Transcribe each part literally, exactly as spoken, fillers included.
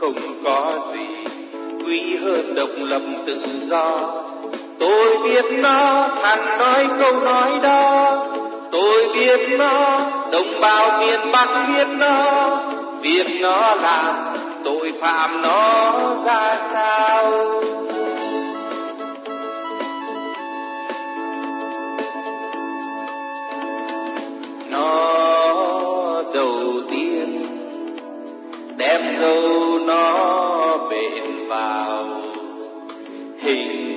không có gì quý hơn độc lập tự do. Tôi biết nó, thằng nói câu nói đó. Tôi biết nó, đồng bào miền Bắc biết nó. Biết nó làm tội phạm nó ra sao. Nó đầu tiên đem dâu nó bện vào hình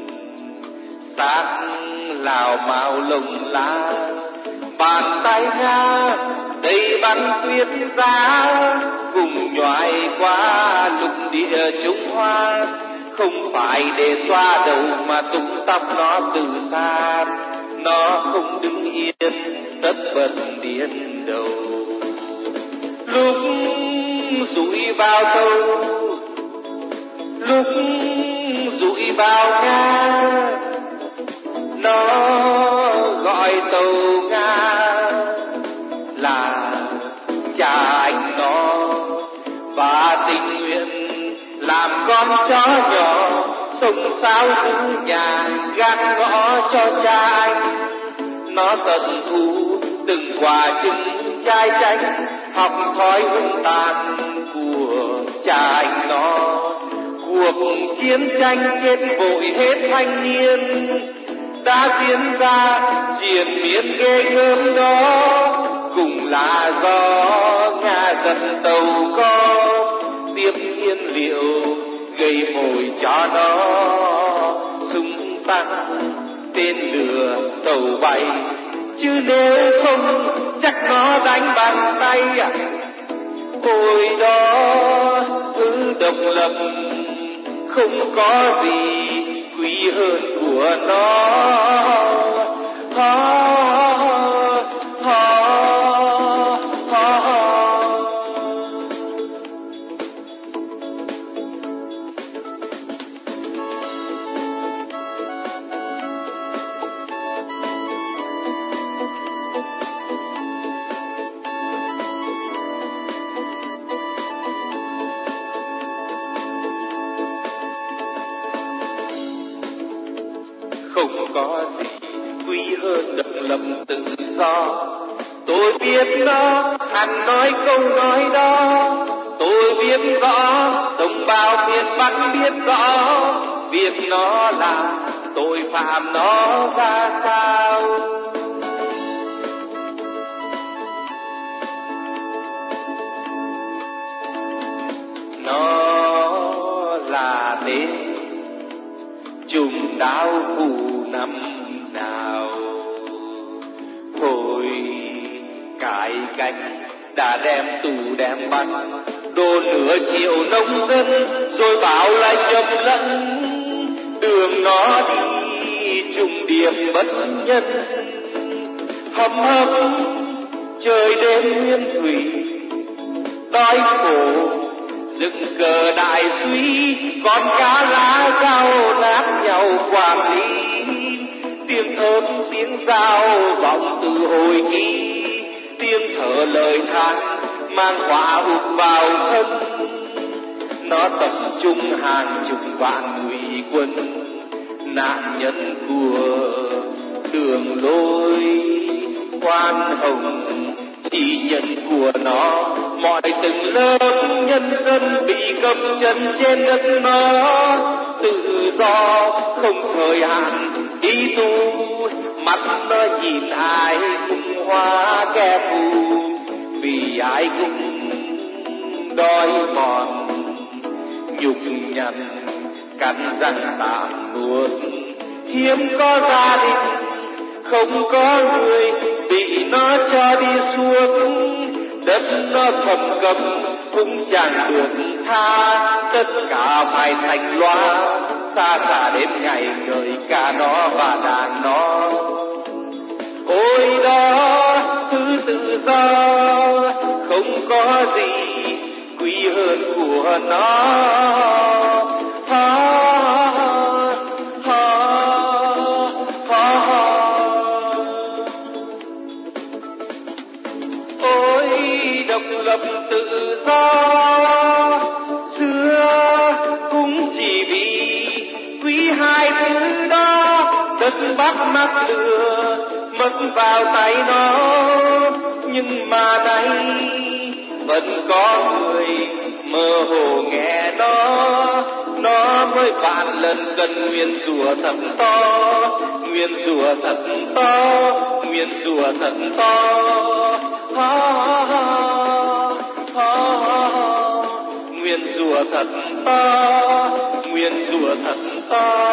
xác Lào màu lồng lá. Bàn tay Nga đầy bắn tuyết giá cùng nhoài qua lục địa Trung Hoa. Không phải để xoa đầu mà tung tóc nó từ xa. Nó không đứng yên tất bật điên đầu. Lúc rủi vào đâu, lúc rủi vào Nga, nó gọi tàu Nga là cha anh nó. Và tình nguyện làm con chó nhỏ sống sao giữ nhà gác ngõ cho cha anh. Nó tận thu từng quả trứng chai chanh, học thói hung tàn của cha anh nó. Cuộc chiến tranh chết vội hết thanh niên đã diễn ra triền miên ghê gớm đó. Cùng là do Nga dần tàu có tiếp nhiên liệu gây mồi cho nó. Súng tăng tên lửa tàu bay, chứ nếu không chắc nó đánh bằng tay. Ôi đó thứ độc lập không có gì quý hơn của nó. Ha, ha, ha, ha. Không có gì quý hơn độc lập tự do. Tôi biết nó, hắn nói câu nói đó. Tôi biết rõ, đồng bào miền Bắc biết rõ. Biết nó là tội phạm nó ra sao. Nó là tên trùng đau phù năm nào. Hồi cải cách đã đem tù đem bắt đô nửa triệu nông dân, rồi bảo là nhầm lẫn đường nó đi trùng điểm bất nhân. Hầm hầm trời đêm nguyên thủy đói khổ dựng cờ đại suy, con cá lá rau nát nhau quản lý. Tiếng thơm tiếng dao vọng từ hồi ký, tiếng thở lời than mang quả ụt vào thân. Nó tập trung hàng chục vạn ngụy quân, nạn nhân của đường lối khoan hồng. Chỉ nhận của nó mọi từng lớp nhân dân bị cầm chân trên đất nó. Tự do không thời hạn đi tù, mắt nó nhìn ai cũng hoa kẻ thù. Vì ai cũng đói mòn nhục nhằn cắn răng tạm nuốt. Hiếm có gia đình không có người bị nó cho đi xuống. Đất nó thầm cầm cũng chẳng được tha, tất cả phải thành loa xa xa đến ngày người cả nó và đàn nó. Ôi đó thứ tự do không có gì quý hơn của nó. Ha, ha, ha, ha. Ôi độc lập tự do xưa cũng chỉ vì quý hai thứ đó, đất bắt mắt lừa mất vào tay nó. Nhưng mà nay vẫn có người mơ hồ nghe nó, nó mới vạn lần cần nguyện rủa thật to, nguyện rủa thật to, nguyện rủa thật to. Ha, ha, ha, ha. Nguyện rủa thật to, nguyện rủa thật to.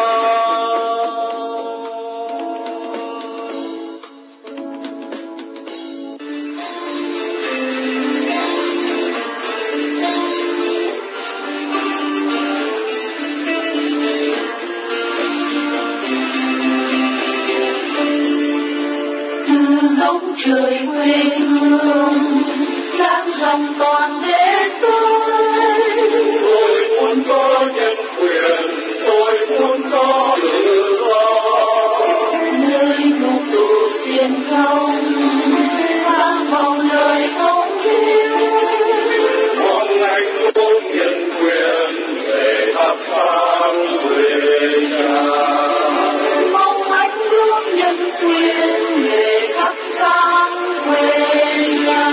Góc trời quê hương đang dòng toàn thế giới. Tôi muốn có nhân quyền, tôi muốn có tự do. Nơi ngục tù xiên không vang vọng lời thống yêu. Mong anh ôm nhân quyền để thắp sáng quê nhà. Mong anh ôm nhân quyền để thắp sáng quê nhà.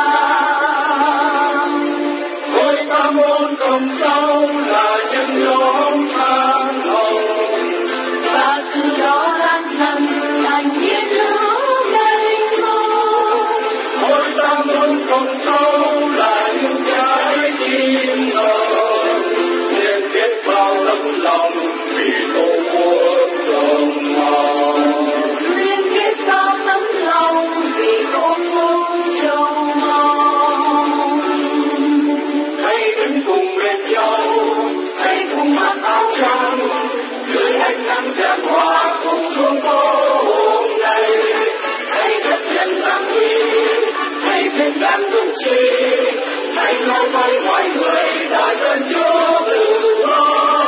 Tôi ta muốn cộng sao là những nhóm than hồng, Và từ đó lan dần thành nhiên hữu mênh mông. tôi ta muốn cộng sao là những trái tim nồng, nhiệt biết bao tấm lòng vì tổ quốc đồng màu. Liên kết bao tấm lòng vì tổ quốc trồng màu. Hãy đứng cùng bên nhau, hãy cùng mặc áo trắng, dưới ánh nắng chan hòa cùng xuống phố hôm nay. Hãy chấp nhận gian nguy, hãy bên cạnh đồng chí, hãy nói với mọi người đã dân chúa tự do.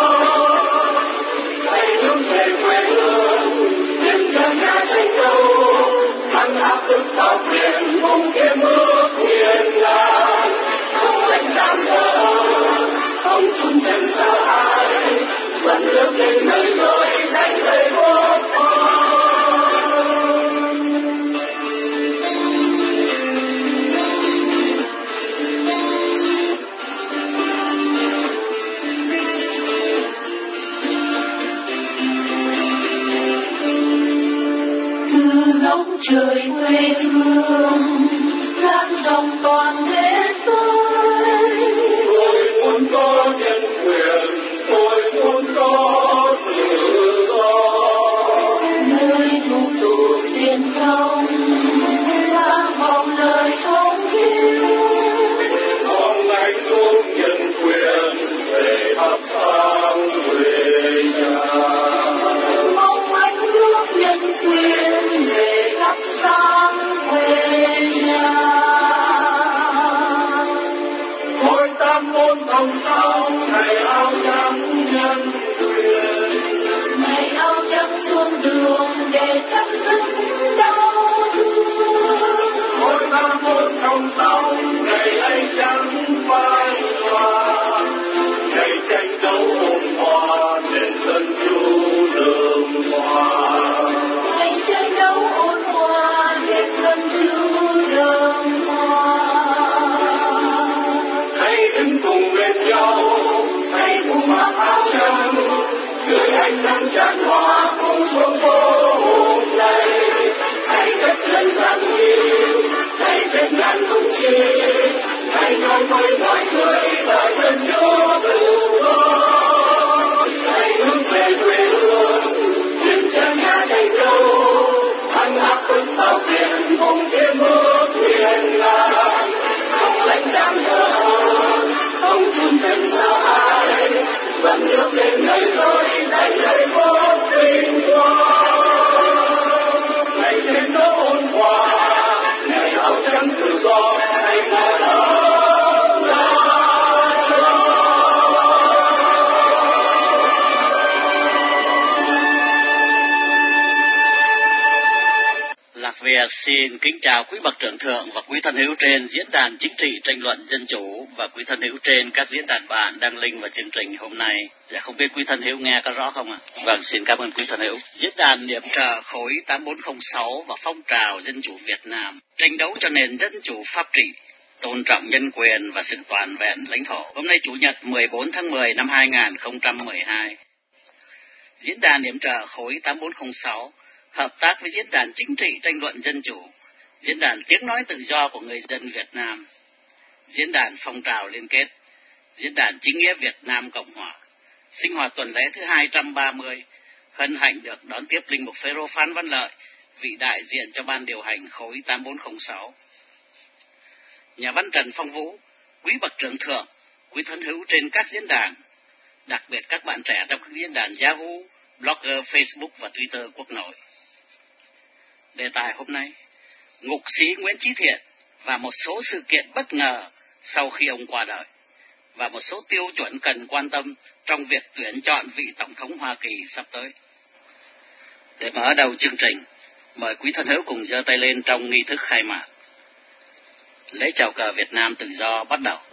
Hãy hướng về quê hương, đêm chân ra tranh đấu, thắng áp bức tạo quyền, cùng kiếm ước quyền ngàn. Không đánh đám thơ, không chung chân sợ ai, vẫn bước lên nơi rồi đánh lấy quốc phong. Từ góc trời quê hương lan dòng toàn thế giới. Tôi muốn có nhân quyền, tôi muốn có tự do. Nơi ngục tù xiên không vang vọng lời thống yêu. Mong anh ôm nhân quyền để thắp sáng quê nhà. Mong anh ước nhân quyền để thắp sáng quê nhà. Tôi ta muốn thông sao ngày áo trắng nhân quyền. Ngày áo trắng xuống đường để chấm dứt đau thương. Tôi ta muốn thông sao ngày ấy trắng phai nhòa, ngày tranh đấu ôn hòa nên dân chủ đường hòa. Ngày tranh đấu ôn hòa để dân chủ đường hòa. Hãy đứng cùng bên nhau, xin kính chào quý bậc trưởng thượng và quý thân hữu trên diễn đàn chính trị tranh luận dân chủ và quý thân hữu trên các diễn đàn bạn đang link vào chương trình hôm nay. Dạ không biết quý thân hữu nghe có rõ không ạ? À? Vâng, xin cảm ơn quý thân hữu. Diễn đàn điểm trợ khối tám bốn không sáu và phong trào dân chủ Việt Nam tranh đấu cho nền dân chủ pháp trị, tôn trọng nhân quyền và sự toàn vẹn lãnh thổ. Hôm nay Chủ nhật mười bốn tháng mười năm hai nghìn không trăm mười hai. Diễn đàn điểm trợ khối tám bốn không sáu hợp tác với diễn đàn chính trị tranh luận dân chủ, diễn đàn tiếng nói tự do của người dân Việt Nam, diễn đàn phong trào liên kết, diễn đàn chính nghĩa Việt Nam Cộng Hòa. Sinh hoạt tuần lễ thứ hai trăm ba mươi, hân hạnh được đón tiếp linh mục Phêrô Phan Văn Lợi, vị đại diện cho ban điều hành khối tám bốn không sáu. Nhà văn Trần Phong Vũ, quý bậc trưởng thượng, quý thân hữu trên các diễn đàn, đặc biệt các bạn trẻ trong các diễn đàn Yahoo, Blogger, Facebook và Twitter quốc nội. Đề tài hôm nay, ngục sĩ Nguyễn Chí Thiện và một số sự kiện bất ngờ sau khi ông qua đời, và một số tiêu chuẩn cần quan tâm trong việc tuyển chọn vị Tổng thống Hoa Kỳ sắp tới. Để mở đầu chương trình, mời quý thân hữu cùng giơ tay lên trong nghi thức khai mạc. Lễ chào cờ Việt Nam tự do bắt đầu.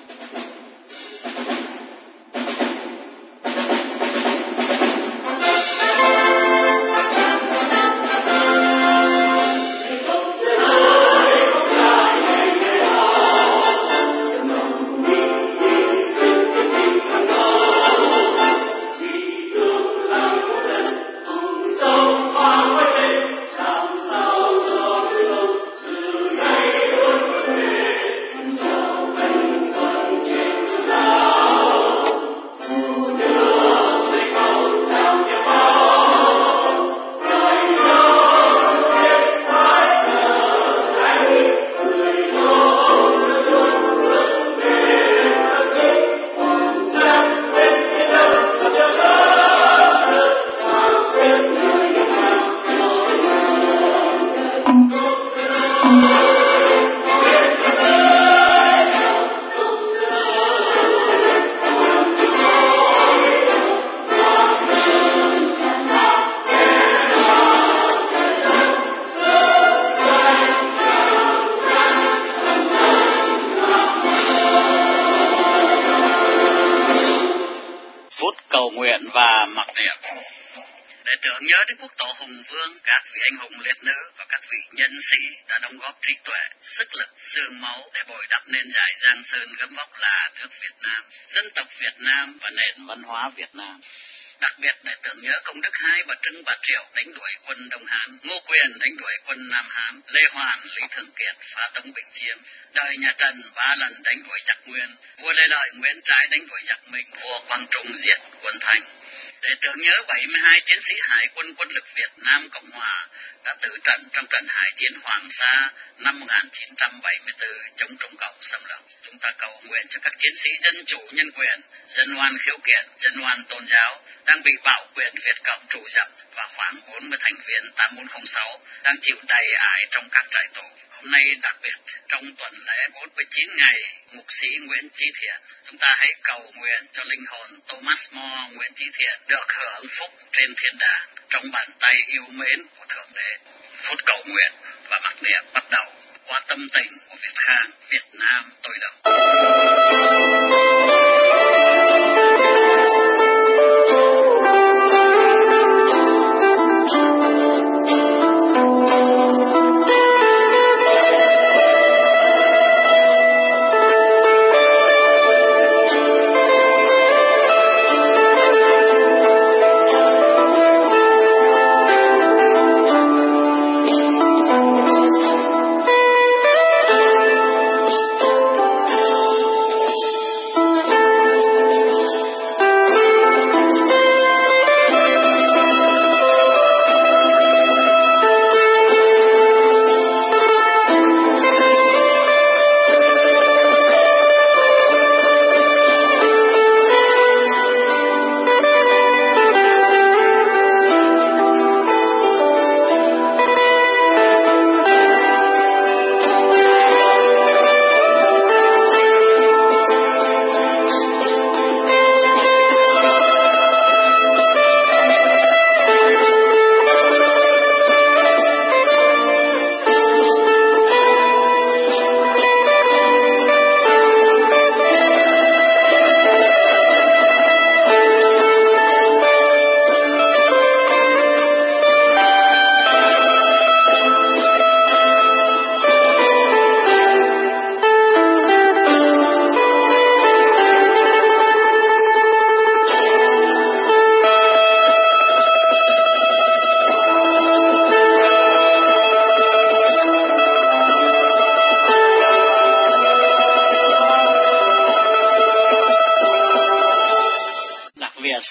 Nhớ đến quốc tổ hùng vương, các vị anh hùng liệt nữ và các vị nhân sĩ đã đóng góp trí tuệ, sức lực, xương máu để bồi đắp nên dải Giang Sơn gấm vóc là nước Việt Nam, dân tộc Việt Nam và nền văn hóa Việt Nam. Đặc biệt để tưởng nhớ công đức hai bà Trưng bà Triệu đánh đuổi quân Đông Hán, Ngô Quyền đánh đuổi quân Nam Hán, Lê Hoàn, Lý Thường Kiệt phá Tống Bình Chiêm, đời nhà Trần ba lần đánh đuổi giặc Nguyên, vua Lê Lợi Nguyễn Trãi đánh đuổi giặc Minh, vua Quang Trung diệt quân Thanh. Để tưởng nhớ bảy mươi hai chiến sĩ Hải quân quân lực Việt Nam Cộng Hòa đã tử trận trong trận hải chiến Hoàng Sa năm một nghìn chín trăm bảy mươi tư chống Trung Cộng xâm lược. Chúng ta cầu nguyện cho các chiến sĩ dân chủ nhân quyền, dân oan khiếu kiện, dân oan tôn giáo đang bị bạo quyền Việt Cộng trù dập và khoảng bốn mươi thành viên tám bốn không sáu đang chịu đầy ải trong các trại tù. Hôm nay đặc biệt trong tuần lễ bốn mươi chín ngày mục sĩ Nguyễn Chí Thiện, chúng ta hãy cầu nguyện cho linh hồn Thomas More Nguyễn Chí Thiện được hưởng phúc trên thiên đàng trong bàn tay yêu mến của Thượng Đế. Phút cầu nguyện và mặc niệm bắt đầu qua tâm tình của Việt Khang, Việt Nam tôi đồng.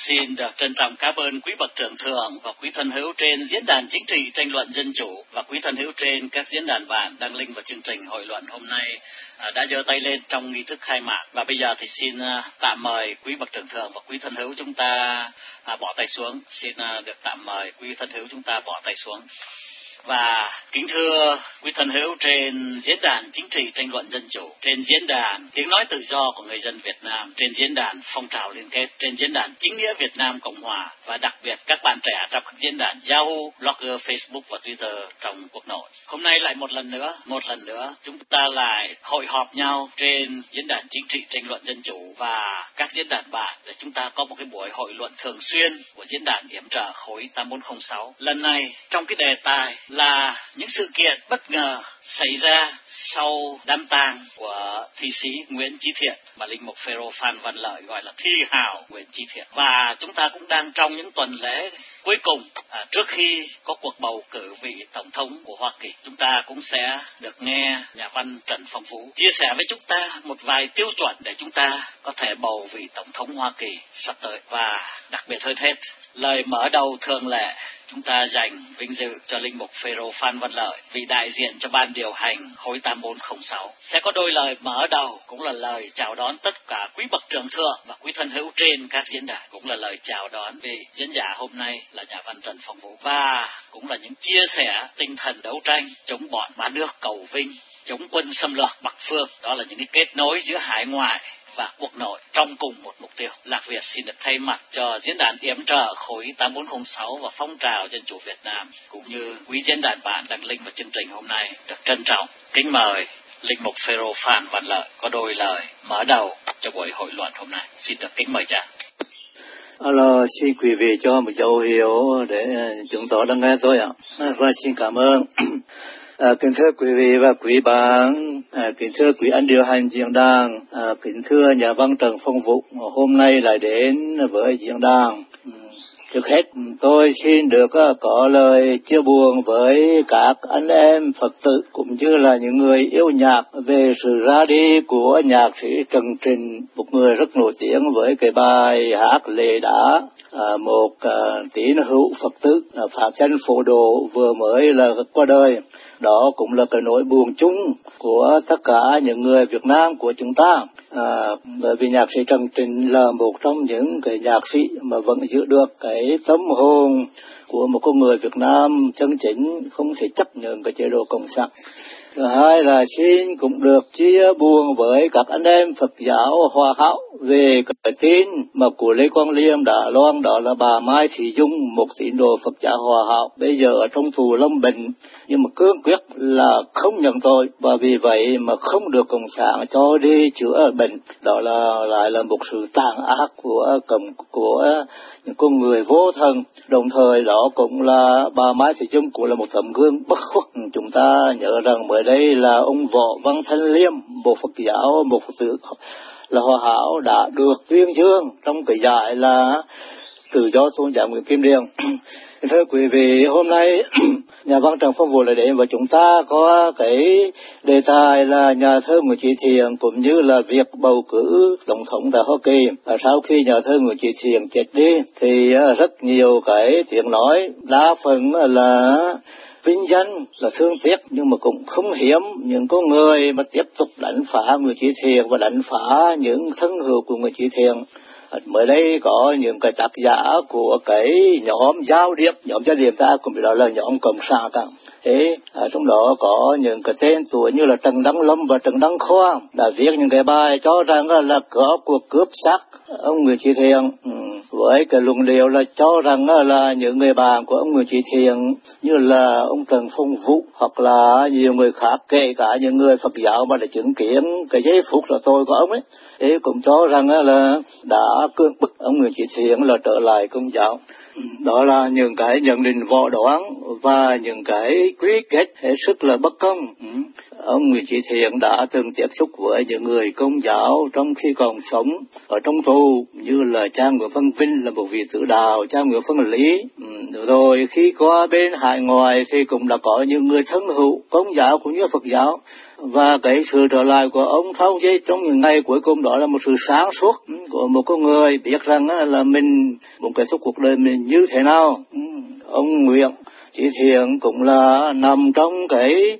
xin được trân trọng cảm ơn quý bậc trưởng thượng và quý thân hữu trên diễn đàn chính trị tranh luận dân chủ và quý thân hữu trên các diễn đàn bạn đăng link vào chương trình hội luận hôm nay à, đã giơ tay lên trong nghi thức khai mạc. Và bây giờ thì xin à, tạm mời quý bậc trưởng thượng và quý thân hữu chúng ta à, bỏ tay xuống. Xin à, được tạm mời quý thân hữu chúng ta bỏ tay xuống. Và kính thưa quý thân hữu trên diễn đàn chính trị tranh luận dân chủ, trên diễn đàn tiếng nói tự do của người dân Việt Nam, trên diễn đàn phong trào liên kết, trên diễn đàn chính nghĩa Việt Nam Cộng Hòa và đặc biệt các bạn trẻ trong các diễn đàn Yahoo, Blogger, Facebook và Twitter trong quốc nội. Hôm nay lại một lần nữa, một lần nữa chúng ta lại hội họp nhau trên diễn đàn chính trị tranh luận dân chủ và các diễn đàn bạn để chúng ta có một cái buổi hội luận thường xuyên của diễn đàn yểm trợ khối tám bốn không sáu. Lần này trong cái đề tài là những sự kiện bất ngờ xảy ra sau đám tang của thi sĩ Nguyễn Chí Thiện mà linh mục Phêrô Phan Văn Lợi gọi là thi hào Nguyễn Chí Thiện. Và chúng ta cũng đang trong những tuần lễ cuối cùng à, trước khi có cuộc bầu cử vị tổng thống của Hoa Kỳ. Chúng ta cũng sẽ được nghe nhà văn Trần Phong Phú chia sẻ với chúng ta một vài tiêu chuẩn để chúng ta có thể bầu vị tổng thống Hoa Kỳ sắp tới. Và đặc biệt hơn hết, lời mở đầu thường lệ chúng ta dành vinh dự cho linh mục Phêrô Phan Văn Lợi, vị đại diện cho ban điều hành khối tám bốn không sáu. Sẽ có đôi lời mở đầu cũng là lời chào đón tất cả quý bậc trưởng thượng và quý thân hữu trên các diễn đàn, cũng là lời chào đón vị diễn giả hôm nay là nhà văn Trần Phong Vũ, và cũng là những chia sẻ tinh thần đấu tranh chống bọn bán nước cầu Vinh, chống quân xâm lược Bắc Phương. Đó là những cái kết nối giữa hải ngoại và quốc nội trong cùng một mục tiêu. Lạc Việt xin được thay mặt cho diễn đàn yểm trợ khối tám bốn không sáu và phong trào dân chủ Việt Nam cũng như quý diễn đàn bạn đăng link vào chương trình hôm nay được trân trọng kính mời linh mục Phêrô Phan Văn Lợi có đôi lời mở đầu cho buổi hội luận hôm nay. Xin được kính mời cha. Alo, xin quý vị cho một dấu hiệu để chúng tôi đang nghe tôi ạ. À, và xin cảm ơn. À, kính thưa quý vị và quý bạn, à, kính thưa quý anh điều hành diễn đàn, à, kính thưa nhà văn Trần Phong Vũ, hôm nay lại đến với diễn đàn. Trước hết tôi xin được uh, có lời chia buồn với các anh em Phật tử cũng như là những người yêu nhạc về sự ra đi của nhạc sĩ Trần Trình, một người rất nổi tiếng với cái bài hát Lệ Đá. À, một uh, tín hữu Phật tử uh, Pháp Chánh Phổ Độ vừa mới là qua đời. Đó cũng là cái nỗi buồn chung của tất cả những người Việt Nam của chúng ta. À, bởi vì nhạc sĩ Trần Trình là một trong những cái nhạc sĩ mà vẫn giữ được cái tâm hồn của một con người Việt Nam chân chính, không thể chấp nhận cái chế độ cộng sản. Thứ hai là xin cũng được chia buồn với các anh em Phật giáo Hòa Hảo về cái tin mà của Lê Quang Liêm đã loan, đó là bà Mai Thị Dung, một tín đồ Phật giáo Hòa Hảo, bây giờ ở trong tù lâm bệnh, nhưng mà cương quyết là không nhận tội, và vì vậy mà không được cộng sản cho đi chữa bệnh. Đó là lại là một sự tàn ác của cầm của những con người vô thần. Đồng thời đó cũng là bà Mai Thị Dung cũng là một tấm gương bất khuất. Chúng ta nhớ rằng mới đây là ông Võ Văn Thanh Liêm, một Phật giáo, một Phật tử là Hòa Hảo đã được tuyên dương trong cái giải là tự do tôn giáo Nguyễn Kim Điền. Thưa quý vị, hôm nay nhà văn Trần Phong Vũ lại đến và chúng ta có cái đề tài là nhà thơ Nguyễn Chí Thiện cũng như là việc bầu cử tổng thống tại Hoa Kỳ. Và sau khi nhà thơ Nguyễn Chí Thiện chết đi thì rất nhiều cái tiếng nói, đa phần là vinh danh, là thương tiếc, nhưng mà cũng không hiếm những con người mà tiếp tục đánh phá Nguyễn Chí Thiện và đánh phá những thân hữu của Nguyễn Chí Thiện. Mới đây có những cái tác giả của cái nhóm Giao Điệp, nhóm Giao Điệp ta cũng biết đó là nhóm cộng sản cả. Thế ở trong đó có những cái tên tuổi như là Trần Đăng Lâm và Trần Đăng Khoa đã viết những cái bài cho rằng là có cuộc cướp xác ông Nguyễn Chí Thiện, ừ, với cái luận điệu là cho rằng là những người bạn của ông Nguyễn Chí Thiện như là ông Trần Phong Vũ hoặc là nhiều người khác, kể cả những người Phật giáo mà đã chứng kiến cái giây phút là tôi của ông ấy, thế cũng cho rằng là đã cưỡng bức ông Nguyễn Chí Thiện là trở lại Công giáo. Đó là những cái nhận định võ đoán và những cái quy kết hết sức là bất công. ông Nguyễn Chí Thiện đã từng tiếp xúc với những người Công giáo trong khi còn sống ở trong tù, như là cha Nguyễn Văn Vinh là một vị tử đạo, cha Nguyễn Văn Lý. Ừ, rồi khi qua bên hải ngoại thì cũng đã có những người thân hữu Công giáo cũng như Phật giáo. Và cái sự trở lại của ông Thâu Dây trong những ngày cuối cùng đó là một sự sáng suốt của một con người biết rằng là mình muốn kết thúc cuộc đời mình như thế nào. Ông Nguyễn Chí Thiện cũng là nằm trong cái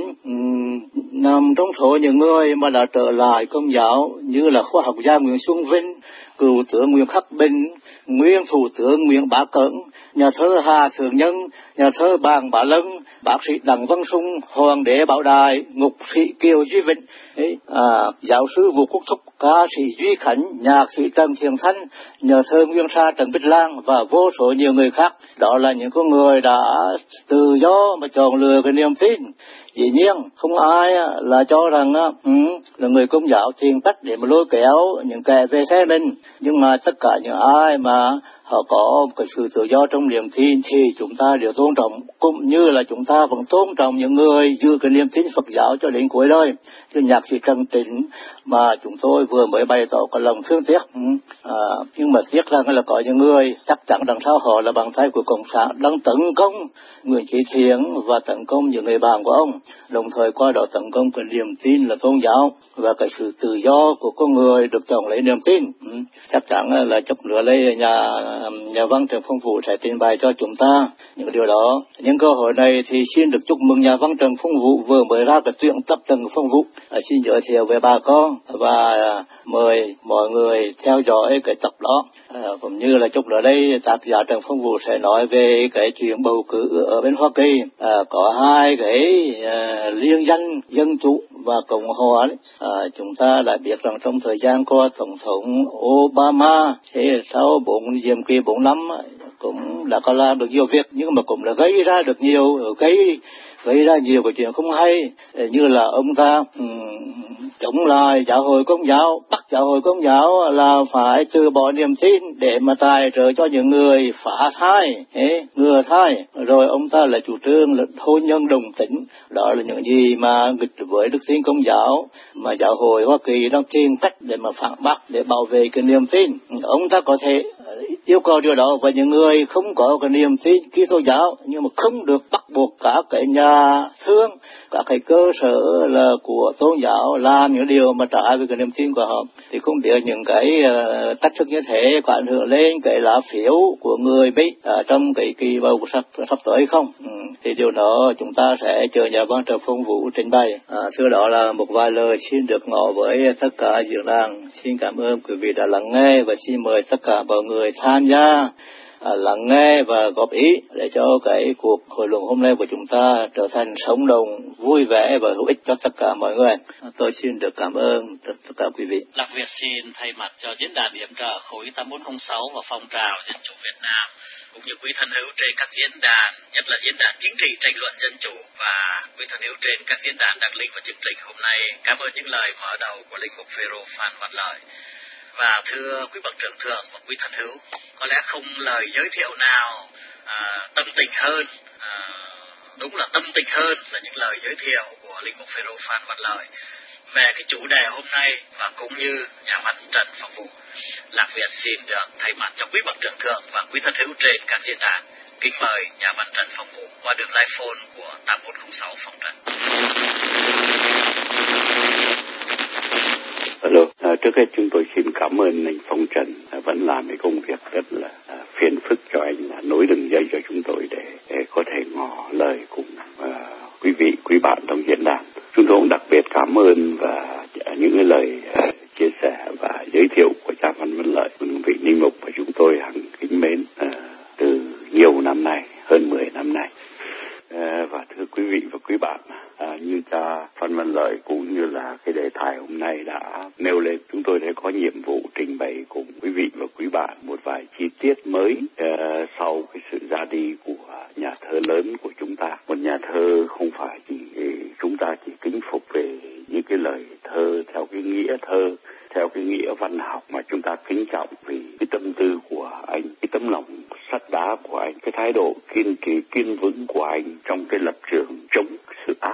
um, nằm trong số những người mà đã trở lại Công giáo, như là khoa học gia Nguyễn Xuân Vinh, cựu tướng Nguyễn Khắc Bình, nguyên thủ tướng Nguyễn Bá Cẩn, nhà thơ Hà Thượng Nhân, nhà thơ Bàng Bá Lân, bác sĩ Đặng Văn Sung, hoàng đế Bảo Đại, ngục sĩ Kiều Duy Vịnh, ấy, à, giáo sư Vũ Quốc Thúc, ca sĩ Duy Khánh, nhạc sĩ Trần Thiện Thanh, nhà thơ Nguyên Sa Trần Bích Lan và vô số nhiều người khác. Đó là những con người đã tự do mà chọn lựa cái niềm tin. Dĩ nhiên không ai là cho rằng ừ, là người Công giáo tìm cách để mà lôi kéo những kẻ về phe mình, nhưng mà tất cả những ai mà họ có cái sự tự do trong niềm tin thì chúng ta đều tôn trọng, cũng như là chúng ta vẫn tôn trọng những người giữ cái niềm tin Phật giáo cho đến cuối đời. Như nhạc sĩ Trần Trịnh mà chúng tôi vừa mới bày tỏ cái lòng thương tiếc, à, nhưng mà tiếc rằng là có những người chắc chắn đằng sau họ là bàn tay của Cộng sản đang tấn công Nguyễn Chí Thiện và tấn công những người bạn của ông, đồng thời qua đó tấn công cái niềm tin là tôn giáo và cái sự tự do của con người được chọn lấy niềm tin. Ừ. Chắc chắn là chút nữa đây nhà nhà văn Trần Phong Vũ sẽ trình bày cho chúng ta những điều đó. Những cơ hội này thì xin được chúc mừng nhà văn Trần Phong Vũ vừa mới ra cái tuyển tập Trần Phong Vũ. À, xin giới thiệu về bà con và à, mời mọi người theo dõi cái tập đó. À, cũng như là chút nữa đây tác giả Trần Phong Vũ sẽ nói về cái chuyện bầu cử ở bên Hoa Kỳ. À, có hai cái à, liên danh dân chủ và cộng hòa đấy. À, chúng ta đã biết rằng trong thời gian qua tổng thống Obama thì sau bốn nhiệm kỳ bốn năm cũng đã có làm được nhiều việc, nhưng mà cũng đã gây ra được nhiều gây gây ra nhiều cái chuyện không hay, như là ông ta um, chống lại giáo hội Công giáo, bắt giáo hội Công giáo là phải từ bỏ niềm tin để mà tài trợ cho những người phá thai, ấy, ngừa thai. Rồi ông ta lại chủ trương là hôn nhân đồng tính. Đó là những gì mà nghịch với đức tin Công giáo mà giáo hội Hoa Kỳ đang tìm cách để mà phản bác, để bảo vệ cái niềm tin. Ông ta có thể yêu cầu điều đó và những người không có cái niềm tin Kitô giáo, nhưng mà không được bắt buộc các cái nhà thương, các cái cơ sở là của tôn giáo làm những điều mà trái với cái niềm tin của họ. Thì không biết những cái uh, cách thức như thế có ảnh hưởng lên cái lá phiếu của người Mỹ uh, trong cái kỳ bầu sắp sắp tới không? Ừ. Thì điều đó chúng ta sẽ chờ nhà văn Trần Phong Vũ trình bày. À, thưa đó là một vài lời xin được ngỏ với tất cả diễn đàn. Xin cảm ơn quý vị đã lắng nghe và xin mời tất cả mọi người tham gia À, lắng nghe và góp ý để cho cái cuộc hội luận hôm nay của chúng ta trở thành sống động, vui vẻ và hữu ích cho tất cả mọi người. À, tôi xin được cảm ơn tất, tất cả quý vị. Lạc Việt xin thay mặt cho diễn đàn yểm trợ khối tám bốn không sáu và phong trào dân chủ Việt Nam cũng như quý thân hữu trên các diễn đàn, nhất là diễn đàn chính trị tranh luận dân chủ và quý thân hữu trên các diễn đàn đăng link vào chương trình hôm nay, cảm ơn những lời mở đầu của linh mục Phêrô Phan Văn Lợi. Và thưa quý bậc trưởng thượng và quý thân hữu, có lẽ không lời giới thiệu nào à, tâm tình hơn, à, đúng là tâm tình hơn là những lời giới thiệu của linh mục Phêrô Phan Văn Lợi về cái chủ đề hôm nay, và cũng như nhà văn Trần Phong Vũ. Lạc Việt xin được thay mặt cho quý bậc trưởng thượng và quý thân hữu trên các diễn đàn kính mời nhà văn Trần Phong Vũ qua đường live phone của tám bốn không sáu Phong Trần. Alo, à, trước hết chúng tôi xin cảm ơn anh Phong Trần à, vẫn làm cái công việc rất là à, phiền phức cho anh là nối đường dây cho chúng tôi để, để có thể ngỏ lời cùng à, quý vị, quý bạn trong diễn đàn. Chúng tôi cũng đặc biệt cảm ơn và à, những cái lời à, chia sẻ và giới thiệu của cha Phan Văn Lợi, vị linh mục và chúng tôi hằng kính mến à, từ nhiều năm nay, hơn mười năm nay. À, và thưa quý vị và quý bạn, à, như cha Phan Văn Lợi cũng như là cái đề tài hôm nay đã nêu lên, chúng tôi đã có nhiệm vụ trình bày cùng quý vị và quý bạn một vài chi tiết mới à, sau cái sự ra đi của nhà thơ lớn của chúng ta. Một nhà thơ không phải chỉ chúng ta chỉ kính phục về những cái lời thơ theo cái nghĩa thơ, theo cái nghĩa văn học, mà chúng ta kính trọng vì cái tâm tư của anh, cái tấm lòng sắt đá của anh, cái thái độ kiên trì kiên vững của anh trong cái lập trường chống sự ác, mà sự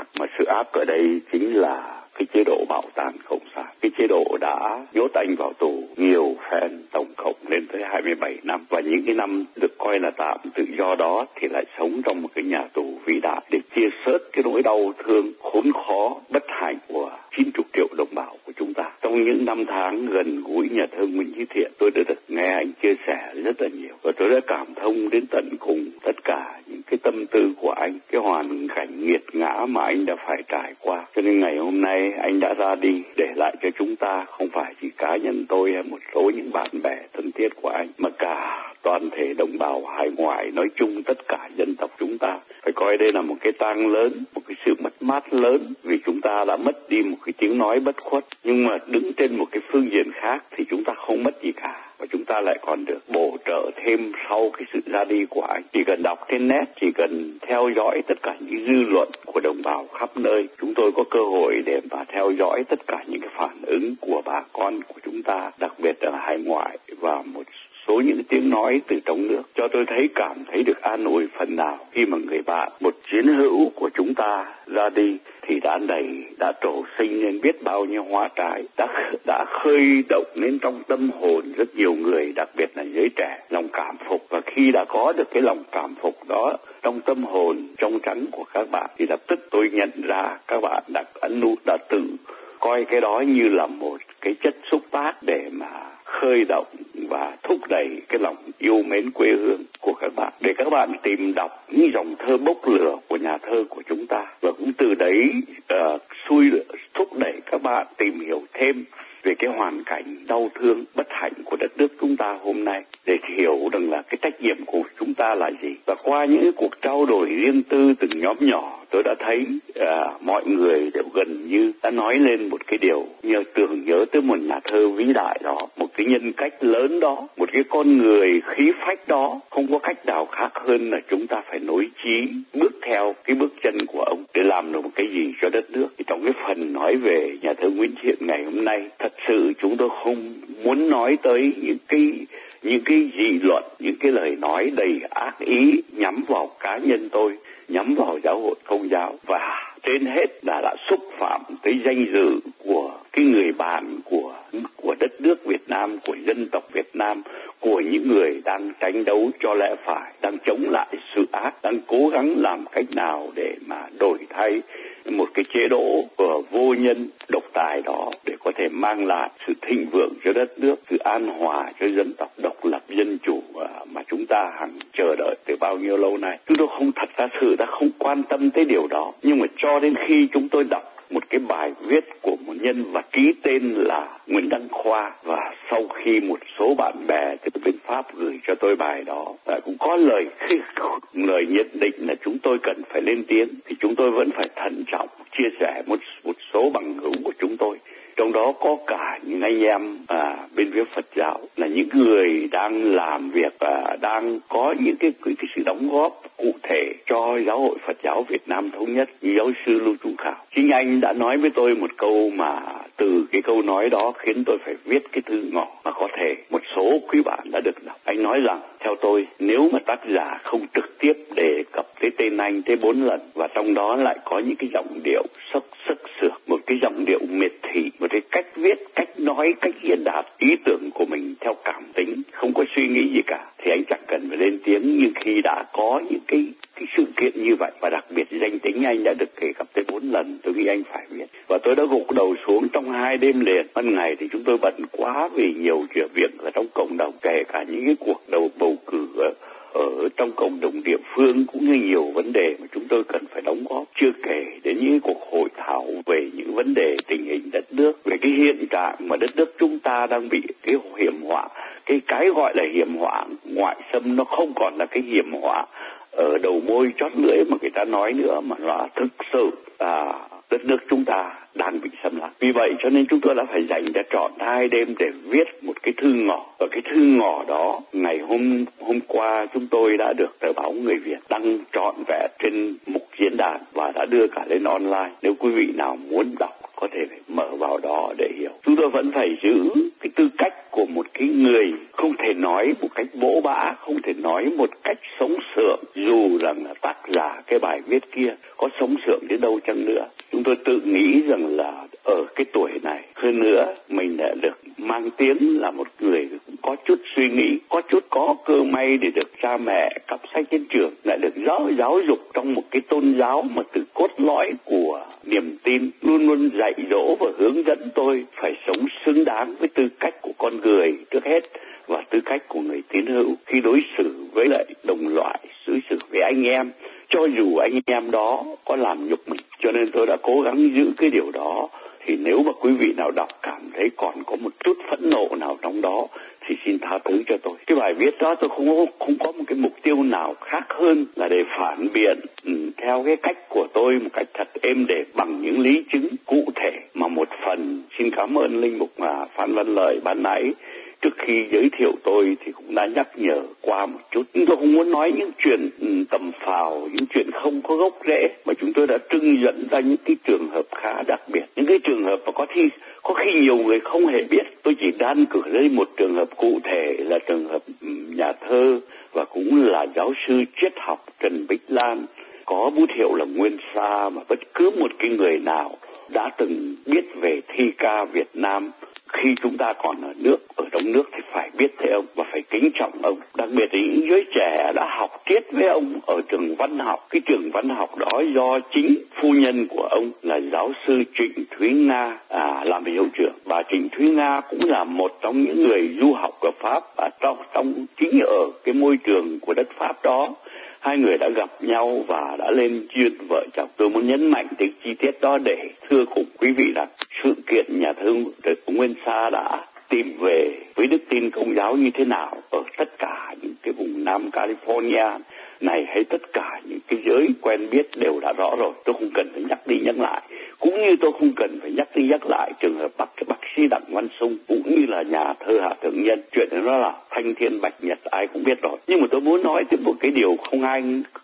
sự ác ở đây chính là cái chế độ bạo tàn cộng sản. Cái chế độ đã nhốt anh vào tù nhiều phen, tổng cộng lên tới hai mươi bảy năm. Và những cái năm được coi là tạm tự do đó thì lại sống trong một cái nhà tù vĩ đại để chia sớt cái nỗi đau thương, khốn khó, bất hạnh của chín mươi triệu đồng bào của chúng ta. Trong những năm tháng gần gũi nhà thơ Nguyễn Chí Thiện, tôi đã được nghe anh chia sẻ rất là nhiều. Và tôi đã cảm thông đến tận cùng tất cả những cái tâm tư của anh, cái hoàn cảnh nghiệt ngã mà anh đã phải trải qua. Cho nên ngày hôm nay anh đã ra đi để lại cho chúng ta không phải chỉ cá nhân tôi hay một số những bạn bè thân thiết của anh, mà cả toàn thể đồng bào hải ngoại nói chung, tất cả dân tộc chúng ta phải coi đây là một cái tang lớn, một cái sự mất mát lớn, vì chúng ta đã mất đi một cái tiếng nói bất khuất. Nhưng mà đứng trên một cái phương diện khác thì chúng ta không mất gì cả, và chúng ta lại còn được bổ trợ thêm sau cái sự ra đi của anh. Chỉ cần đọc trên net, chỉ cần theo dõi tất cả những dư luận của đồng bào khắp nơi, chúng tôi có cơ hội để mà theo dõi tất cả những cái phản ứng của bà con của chúng ta, đặc biệt ở hải ngoại, và một số những tiếng nói từ trong nước, cho tôi thấy cảm thấy được an ủi phần nào khi mà người bạn, một chiến hữu của chúng ta ra đi thì đã đầy, đã trổ sinh nên biết bao nhiêu hoa trái, đã đã khơi động lên trong tâm hồn rất nhiều người, đặc biệt là giới trẻ, lòng cảm phục. Và khi đã có được cái lòng cảm phục đó trong tâm hồn trong trắng của các bạn thì lập tức tôi nhận ra các bạn đã ấn nút, đã tự coi cái đó như là một cái chất xúc tác để mà khơi động và thúc đẩy cái lòng yêu mến quê hương của các bạn, để các bạn tìm đọc những dòng thơ bốc lửa của nhà thơ của chúng ta, và cũng từ đấy uh, xui thúc đẩy các bạn tìm hiểu thêm về cái hoàn cảnh đau thương bất hạnh của đất nước chúng ta hôm nay, để hiểu rằng là cái trách nhiệm của chúng ta là gì. Và qua những cuộc trao đổi riêng tư từng nhóm nhỏ, tôi đã thấy à, mọi người đều gần như đã nói lên một cái điều, như tưởng nhớ tới một nhà thơ vĩ đại đó, một cái nhân cách lớn đó, một cái con người khí phách đó. Không có cách nào khác hơn là chúng ta phải nối chí bước theo cái bước chân của ông để làm được một cái gì cho đất nước. Thì trong cái phần nói về nhà thơ Nguyễn Thiện ngày hôm nay, thật sự chúng tôi không muốn nói tới những cái những cái dị luận, những cái lời nói đầy ác ý nhắm vào cá nhân tôi, nhắm vào giáo hội Công giáo, và trên hết là đã xúc phạm tới danh dự của cái người bạn của của đất nước Việt Nam, của dân tộc Việt Nam, của những người đang tranh đấu cho lẽ phải, đang chống lại sự ác, đang cố gắng làm cách nào để mà đổi thay một cái chế độ uh, vô nhân độc tài đó để có thể mang lại sự thịnh vượng cho đất nước, sự an hòa cho dân tộc, độc lập dân chủ uh, mà chúng ta hằng chờ đợi từ bao nhiêu lâu nay. Chúng tôi không thật ra sự đã không quan tâm tới điều đó, nhưng mà cho đến khi chúng tôi đọc một cái bài viết của một nhân vật ký tên là Nguyễn Đăng Khoa, và sau khi một số bạn bè từ bên Pháp gửi cho tôi bài đó, và cũng có lời lời nhận định là chúng tôi cần phải lên tiếng, thì chúng tôi vẫn phải thận trọng chia sẻ một một số bằng hữu của chúng tôi. Trong đó có cả những anh em à, bên phía Phật giáo, là những người đang làm việc, à, đang có những cái, cái, cái sự đóng góp cụ thể cho Giáo hội Phật giáo Việt Nam Thống Nhất, như giáo sư Lưu Trung Khảo. Chính anh đã nói với tôi một câu mà từ cái câu nói đó khiến tôi phải viết cái thư ngỏ mà có thể một số quý bạn đã được đọc. Anh nói rằng, theo tôi, nếu mà tác giả không trực tiếp đề cập tới tên anh tới bốn lần, và trong đó lại có những cái giọng điệu sắc sắc sược, một cái giọng điệu miệt thị, một cái cách viết, cách nói, cách diễn đạt ý tưởng của mình theo cảm tính, không có suy nghĩ gì cả, thì anh chẳng cần phải lên tiếng. Nhưng khi đã có những cái cái sự kiện như vậy, và đặc biệt danh tính anh đã được đề cập tới bốn lần, tôi nghĩ anh phải viết. Và tôi đã gục đầu xuống trong hai đêm liền. Ban ngày thì chúng tôi bận quá vì nhiều chuyện việc ở trong cộng đồng, kể cả những cái cuộc đầu bầu cử ở, ở trong cộng đồng địa phương, cũng như nhiều vấn đề mà chúng tôi cần phải đóng góp, chưa kể đến những cuộc hội thảo về những vấn đề tình hình đất nước, về cái hiện trạng mà đất nước chúng ta đang bị cái hiểm họa. Cái cái gọi là hiểm họa ngoại xâm nó không còn là cái hiểm họa ở đầu môi chót lưỡi mà người ta nói nữa, mà nó thực sự à, đất nước chúng ta đang bị xâm lăng. Vì vậy cho nên chúng tôi đã phải dành ra trọn hai đêm để viết một cái thư ngỏ. Và cái thư ngỏ đó ngày hôm hôm qua chúng tôi đã được tờ báo Người Việt đăng trọn vẹn trên mục diễn đàn và đã đưa cả lên online. Nếu quý vị nào muốn đọc có thể mở vào đó để hiểu. Chúng tôi vẫn phải giữ cái tư cách của một cái người không thể nói một cách bỗ bã, không thể nói một cách sống sượng, dù rằng là tác giả cái bài viết kia có sống sượng đến đâu chăng nữa. Chúng tôi tự nghĩ rằng là ở cái tuổi này, hơn nữa mình đã được mang tiếng là một người có chút suy nghĩ, có chút có cơ may để được cha mẹ cặp sách đến trường, lại được giáo giáo dục trong một cái tôn giáo mà từ cốt lõi của niềm tin luôn luôn dạy dỗ và hướng dẫn tôi phải sống xứng đáng với tư cách của con người trước hết và tư cách của người tín hữu khi đối xử với lại đồng loại, đối xử với anh em, cho dù anh em đó có làm nhục mình. Cho nên tôi đã cố gắng giữ cái điều đó. Thì nếu mà quý vị nào đọc cảm thấy còn có một chút phẫn nộ nào trong đó thì xin tha thứ cho tôi. Cái bài viết đó tôi không có, không có một cái mục tiêu nào khác hơn là để phản biện ừ, theo cái cách của tôi một cách thật êm đềm bằng những lý chứng cụ thể mà một phần xin cảm ơn Linh Mục mà Phan Văn Lợi ban nãy trước khi giới thiệu tôi thì cũng đã nhắc nhở qua một chút. Nhưng tôi không muốn nói những chuyện tầm phào, những chuyện không có gốc rễ, mà chúng tôi đã trưng dẫn ra những cái trường hợp khá đặc biệt. Những cái trường hợp mà có khi, có khi nhiều người không hề biết. Tôi chỉ đơn cử lên một trường hợp cụ thể là trường hợp nhà thơ và cũng là giáo sư triết học Trần Bích Lan, có bút hiệu là Nguyên Sa, mà bất cứ một cái người nào đã từng biết về thi ca Việt Nam khi chúng ta còn ở nước, ở trong nước thì phải biết thế ông và phải kính trọng ông. Đặc biệt là những giới trẻ đã học triết với ông ở trường văn học. Cái trường văn học đó do chính phu nhân của ông là giáo sư Trịnh Thúy Nga à, làm hiệu trưởng. Bà Trịnh Thúy Nga cũng là một trong những người du học ở Pháp, và trong, trong chính ở cái môi trường của đất Pháp đó. Hai người đã gặp nhau và đã lên duyên vợ chồng. Tôi muốn nhấn mạnh tới chi tiết đó để thưa cùng quý vị rằng sự kiện nhà thơ Nguyên Sa đã tìm về với đức tin Công giáo như thế nào ở tất cả những cái vùng Nam California này, hay tất cả những cái giới quen biết đều đã rõ rồi. Tôi không cần phải nhắc đi nhắc lại. Cũng như tôi không cần phải nhắc đi nhắc lại trường hợp bác, bác sĩ Đặng Văn Sung cũng như là nhà thơ Hà Thượng Nhân. Chuyện đó là thanh thiên bạch nhật ai cũng biết rồi. Nhưng mà tôi muốn nói tới một cái điều không ai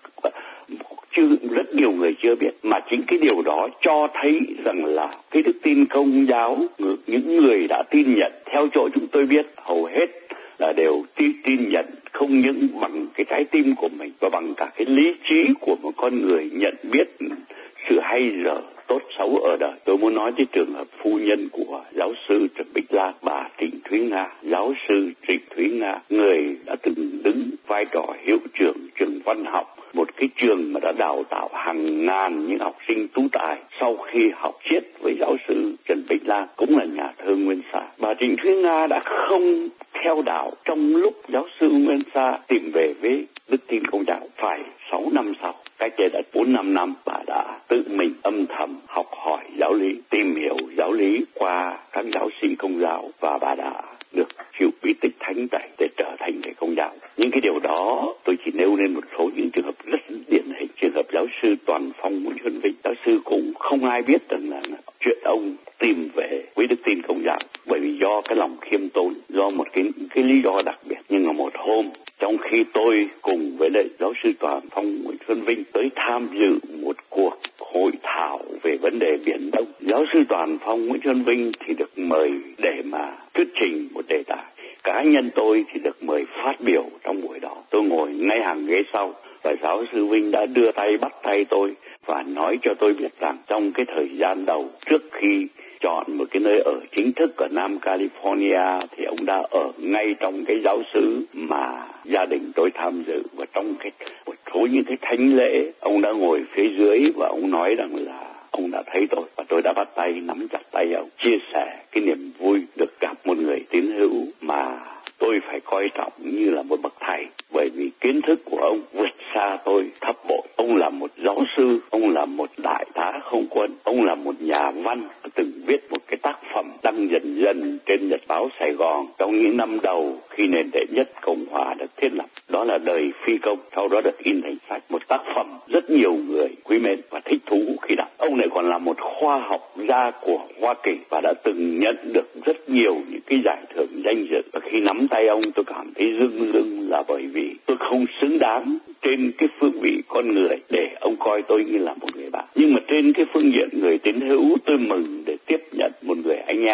chưa rất nhiều người chưa biết, mà chính cái điều đó cho thấy rằng là cái đức tin Công giáo, những người đã tin nhận theo chỗ chúng tôi biết hầu hết là đều tin, tin nhận không những bằng cái trái tim của mình và bằng cả cái lý trí của một con người nhận biết sự hay dở tốt xấu ở đời. Tôi muốn nói tới trường hợp phu nhân của giáo sư Trần Bích Lan, bà Trịnh Thúy Nga. Giáo sư Trịnh Thúy Nga, người đã từng đứng vai trò hiệu trưởng trường văn học, một cái trường mà đã đào tạo hàng ngàn những học sinh tú tài. Sau khi học triết với giáo sư Trần Bích Lan, cũng là nhà thơ Nguyên Sa, bà Trịnh Thúy Nga đã không theo đạo trong lúc giáo sư Nguyên Sa tìm về với đức tin Công giáo. Phải sáu năm sau, cách đây đã bốn năm năm, bà đã tự mình âm thầm học hỏi giáo lý, tìm hiểu giáo lý qua các giáo sĩ Công giáo, và bà đã được chịu bí tích thánh tẩy để trở thành người Công giáo. Những cái điều đó tôi chỉ nêu lên một số những trường hợp rất điển hình. Trường hợp giáo sư Toàn Phong Nguyễn Xuân Vinh, giáo sư cũng không ai biết rằng là chuyện ông tìm về với đức tin Công giáo, bởi vì do cái lòng khiêm tốn, do một cái cái lý do đặc biệt. Nhưng mà một hôm, trong khi tôi cùng với lại giáo sư Toàn Phong Nguyễn Xuân Vinh tới tham dự một cuộc hội thảo về vấn đề Biển Đông, giáo sư Toàn Phong Nguyễn Xuân Vinh thì được mời để mà thuyết trình một đề tài. Cá nhân tôi thì được mời phát biểu trong buổi đó. Tôi ngồi ngay hàng ghế sau và giáo sư Vinh đã đưa tay bắt tay tôi và nói cho tôi biết rằng trong cái thời gian đầu trước khi chọn một cái nơi ở chính thức ở Nam California thì ông đã ở ngay trong cái giáo xứ mà gia đình tôi tham dự, và trong cái một số những cái thánh lễ ông đã ngồi phía dưới và ông nói rằng là ông đã thấy tôi và tôi đã bắt tay nắm chặt tay ông, chia sẻ cái niềm vui được gặp một người tín hữu mà tôi phải coi trọng như là một bậc thầy, bởi vì kiến thức của ông vượt xa tôi thấp bội. Ông là một giáo sư, ông là một đại tá không quân, ông là một nhà văn từng viết một cái tác phẩm đăng dần dần trên Nhật báo Sài Gòn trong những năm đầu khi nền đệ nhất Cộng hòa được thiết lập. Đó là Đời Phi Công, sau đó được in thành sách, một tác phẩm rất nhiều người quý mến và thích thú khi đọc. Ông này còn là một khoa học gia của Hoa Kỳ và đã từng nhận được rất nhiều những cái giải thưởng danh dự. Và khi nắm tay ông tôi cảm thấy rưng rưng là bởi vì tôi không xứng đáng trên cái phương vị con người để ông coi tôi như là một người bạn. Nhưng mà trên cái phương diện người tín hữu, tôi mừng để tiếp nhận một người anh em chúng tôi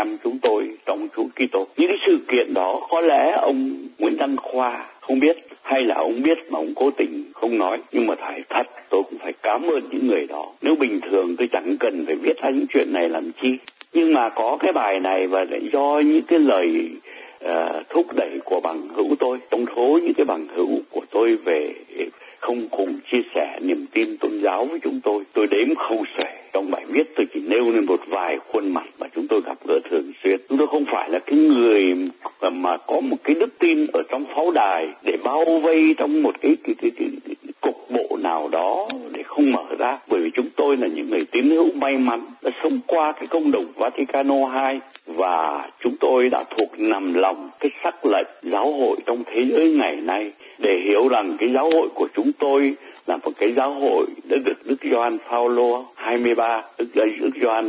tôi trong Chúa Kitô. Những cái sự kiện đó có lẽ ông Nguyễn Đăng Khoa không biết, hay là ông biết mà ông cố tình không nói, nhưng mà phải thật tôi cũng phải cảm ơn những người đó. Nếu bình thường tôi chẳng cần phải viết ra những chuyện này làm chi, nhưng mà có cái bài này và lại do những cái lời uh, thúc đẩy của bằng hữu tôi, trong số những cái bằng hữu của tôi về không cùng chia sẻ niềm tin tôn giáo với chúng tôi, tôi đếm không xuể. Trong bài viết tôi chỉ nêu lên một vài khuôn mặt mà chúng tôi gặp gỡ thường xuyên. Chúng tôi không phải là cái người mà có một cái đức tin ở trong pháo đài để bao vây trong một cái, cái, cái, cái, cái cục bộ nào đó để không mở ra. Bởi vì chúng tôi là những người tín hữu may mắn đã sống qua cái công đồng Vaticano hai, và chúng tôi đã thuộc nằm lòng cái sắc lệnh giáo hội trong thế giới ngày nay, để hiểu rằng cái giáo hội của chúng tôi là một cái giáo hội đã được Đức Gioan Phaolô hai mươi ba, Đức Đức Gioan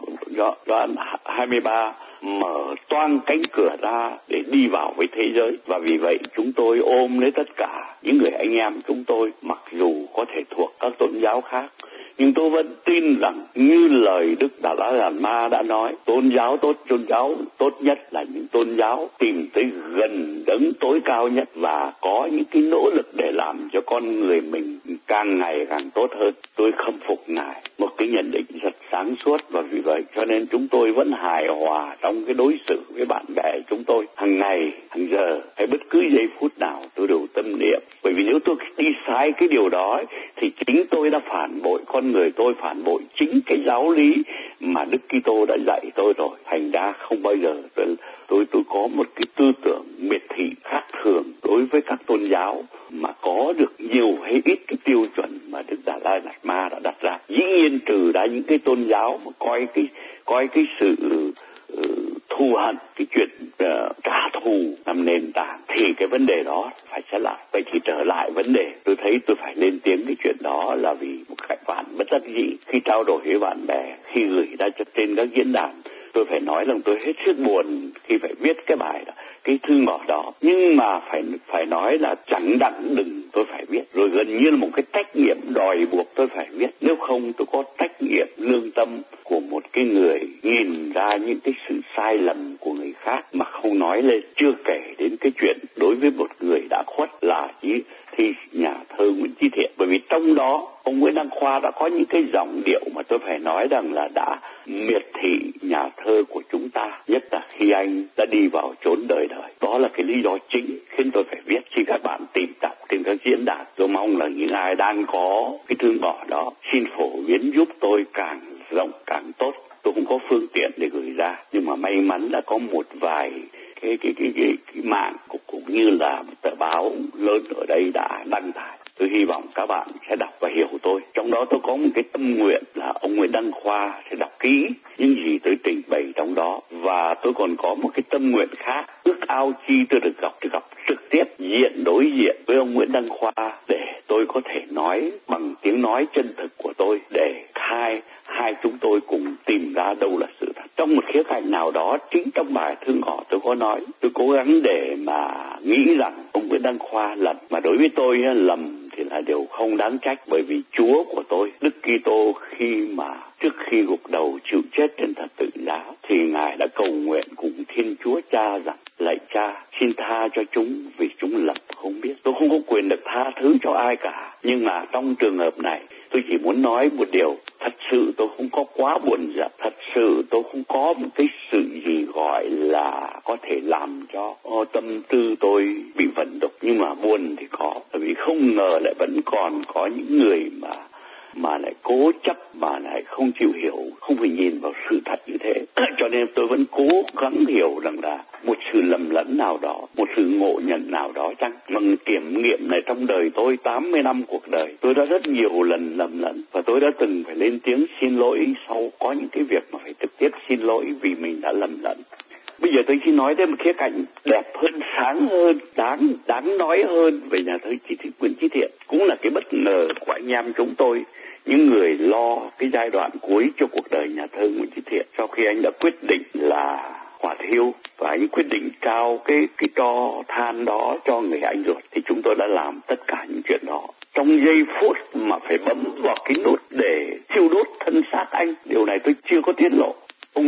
Gioan hai mươi ba mở toang cánh cửa ra để đi vào với thế giới. Và vì vậy chúng tôi ôm lấy tất cả những người anh em chúng tôi, mặc dù có thể thuộc các tôn giáo khác, nhưng tôi vẫn tin rằng như lời Đức Đạt Lai Lạt Ma đã nói, tôn giáo tốt, tôn giáo tốt nhất là những tôn giáo tìm tới gần đấng tối cao nhất và có những cái nỗ lực để làm cho con người mình càng ngày càng tốt hơn. Tôi khâm phục Ngài, một cái nhận định rất sáng suốt, và vì vậy cho nên chúng tôi vẫn hài hòa trong cái đối xử với bạn bè chúng tôi hàng ngày, hàng giờ, hay bất cứ giây phút nào tôi đều tâm niệm. Bởi vì nếu tôi đi sai cái điều đó thì chính tôi đã phản bội con người tôi, phản bội chính cái giáo lý mà Đức Kitô đã dạy tôi rồi. Thành ra không bao giờ tôi tôi, tôi có một cái tư tưởng miệt thị khác thường đối với các tôn giáo mà có được nhiều hay ít cái tiêu chuẩn mà Đức Đạt Lai Lạt Ma đã đặt ra. Dĩ nhiên trừ ra những cái tôn giáo mà coi cái coi cái sự uh, thù hận, cái chuyện uh, trả thù làm nền tảng, thì cái vấn đề đó phải xét lại. Vậy thì trở lại vấn đề, tôi thấy tôi phải lên tiếng cái chuyện đó là vì một cách phản bất đắc dĩ khi trao đổi với bạn bè, khi gửi ra trên các diễn đàn. Tôi phải nói rằng tôi hết sức buồn khi phải viết cái bài đó, cái thư ngỏ đó, nhưng mà phải phải nói là chẳng đặng đừng tôi phải viết, rồi gần như là một cái trách nhiệm đòi buộc tôi phải viết. Nếu không tôi có trách nhiệm lương tâm của một cái người nhìn ra những cái sự sai lầm của người khác mà không nói lên, chưa kể đến cái chuyện đối với một người đã khuất là chỉ thì nhà thơ Nguyễn Chí Thiện. Bởi vì trong đó ông Nguyễn Đăng Khoa đã có những cái giọng điệu mà tôi phải nói rằng là đã miệt thị nhà thơ của chúng ta, nhất là khi anh đã đi vào chốn đời đời. Đó là cái lý do chính khiến tôi phải viết. Xin các bạn tìm đọc trên các diễn đàn. Tôi mong là những ai đang có cái thư ngỏ đó xin phổ biến giúp tôi càng rộng càng tốt. Tôi không có phương tiện để gửi ra, nhưng mà may mắn đã có một vài cái cái cái cái, cái mạng cũng, cũng như là một tờ báo lớn ở đây đã đăng tải. Tôi hy vọng các bạn sẽ đọc và hiểu tôi. Trong đó tôi có một cái tâm nguyện là ông Nguyễn Đăng Khoa sẽ đọc kỹ những gì tôi trình bày trong đó. Và tôi còn có một cái tâm nguyện khác, ước ao chi tôi được gặp, được gặp trực tiếp, diện đối diện với ông Nguyễn Đăng Khoa để tôi có thể nói bằng tiếng nói chân thực của tôi, để hai hai chúng tôi cùng tìm ra đâu là sự thật. Trong một khía cạnh nào đó, chính trong bài thư ngỏ tôi có nói, tôi cố gắng để mà nghĩ rằng ông Nguyễn Đăng Khoa lầm, mà đối với tôi lầm thì là điều không đáng trách, bởi vì Chúa của tôi, Đức Kitô, khi mà trước khi gục đầu chịu chết trên thập tự giá thì Ngài đã cầu nguyện cùng Thiên Chúa Cha rằng: lạy Cha, xin tha cho chúng vì chúng lầm không biết. Tôi không có quyền được tha thứ cho ai cả, nhưng mà trong trường hợp này tôi chỉ muốn nói một điều: thật sự tôi không có quá buồn giận, thật sự tôi không có một cái sự gì gọi là có thể làm cho oh, tâm tư tôi bị vận động, nhưng mà buồn thì có, bởi vì không ngờ lại vẫn còn có những người mà mà lại cố chấp, mà lại không chịu hiểu, không phải nhìn vào sự thật như thế. Cho nên tôi vẫn cố gắng hiểu rằng là một sự lầm lẫn nào đó, một sự ngộ nhận nào đó chăng. Bằng kiểm nghiệm này trong đời tôi, tám mươi năm cuộc đời, tôi đã rất nhiều lần lầm lẫn, và tôi đã từng phải lên tiếng xin lỗi sau có những cái việc mà phải trực tiếp xin lỗi vì mình đã lầm lẫn. Bây giờ tôi xin nói thêm một khía cạnh đẹp hơn, sáng hơn, đáng đáng nói hơn về nhà thơ Nguyễn Chí Thiện. Cũng là cái bất ngờ của anh em chúng tôi, những người lo cái giai đoạn cuối cho cuộc đời nhà thơ Nguyễn Chí Thiện. Sau khi anh đã quyết định là hỏa thiêu và anh quyết định trao cái cái tro than đó cho người anh ruột, thì chúng tôi đã làm tất cả những chuyện đó. Trong giây phút mà phải bấm vào cái nút để thiêu đốt thân xác anh, điều này tôi chưa có tiết lộ. Ông Nguyễn Công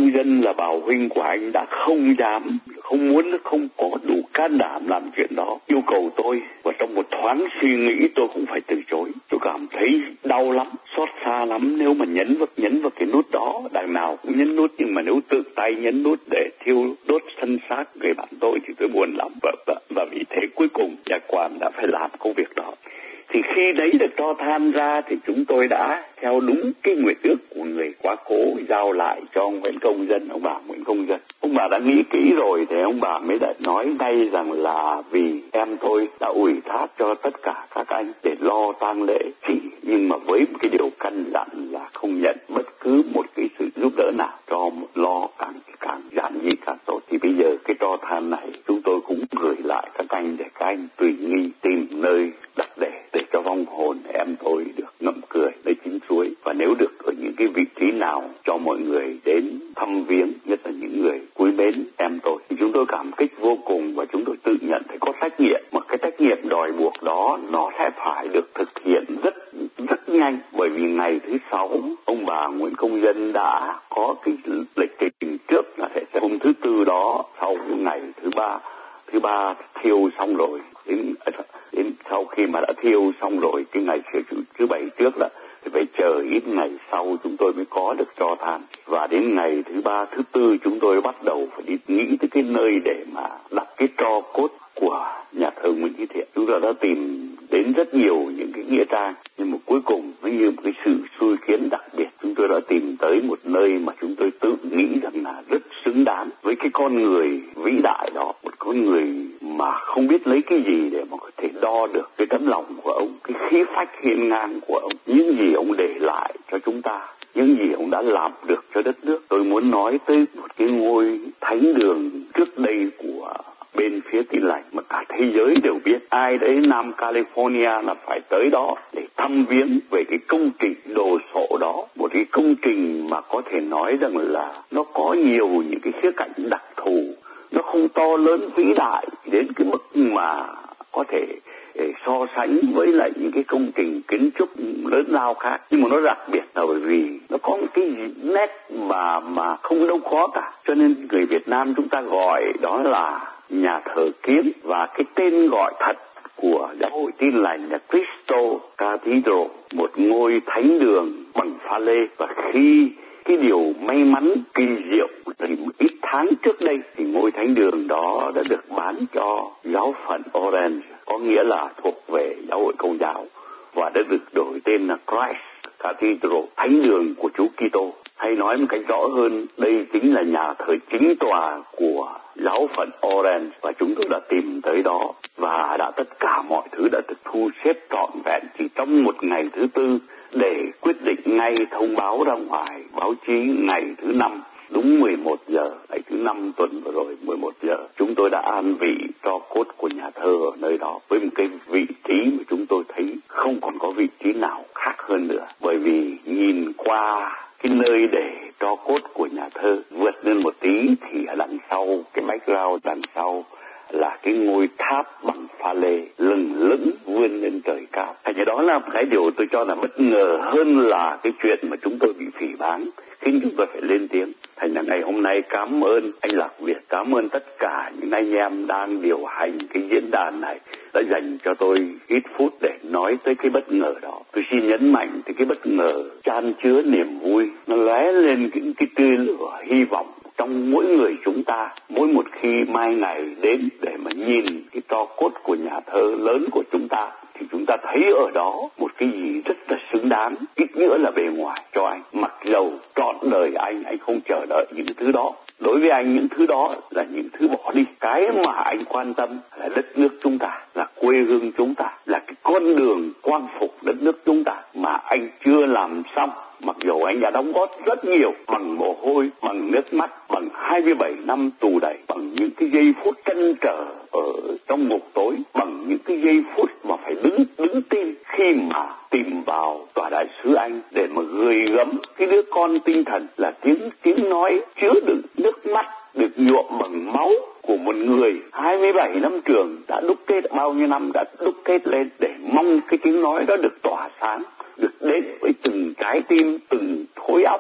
công dân là bảo huynh của anh đã không dám, không muốn, không có đủ can đảm làm chuyện đó, yêu cầu tôi, và trong một thoáng suy nghĩ tôi cũng phải từ chối. Tôi cảm thấy đau lắm, xót xa lắm nếu mà nhấn vào, nhấn vào cái nút đó. Đằng nào cũng nhấn nút, nhưng mà nếu tự tay nhấn nút để thiêu đốt thân xác người bạn tôi thì tôi buồn lắm. Và, và, và vì thế cuối cùng nhà quản đã phải làm công việc đó. Thì khi lấy được tro than ra thì chúng tôi đã theo đúng cái nguyện ước của người quá cố giao lại cho ông Nguyễn Công Dân, ông bà Nguyễn Công Dân. Ông bà đã nghĩ kỹ rồi thì ông bà mới đã nói ngay rằng là vì em tôi đã ủy thác cho tất cả các anh để lo tang lễ, chỉ nhưng mà với một cái điều căn dặn là không nhận bất cứ một cái sự giúp đỡ nào, cho một lo càng càng giản dị càng tốt. Thì bây giờ cái tro than này chúng tôi cũng gửi lại các anh để các anh tùy nghi tìm nơi đặt để để cho vong hồn em tôi được ngậm cười nơi chính suối, và nếu được ở những cái vị trí nào cho mọi người đến thăm viếng, nhất là những người quý mến em tôi, thì chúng tôi cảm kích vô cùng và chúng tôi tự nhận thấy có trách nhiệm. Mà cái trách nhiệm đòi buộc đó nó sẽ phải được thực hiện rất rất nhanh, bởi vì ngày thứ sáu ông bà Nguyễn Công Dân đã có cái lịch trình trước là sẽ hôm thứ tư đó, sau ngày thứ ba thứ ba thiêu xong rồi, đến, đến sau khi mà đã thiêu xong rồi cái ngày thứ, thứ bảy trước là thì phải chờ ít ngày sau chúng tôi mới có được tro than, và đến ngày thứ ba thứ tư chúng tôi bắt đầu phải đi nghĩ tới cái nơi để mà đặt cái tro cốt của nhà thờ Nguyễn Chí Thiện. Chúng tôi đã tìm đến rất nhiều những cái nghĩa trang, nhưng mà cuối cùng với như một cái sự xui khiến đặc biệt, chúng tôi đã tìm tới một nơi mà chúng tôi tự nghĩ rằng là rất xứng đáng với cái con người vĩ đại đó, một con người mà không biết lấy cái gì để mà có thể đo được cái tấm lòng của ông, cái khí phách hiên ngang của ông, những gì ông để lại cho chúng ta, những gì ông đã làm được cho đất nước. Tôi muốn nói tới một cái ngôi thánh đường trước đây của bên phía Tin Lành mà cả thế giới đều biết. Ai đấy Nam California là phải tới đó để thăm viếng về cái công trình đồ sộ đó, một cái công trình mà có thể nói rằng là nó có nhiều những cái khía cạnh đặc thù, nó không to lớn vĩ đại đến cái mức mà có thể để so sánh với lại những cái công trình kiến trúc lớn lao khác, nhưng mà nó đặc biệt là bởi vì nó có một cái nét mà mà không đâu khó cả, cho nên người Việt Nam chúng ta gọi đó là nhà thờ kiến, và cái tên gọi thật của Giáo hội Tin Lành là Crystal Cathedral, một ngôi thánh đường bằng pha lê. Và khi cái điều may mắn kỳ diệu thì ít tháng trước đây thì ngôi thánh đường đó đã được bán cho giáo phận Orange, có nghĩa là thuộc về giáo hội Công giáo, và đã được đổi tên là Christ Cathedral, thánh đường của Chúa Kitô. Hay nói một cách rõ hơn, đây chính là nhà thờ chính tòa của giáo phận Orange, và chúng tôi đã tìm tới đó và đã tất cả mọi thứ đã được thu xếp trọn vẹn chỉ trong một ngày thứ tư để quyết định ngay thông báo ra ngoài báo chí ngày thứ năm. Đúng mười một giờ, ngày thứ năm tuần vừa rồi, mười một giờ, chúng tôi đã an vị tro cốt của nhà thơ ở nơi đó với một cái vị trí mà chúng tôi thấy không còn có vị trí nào khác hơn nữa. Bởi vì nhìn qua cái nơi để tro cốt của nhà thơ vượt lên một tí thì ở đằng sau, cái background đằng sau là cái ngôi tháp bằng pha lê lừng lững vươn lên trời cao. Thành ra đó là cái điều tôi cho là bất ngờ hơn là cái chuyện mà chúng tôi bị phỉ báng, khiến chúng tôi phải lên tiếng. Thành ra ngày hôm nay cảm ơn anh Lạc Việt, cảm ơn tất cả những anh em đang điều hành cái diễn đàn này đã dành cho tôi ít phút để nói tới cái bất ngờ đó. Tôi xin nhấn mạnh tới cái bất ngờ chan chứa niềm vui, nó lóe lên cái, cái tia lửa hy vọng trong mỗi người chúng ta, mỗi một khi mai ngày đến để mà nhìn cái tro cốt của nhà thơ lớn của chúng ta, thì chúng ta thấy ở đó một cái gì rất là xứng đáng, ít nữa là bề ngoài cho anh. Mặc dầu trọn đời anh, anh không chờ đợi những thứ đó. Đối với anh, những thứ đó là những thứ bỏ đi. Cái mà anh quan tâm là đất nước chúng ta, là quê hương chúng ta, là cái con đường quang phục đất nước chúng ta mà anh chưa làm xong. Mặc dù anh đã đóng góp rất nhiều bằng mồ hôi, bằng nước mắt, bằng hai mươi bảy năm tù đầy, bằng những cái giây phút trăn trở ở trong ngục tối, bằng những cái giây phút mà phải đứng đứng tim khi mà tìm vào tòa đại sứ Anh để mà gửi gắm cái đứa con tinh thần là tiếng tiếng nói chứa đựng nước mắt được nhuộm bằng máu của một người hai mươi bảy năm trường đã đúc kết, bao nhiêu năm đã đúc kết lên, để mong cái tiếng nói đó được tỏa sáng, được đến với từng trái tim, từng khối óc của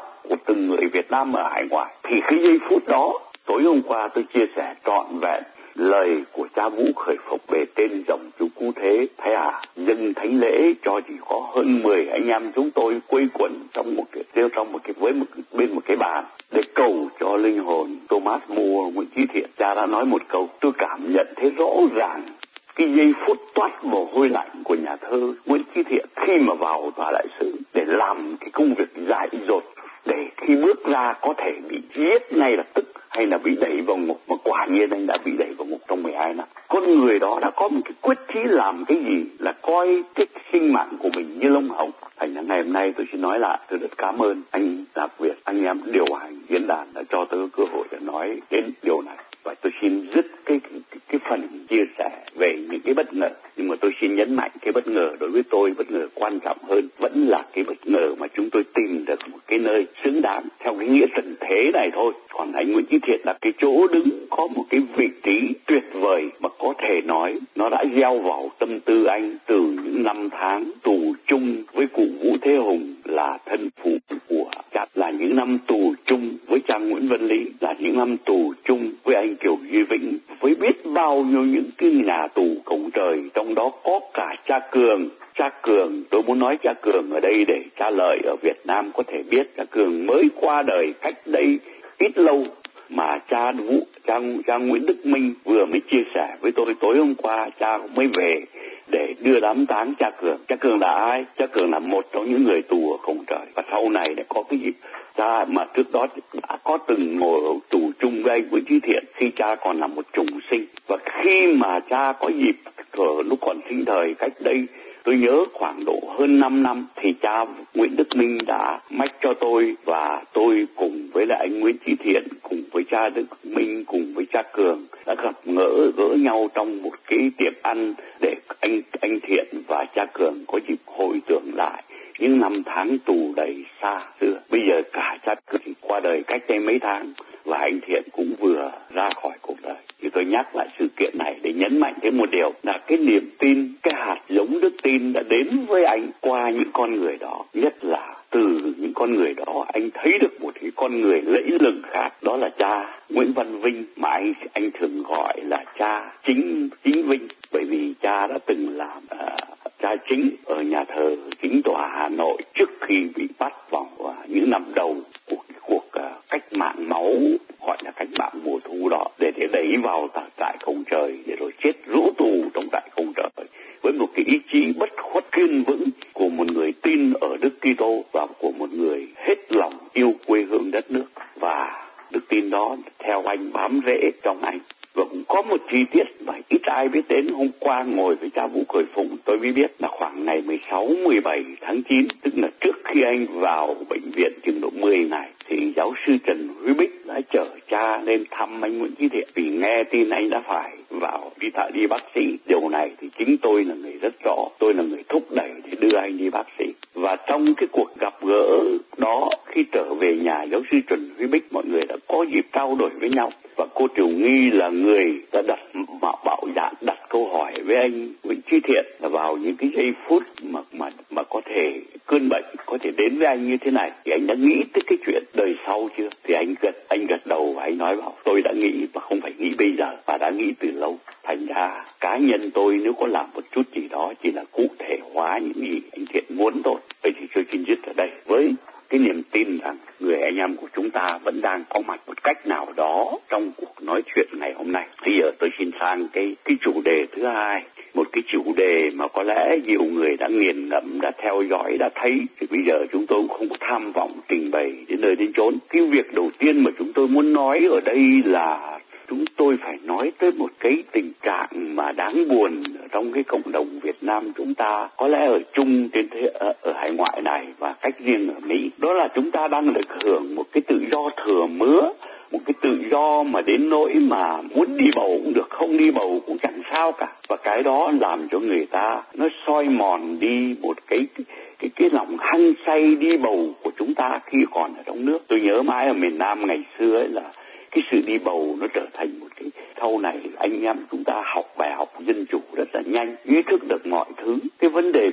từng người Việt Nam ở hải ngoại. Thì cái giây phút đó, tối hôm qua tôi chia sẻ trọn vẹn lời của cha Vũ khởi phục về tên dòng chú Cứu Thế. Thấy à, dâng thánh lễ cho chỉ có hơn mười anh em chúng tôi quây quần trong một cái tiêu trong một cái với một bên một cái bàn để cầu cho linh hồn Thomas More, Nguyễn Chí Thiện. Cha đã nói một câu, tôi cảm nhận thấy rõ ràng cái giây phút toát mồ hôi lạnh của nhà thơ Nguyễn Chí Thiện khi mà vào tòa đại sứ để làm cái công việc dại dột, để khi bước ra có thể bị giết ngay lập tức hay là bị đẩy vào ngục, mà quả nhiên anh đã bị đẩy vào ngục trong mười hai năm. Con người đó đã có một cái quyết chí làm cái gì là coi cái sinh mạng của mình như lông hồng. Thành ra ngày hôm nay tôi xin nói lại, tôi rất cảm ơn anh Đạp Việt, anh em điều hành diễn đàn đã cho tôi cơ hội để nói đến điều này. Và tôi xin dứt cái, cái, cái phần chia sẻ về những cái bất ngờ. Nhưng mà tôi xin nhấn mạnh cái bất ngờ đối với tôi, bất ngờ quan trọng hơn vẫn là cái bất ngờ mà chúng tôi tìm được một cái nơi xứng đáng theo cái nghĩa trần thế này thôi. Còn anh Nguyễn Chí Thiện là cái chỗ đứng có một cái vị trí tuyệt vời mà có thể nói nó đã gieo vào tâm tư anh từ những năm tháng tù chung với cụ Vũ Thế Hùng là thân phụ của cha, là những năm tù chung với cha Nguyễn Văn Lý, là những năm tù chung với anh Kiều Duy Vĩnh, với biết bao nhiêu những cái nhà tù cổng trời, trong đó có cả cha Cường. Cha Cường, tôi muốn nói cha Cường ở đây để cha Lợi ở Việt Nam có thể biết, cha Cường mới qua đời cách đây ít lâu mà cha Vũ, cha, cha Nguyễn Đức Minh vừa mới chia sẻ với tôi tối hôm qua, cha cũng mới về để đưa đám táng cha Cường. Cha Cường là ai? Cha Cường là một trong những người tù ở cổng trời, và sau này đã có cái gì cha mà trước đó đã có từng ngồi ở tù chung với anh Nguyễn Chí Thiện khi cha còn là một trùng sinh. Và khi mà cha có dịp ở lúc còn sinh thời cách đây tôi nhớ khoảng độ hơn năm năm thì cha Nguyễn Đức Minh đã mách cho tôi, và tôi cùng với lại anh Nguyễn Chí Thiện, cùng với cha Đức Minh, cùng với cha Cường đã gặp gỡ gỡ nhau trong một cái tiệc ăn để anh anh Thiện và cha Cường có dịp hồi tưởng lại những năm tháng tù đầy xa xưa. Bây giờ cả cha Cường qua đời cách đây mấy tháng và anh Thiện cũng vừa ra khỏi cuộc đời. Thì tôi nhắc lại sự kiện này để nhấn mạnh thêm một điều là cái niềm tin, cái hạt giống đức tin đã đến với anh qua những con người đó. Nhất là từ những con người đó anh thấy được một cái con người lẫy lừng khác, đó là cha Nguyễn Văn Vinh mà anh anh thường gọi là cha Chính Chính Vinh, bởi vì cha đã từng làm uh, cha chính ở nhà thờ Chính Tòa Hà Nội trước khi bị bắt vào uh, những năm đầu của cuộc uh, cách mạng máu, gọi là cách mạng mùa thu đó, để để đẩy vào tại cổng trời để rồi chết rũ tù trong tại cổng trời với một cái ý chí bất khuất kiên vững của một người tin ở Đức Kitô và của một người hết lòng yêu quê hương đất nước. Và đức tin đó theo anh bám rễ trong anh. Và cũng có một chi tiết mà ít ai biết đến, hôm qua ngồi với cha Vũ Khởi Phụng tôi mới biết là khoảng ngày mười sáu mười bảy tháng chín, tức là trước khi anh vào bệnh viện chừng độ mười ngày, thì giáo sư Trần Huy Bích đã chở cha lên thăm anh Nguyễn Chí Thiện vì nghe tin anh đã phải vào đi tại đi bác sĩ. Điều này thì chính tôi là người rất rõ, tôi là người thúc đẩy để đưa anh đi bác sĩ. Và trong cái cuộc gặp gỡ đó, khi trở về nhà giáo sư Trần Huy Bích, mọi người đã có dịp trao đổi với nhau, và cô Triều Nghi là người đã đặt bạo bạo dạn đặt câu hỏi với anh Nguyễn Chí Thiện là vào những cái giây phút mà mà mà có thể cơn bệnh có thể đến với anh như thế này thì anh đã nghĩ tới cái chuyện đời sau chưa? Thì anh gật anh gật đầu và anh nói bảo tôi đã nghĩ và không phải nghĩ bây giờ, và đã nghĩ từ lâu. Thành ra cá nhân tôi nếu có làm một chút gì đó chỉ là cụ thể hóa những gì anh Thiện muốn thôi. Vậy thì tôi xin dứt ở đây với cái niềm tin rằng người anh em của chúng ta vẫn đang có mặt một cách nào đó trong cuộc nói chuyện ngày hôm nay. Bây giờ tôi xin sang cái cái chủ đề thứ hai, một cái chủ đề mà có lẽ nhiều người đã nghiền ngẫm, đã theo dõi, đã thấy. Thì bây giờ chúng tôi cũng không có tham vọng trình bày đến nơi đến chốn. Cái việc đầu tiên mà chúng tôi muốn nói ở đây là chúng tôi phải nói tới một cái tình trạng mà đáng buồn trong cái cộng đồng Việt Nam chúng ta, có lẽ ở chung trên thế ở, ở hải ngoại này và cách riêng ở Mỹ. Đó là chúng ta đang được hưởng một cái tự do thừa mứa, một cái tự do mà đến nỗi mà muốn đi bầu cũng được, không đi bầu cũng chẳng sao cả. Và cái đó làm cho người ta nó soi mòn đi một cái cái cái lòng hăng say đi bầu của chúng ta khi còn ở trong nước. Tôi nhớ mãi ở miền Nam ngày xưa ấy là cái sự đi bầu nó trở thành một cái sau này anh em chúng ta học bài học dân chủ rất là nhanh, ý thức được mọi thứ. Cái vấn đề bị kiểm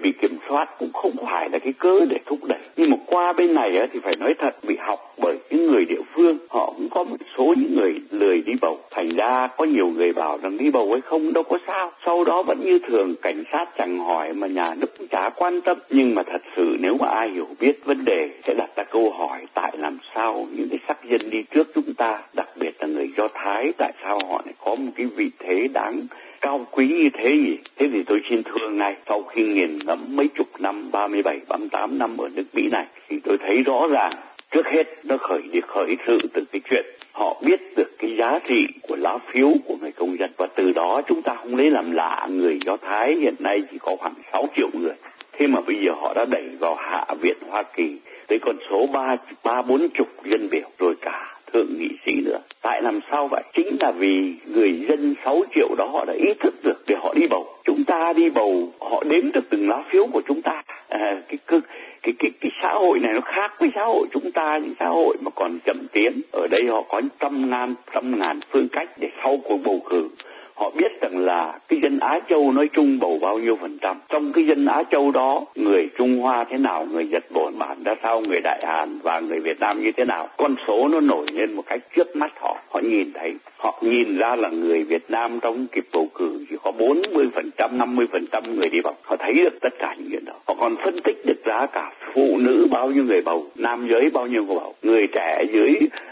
soát cũng không phải là cái cớ để thúc đẩy. Nhưng mà qua bên này á, thì phải nói thật bị học bởi những người địa phương, họ cũng có một số những người lười đi bầu. Thành ra có nhiều người bảo rằng đi bầu hay không đâu có sao. Sau đó vẫn như thường, cảnh sát chẳng hỏi mà nhà nước cũng chả quan tâm. Nhưng mà thật sự nếu mà ai hiểu biết vấn đề sẽ đặt ra câu hỏi tại làm sao những cái sắc dân đi trước chúng ta, đặc biệt là người Do Thái, tại sao họ lại có một cái vị thế đáng cao quý như thế nhỉ? Thế thì tôi xin thưa ngay, sau khi nghiền ngẫm mấy chục năm, ba mươi bảy, ba mươi tám năm ở nước Mỹ này, thì tôi thấy rõ ràng trước hết nó khởi đi khởi sự từ cái chuyện họ biết được cái giá trị của lá phiếu của người công dân, và từ đó chúng ta không lấy làm lạ người Do Thái hiện nay chỉ có khoảng sáu triệu người. Thế mà bây giờ họ đã đẩy vào Hạ viện Hoa Kỳ tới con số ba, ba bốn chục dân biểu rồi cả thượng nghị sĩ nữa. Tại làm sao vậy? Chính là vì người dân sáu triệu đó họ đã ý thức được để họ đi bầu. Chúng ta đi bầu, họ đếm được từng lá phiếu của chúng ta. À, cái, cái, cái, cái, cái xã hội này nó khác với xã hội chúng ta, những xã hội mà còn chậm tiến. Ở đây họ có trăm ngàn, trăm ngàn phương cách để sau cuộc bầu cử. Họ biết rằng là cái dân Á Châu nói chung bầu bao nhiêu phần trăm. Trong cái dân Á Châu đó, người Trung Hoa thế nào, người Nhật Bản ra sao, người Đại Hàn và người Việt Nam như thế nào. Con số nó nổi lên một cách trước mắt họ. Họ nhìn thấy, họ nhìn ra là người Việt Nam trong kịp bầu cử chỉ có bốn mươi phần trăm, năm mươi phần trăm người đi bầu. Họ thấy được tất cả những chuyện đó. Họ còn phân tích được ra cả phụ nữ bao nhiêu người bầu, nam giới bao nhiêu người bầu, người trẻ dưới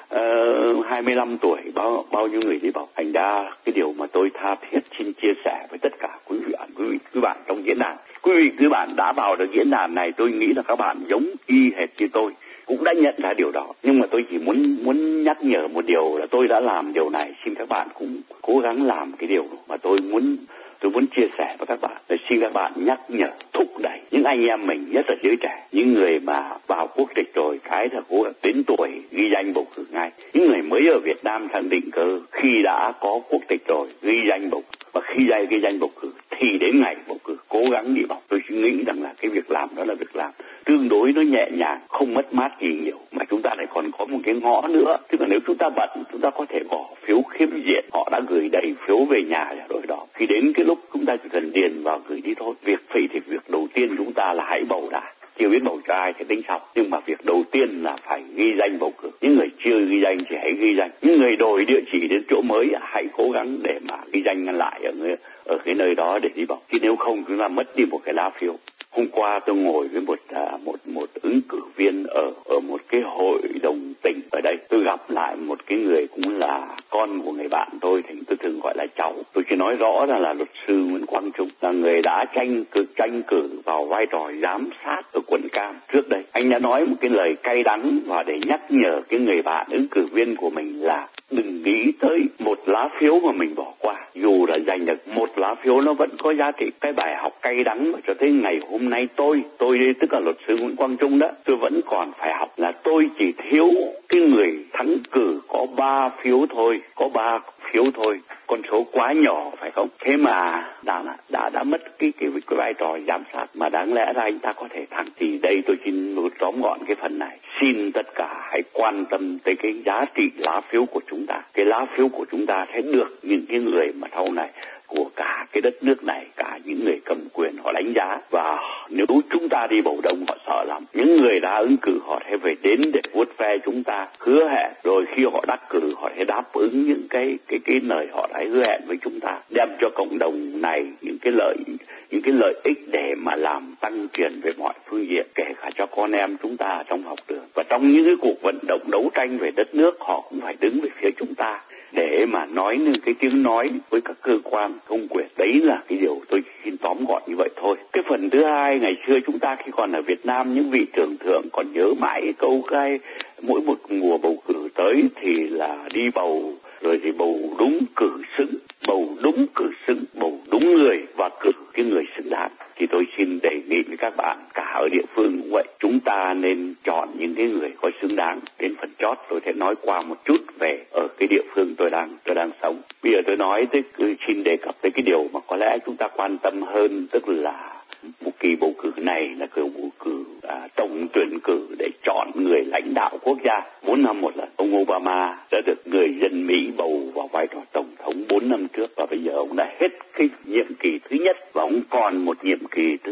uh, hai mươi lăm tuổi bao, bao nhiêu người đi bầu. Thành ra cái điều mà tôi tha thiết xin chia sẻ với tất cả quý vị, quý vị, quý bạn trong diễn đàn. Quý vị, quý bạn đã vào được diễn đàn này, tôi nghĩ là các bạn giống y hệt như tôi, cũng đã nhận ra điều đó. Nhưng mà tôi chỉ muốn muốn nhắc nhở một điều là tôi đã làm điều này, xin các bạn cũng cố gắng làm cái điều mà tôi muốn tôi muốn chia sẻ với các bạn. Để xin các bạn nhắc nhở, thúc đẩy những anh em mình, nhất là giới trẻ, những người mà vào quốc tịch rồi, cái là cố gắng đến tuổi ghi danh bầu cử ngay. Những người mới ở Việt Nam sang định cư khi đã có quốc tịch rồi, ghi danh bầu cử, và khi danh ghi danh bầu cử thì đến ngày bầu cử cố gắng đi bầu. Tôi nghĩ rằng là cái việc làm đó là việc làm tương đối nó nhẹ nhàng, không mất mát gì nhiều, mà chúng ta lại còn có một cái ngõ nữa. Tức là nếu chúng ta bận, chúng ta có thể bỏ phiếu khiếm diện, họ đã gửi đầy phiếu về nhà rồi đó. Khi đến cái lúc chúng ta chỉ cần điền vào gửi đi thôi. Việc phải thì việc đầu tiên chúng ta là hãy bầu đã. Chưa biết bầu cho ai thì tính sau. Nhưng mà việc đầu tiên là phải ghi danh bầu cử. Những người chưa ghi danh thì hãy ghi danh. Những người đổi địa chỉ đến chỗ mới hãy cố gắng để mà ghi danh lại ở người, ở cái nơi đó để đi bầu. Chứ nếu không chúng ta mất đi một cái lá phiếu. Hôm qua tôi ngồi với một à, một một ứng cử viên ở ở một cái hội đồng tỉnh ở đây. Tôi gặp lại một cái người cũng là con của người bạn tôi, thì tôi thường gọi là cháu. Tôi chỉ nói rõ rằng là luật sư Nguyễn Quang Trung là người đã tranh cử tranh cử vào vai trò giám sát ở quận Cam trước đây. Anh đã nói một cái lời cay đắng và để nhắc nhở cái người bạn ứng cử viên của mình là đừng nghĩ tới một lá phiếu mà mình bỏ qua. Dù là giành được một lá phiếu nó vẫn có giá trị. Cái bài học cay đắng mà cho tới ngày hôm nay tôi, tôi đây tức là luật sư Nguyễn Quang Trung đó, tôi vẫn còn phải học là tôi chỉ thiếu cái người thắng cử có ba phiếu thôi, có ba phiếu thôi, con số quá nhỏ phải không? Thế mà đã đã đã mất cái cái cái vai trò giám sát mà đáng lẽ ra anh ta có thể thắng. Thì đây tôi xin tóm gọn cái phần này. Xin tất cả hãy quan tâm tới cái giá trị lá phiếu của chúng ta. Cái lá phiếu của chúng ta sẽ được những cái người mà sau này của cả cái đất nước này, cả những người cầm quyền họ đánh giá. Và nếu chúng ta đi bầu đông họ sợ lắm. Những người đã ứng cử họ sẽ về đến để vuốt ve chúng ta, hứa hẹn, rồi khi họ đắc cử họ sẽ đáp ứng những cái cái cái lời họ đã hứa hẹn với chúng ta, đem cho cộng đồng này những cái lợi những cái lợi ích để mà làm tăng trưởng về mọi phương diện, kể cả cho con em chúng ta trong học đường. Và trong những cái cuộc vận động đấu tranh về đất nước họ cũng phải đứng về phía chúng ta để mà nói nên cái tiếng nói với các cơ quan công quyền. Đấy là cái điều tôi xin tóm gọn như vậy thôi. Cái phần thứ hai, ngày xưa chúng ta khi còn ở Việt Nam, những vị trưởng thượng còn nhớ mãi cái câu cái mỗi một mùa bầu cử tới thì là đi bầu, rồi thì bầu đúng cử xứng, bầu đúng cử xứng, bầu đúng người và cử cái người xứng đáng. Thì tôi xin đề nghị với các bạn cả ở địa phương cũng vậy, chúng ta nên chọn những cái người có xứng đáng. Đến phần chót tôi sẽ nói qua một chút về ở cái địa phương tôi đang tôi đang sống. Bây giờ tôi nói tới xin đề cập tới cái điều mà có lẽ chúng ta quan tâm hơn, tức là một kỳ bầu cử này là kỳ bầu cử à, tổng tuyển cử để chọn người lãnh đạo quốc gia. Bốn năm một lần, ông Obama đã được người dân Mỹ bầu vào vai trò tổng thống bốn năm trước, và bây giờ ông đã hết cái nhiệm kỳ thứ nhất và ông còn một nhiệm kỳ thứ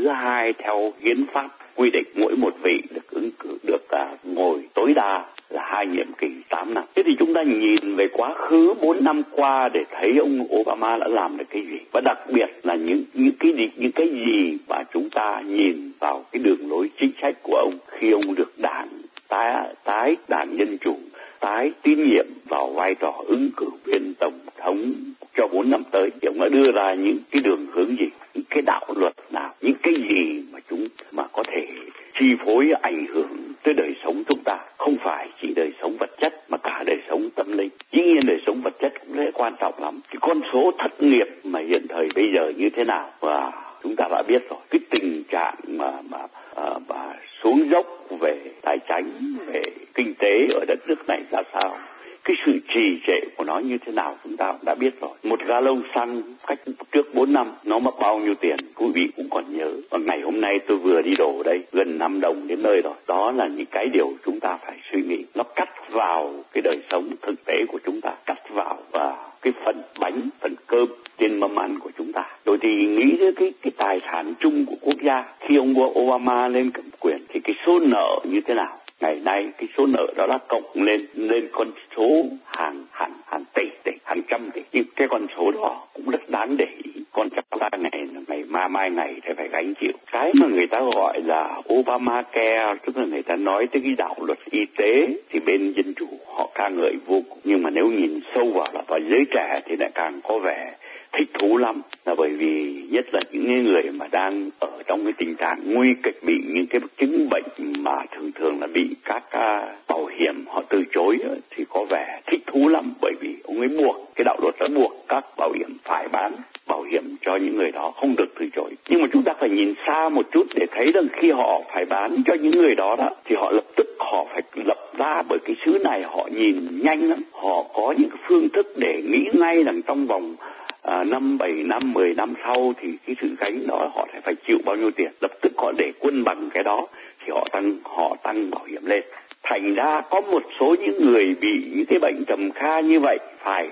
thứ hai theo hiến pháp quy định mỗi một vị được ứng cử được uh, ngồi tối đa là hai nhiệm kỳ tám năm. Thế thì chúng ta nhìn về quá khứ bốn năm qua để thấy ông Obama đã làm được cái gì, và đặc biệt là những những cái gì những cái gì mà chúng ta nhìn vào cái đường lối chính sách của ông khi ông được đảng tái tái đảng Dân Chủ tái tín nhiệm vào vai trò ứng cử viên tổng thống cho bốn năm tới. Thì ông đã đưa ra những cái đường hướng gì, những cái đạo luật nào, những cái gì mà chúng mà có thể chi phối ảnh hưởng tới đời sống chúng ta, không phải chỉ đời sống vật chất mà cả đời sống tâm linh. Dĩ nhiên đời sống vật chất cũng rất quan trọng lắm. Cái con số thất nghiệp mà hiện thời bây giờ như thế nào và chúng ta đã biết rồi. Cái tình trạng mà mà à, mà xuống dốc về tài chính, về kinh tế ở đất nước này ra sao, cái sự trì trệ của nó như thế nào chúng ta đã biết rồi. Một ga lông xăng cách trước bốn năm nó mất bao nhiêu tiền quý vị cũng còn nhớ. Và ngày hôm nay tôi vừa đi đổ đây gần năm đồng đến nơi rồi. Đó là những cái điều chúng ta phải suy nghĩ. Nó cắt vào cái đời sống thực tế của chúng ta, cắt vào và cái phần bánh, phần cơm trên mâm ăn của chúng ta. Rồi thì nghĩ đến cái cái tài sản chung của quốc gia. Khi ông Obama lên cầm quyền thì cái số nợ như thế nào? Ngày nay cái số nợ đó đã cộng lên lên con số hàng hàng hàng tỷ tỷ hàng trăm tỷ, nhưng cái con số đó cũng rất đáng để ý. Con cháu ta ngày ngày mai mai ngày thì phải gánh chịu. Cái mà người ta gọi là Obamacare, tức là người ta nói tới cái đạo luật y tế, thì bên Dân Chủ họ ca ngợi vô cùng, nhưng mà nếu nhìn sâu vào là vào giới trẻ thì lại càng có vẻ thích thú lắm, là bởi vì nhất là những người mà đang ở trong cái tình trạng nguy kịch, bị những cái chứng bệnh mà thường thường là bị các uh, bảo hiểm họ từ chối, thì có vẻ thích thú lắm, bởi vì ông ấy buộc, cái đạo luật đã buộc các bảo hiểm phải bán bảo hiểm cho những người đó, không được từ chối. Nhưng mà chúng ta phải nhìn xa một chút để thấy rằng khi họ phải bán cho những người đó đó, thì họ lập tức họ phải lập ra, bởi cái xứ này họ nhìn nhanh lắm, họ có những phương thức để nghĩ ngay rằng trong vòng À, năm, bảy năm, mười năm sau thì cái sự gánh đó họ sẽ phải chịu bao nhiêu tiền. Lập tức họ để quân bằng cái đó thì họ tăng họ tăng bảo hiểm lên. Thành ra có một số những người bị những cái bệnh trầm kha như vậy phải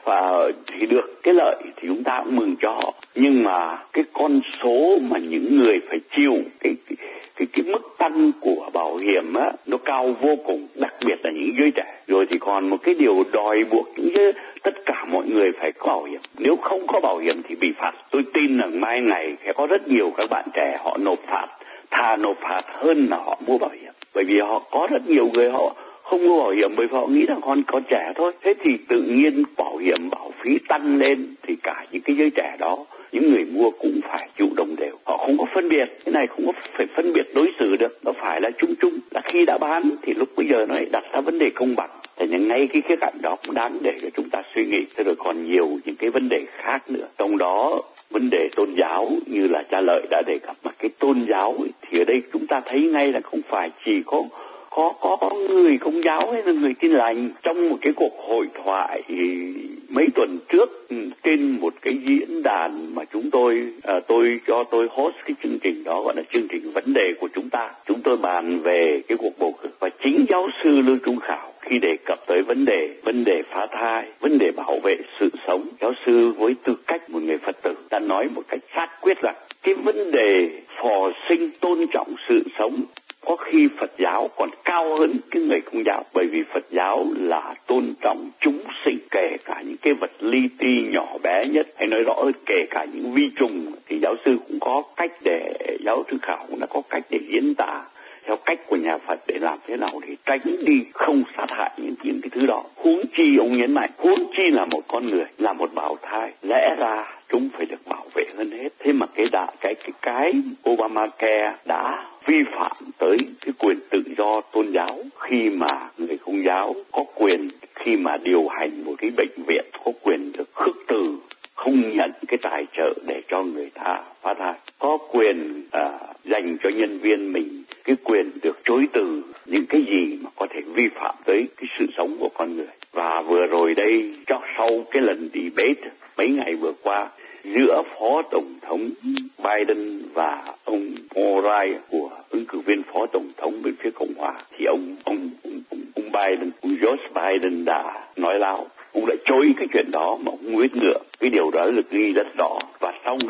và thì được cái lợi thì chúng ta cũng mừng cho họ. Nhưng mà cái con số mà những người phải chịu cái cái cái, cái mức tăng của bảo hiểm á, nó cao vô cùng, đặc biệt là những giới trẻ. Rồi thì còn một cái điều đòi buộc những cái, tất cả mọi người phải có bảo hiểm. Nếu không có bảo hiểm thì bị phạt. Tôi tin rằng mai ngày sẽ có rất nhiều các bạn trẻ họ nộp phạt, thà nộp phạt hơn là họ mua bảo hiểm. Bởi vì họ có rất nhiều người họ không mua bảo hiểm bởi vì họ nghĩ rằng con còn trẻ thôi. Thế thì tự nhiên bảo hiểm bảo phí tăng lên thì cả những cái giới trẻ đó, những người mua cũng phải chịu đồng đều. Họ không có phân biệt, cái này không có phải phân biệt đối xử được, nó phải là chung chung. Là khi đã bán thì lúc bây giờ nó lại đặt ra vấn đề công bằng. Thế nhưng ngay cái khía cạnh đó cũng đáng để cho chúng ta suy nghĩ. Thế rồi còn nhiều những cái vấn đề khác nữa. Trong đó vấn đề tôn giáo như là cha Lợi đã đề cập, mà cái tôn giáo ấy, thì ở đây chúng ta thấy ngay là không phải chỉ có có có, có người Công giáo hay là người Tin lành. Trong một cái cuộc hội thoại mấy tuần trước trên một cái diễn đàn mà chúng tôi à, tôi cho tôi host cái chương trình đó, gọi là chương trình vấn đề của chúng ta, chúng tôi bàn về cái cuộc bầu cử, và chính giáo sư Lưu Trung Khảo khi đề cập tới vấn đề vấn đề phá thai, vấn đề bảo vệ sự sống, giáo sư với tư cách một người Phật tử đã nói một cách xác quyết rằng cái vấn đề phò sinh tôn trọng sự sống có khi Phật giáo còn cao hơn cái người Công giáo, bởi vì Phật giáo là tôn trọng chúng sinh, kể cả những cái vật li ti nhỏ bé nhất, hay nói rõ hơn kể cả những vi trùng, thì giáo sư cũng có cách để, giáo sư Khảo cũng đã có cách để diễn tả theo cách của nhà Phật để làm thế nào để tránh đi không sát hại những, những cái thứ đó. Huống chi ông nhấn mạnh, huống chi là một con người, là một bào thai, lẽ ra chúng phải được bảo vệ hơn hết. Thế mà cái đã cái cái cái Obamacare đã vi phạm tới cái quyền tự do tôn giáo, khi mà người Công giáo có quyền khi mà điều hành một cái bệnh viện có quyền được khước từ, không nhận cái tài trợ để cho người ta phá thai, có quyền à, dành cho nhân viên mình cái quyền được chối từ những cái gì mà có thể vi phạm tới cái sự sống của con người. Và vừa rồi đây, cho sau cái lần debate mấy ngày vừa qua giữa Phó Tổng thống Biden và ông O'Reilly của ứng cử viên Phó Tổng thống bên phía Cộng hòa, thì ông ông ông, ông, ông Biden, ông Joe Biden đã nói lao, ông đã chối cái chuyện đó mà ông quyết ngựa. Cái điều đó được ghi rất rõ. Và trong cái cuộc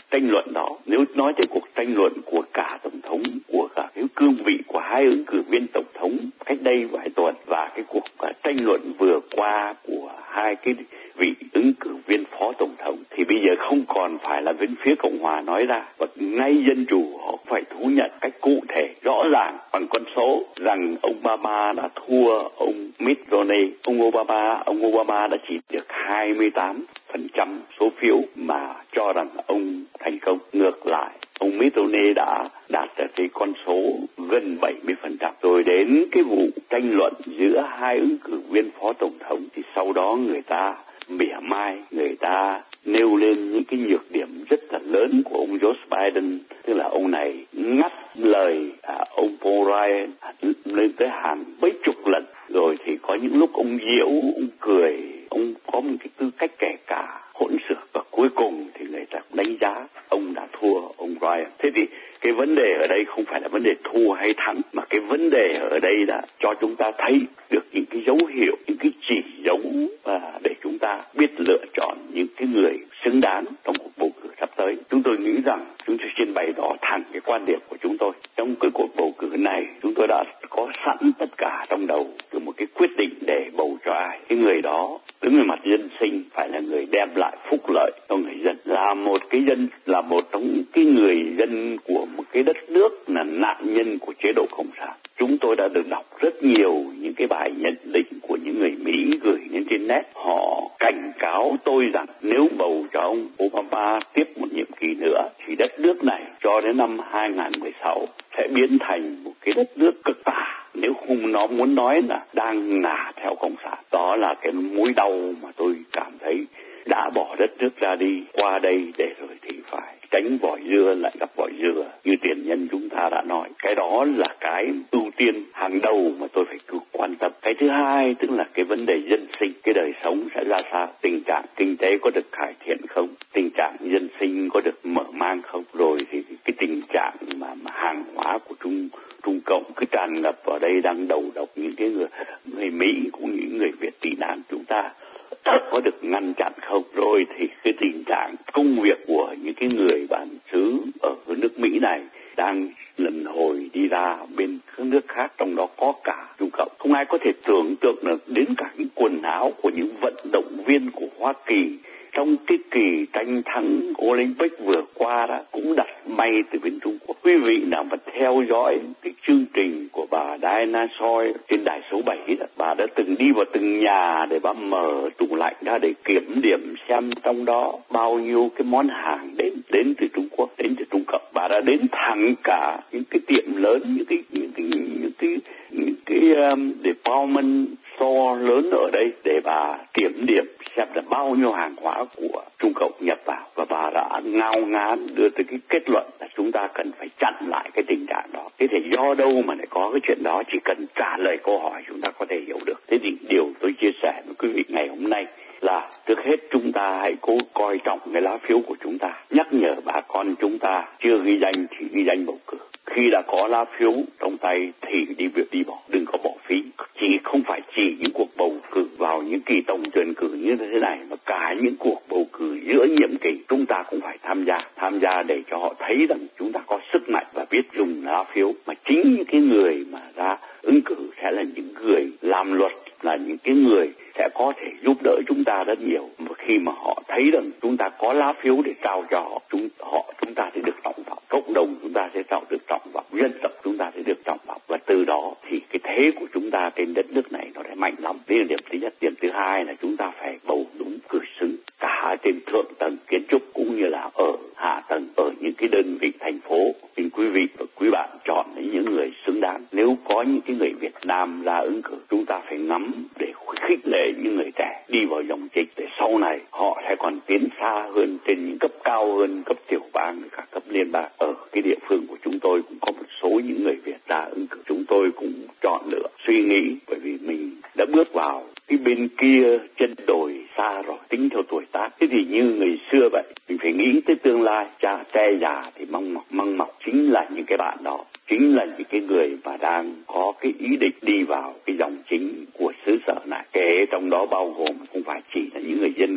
tranh luận đó, nếu nói tới cuộc tranh luận của cả tổng thống, của cả cái cương vị của hai ứng cử viên tổng thống cách đây vài tuần và cái cuộc tranh luận vừa qua của hai cái vị ứng cử viên phó tổng thống, thì bây giờ không còn phải là bên phía Cộng hòa nói ra, và ngay dân chủ họ phải thú nhận cách cụ thể rõ ràng bằng con số rằng ông Obama đã thua ông Mitt Romney. Ông Obama, ông Obama đã chỉ được hai mươi tám phần trăm số phiếu mà cho rằng ông thành công. Ngược lại, ông Mitt Romney đã đạt được cái con số gần bảy mươi phần trăm. Rồi đến cái vụ tranh luận giữa hai ứng cử viên phó tổng thống thì sau đó người ta mỉa mai, người ta nêu lên những cái nhược điểm rất là lớn của ông Joe Biden, tức là ông này ngắt lời à, ông Paul Ryan lên tới hàng mấy chục lần, rồi thì có những lúc ông giễu, ông cười, ông có một cái tư cách kể cả hỗn xược, và cuối cùng thì người ta đánh giá ông đã thua ông Ryan. Thế thì cái vấn đề ở đây không phải là vấn đề thua hay thắng, mà cái vấn đề ở đây là cho chúng ta thấy được những cái dấu hiệu, những cái chỉ dấu à, để chúng ta biết lựa chọn những cái người xứng đáng trong cuộc bầu cử sắp tới. Chúng tôi nghĩ rằng chúng tôi trình bày rõ thẳng cái quan điểm của chúng tôi. Trong cái cuộc bầu cử này, chúng tôi đã có sẵn tất cả trong đầu từ một cái quyết định để bầu cho ai. Cái người đó đứng về mặt dân sinh phải là người đem lại phúc lợi cho người dân, là một cái dân, là một trong những cái người dân của một cái đất nước là nạn nhân của chế độ cộng sản. Chúng tôi đã được đọc rất nhiều những cái bài nhận định của những người Mỹ gửi lên trên net. Họ cảnh cáo tôi rằng nếu bầu cho ông Obama tiếp một nhiệm kỳ nữa thì đất nước này cho đến năm hai không một sáu sẽ biến thành một cái đất nước cực tả. Nếu không nó muốn nói là đang ngả theo cộng sản. Đó là cái mối đau mà tôi cảm thấy đã bỏ đất nước ra đi qua đây để rồi thì phải tránh vòi dưa lại gặp vòi dừa, như tiền nhân chúng ta đã nói. Cái đó là cái ưu tiên hàng đầu mà tôi phải cứ quan tâm. Cái thứ hai tức là cái vấn đề dân sinh, cái đời sống sẽ ra sao, tình trạng kinh tế có được cải thiện không, tình trạng dân sinh có được mở mang không, rồi thì cái tình trạng mà, mà hàng hóa của Trung Trung Cộng cứ tràn ngập vào đây đang đầu độc những cái người, người Mỹ cũng như những người Việt tị nạn chúng ta có được ngăn chặn không, rồi thì cái tình trạng công việc của những cái người bản xứ ở nước Mỹ này đang lần hồi đi ra bên các nước khác, trong đó có cả Trung Cộng. Không ai có thể tưởng tượng được đến cả những quần áo của những vận động viên của Hoa Kỳ trong cái kỳ tranh thắng Olympic vừa qua đó cũng đặt may từ bên Trung Quốc. Quý vị nào mà theo dõi cái chương trình của bà Diana Choi trên đài số bảy đó, bà đã từng đi vào từng nhà để bà mở tủ lạnh ra để kiểm điểm xem trong đó bao nhiêu cái món hàng đến đến từ Trung Quốc, đến từ Trung Cộng. Bà đã đến thẳng cả những cái tiệm lớn, những cái những cái những cái những cái, những cái um, department store lớn ở đây để bà kiểm điểm xem là bao nhiêu hàng hóa của Trung Cộng nhập vào, và bà đã ngao ngán đưa tới cái kết luận là chúng ta cần phải chặn lại cái tình trạng đó. Thế thì do đâu mà lại có cái chuyện đó? Chỉ cần trả lời câu hỏi chúng ta có thể hiểu được. Thế thì điều tôi chia sẻ với quý vị ngày hôm nay là trước hết chúng ta hãy cố coi trọng cái lá phiếu của chúng ta, nhắc nhở bà con chúng ta chưa ghi danh thì ghi danh bầu cử. Khi đã có lá phiếu trong tay thì đi việc đi bỏ, đừng có bỏ phí. Chỉ không phải chỉ những cuộc bầu cử vào những kỳ tổng tuyển cử như thế này, mà cả những cuộc bầu cử giữa nhiệm kỳ chúng ta cũng phải tham gia, tham gia để cho họ thấy rằng chúng ta có sức mạnh và biết dùng lá phiếu. Mà chính những cái người mà ra ứng cử sẽ là những người làm luật, là những cái người sẽ có thể giúp đỡ chúng ta rất nhiều. Mà khi mà họ thấy rằng chúng ta có lá phiếu để trao cho họ, chúng họ chúng ta sẽ được trọng vọng, cộng đồng chúng ta sẽ tạo được trọng vọng, dân tộc chúng ta sẽ được trọng vọng, và từ đó thì cái thế của chúng ta trên đất nước này nó sẽ mạnh lắm. Đây là điểm thứ nhất. Điểm thứ hai là chúng ta phải bầu đúng cử xứng, cả trên thượng tầng kiến trúc cũng như là ở hạ tầng, ở những cái đơn vị thành phố. Xin quý vị và quý bạn chọn những người xứng đáng. Nếu có những cái người Việt Nam ra ứng cử, chúng ta phải ngắm để khích lệ những người trẻ đi vào dòng chính, để sau này họ sẽ còn tiến xa hơn trên những cấp cao hơn, cấp tiểu bang, cả cấp liên bang. Ở cái địa phương của chúng tôi cũng có một số những người Việt ra ứng cử. Chúng tôi cũng chọn lựa, suy nghĩ, bởi vì mình đã bước vào cái bên kia chân đồi xa rồi, tính theo tuổi tác. Thế thì như người xưa vậy, mình phải nghĩ tới tương lai. Cha tre già thì măng mọc, măng mọc chính là những cái bạn đó, chính là những cái người mà đang có cái ý định đi vào cái dòng chính của xứ sở này. Kể trong đó bao gồm không phải chỉ là những người dân cử, nhưng mà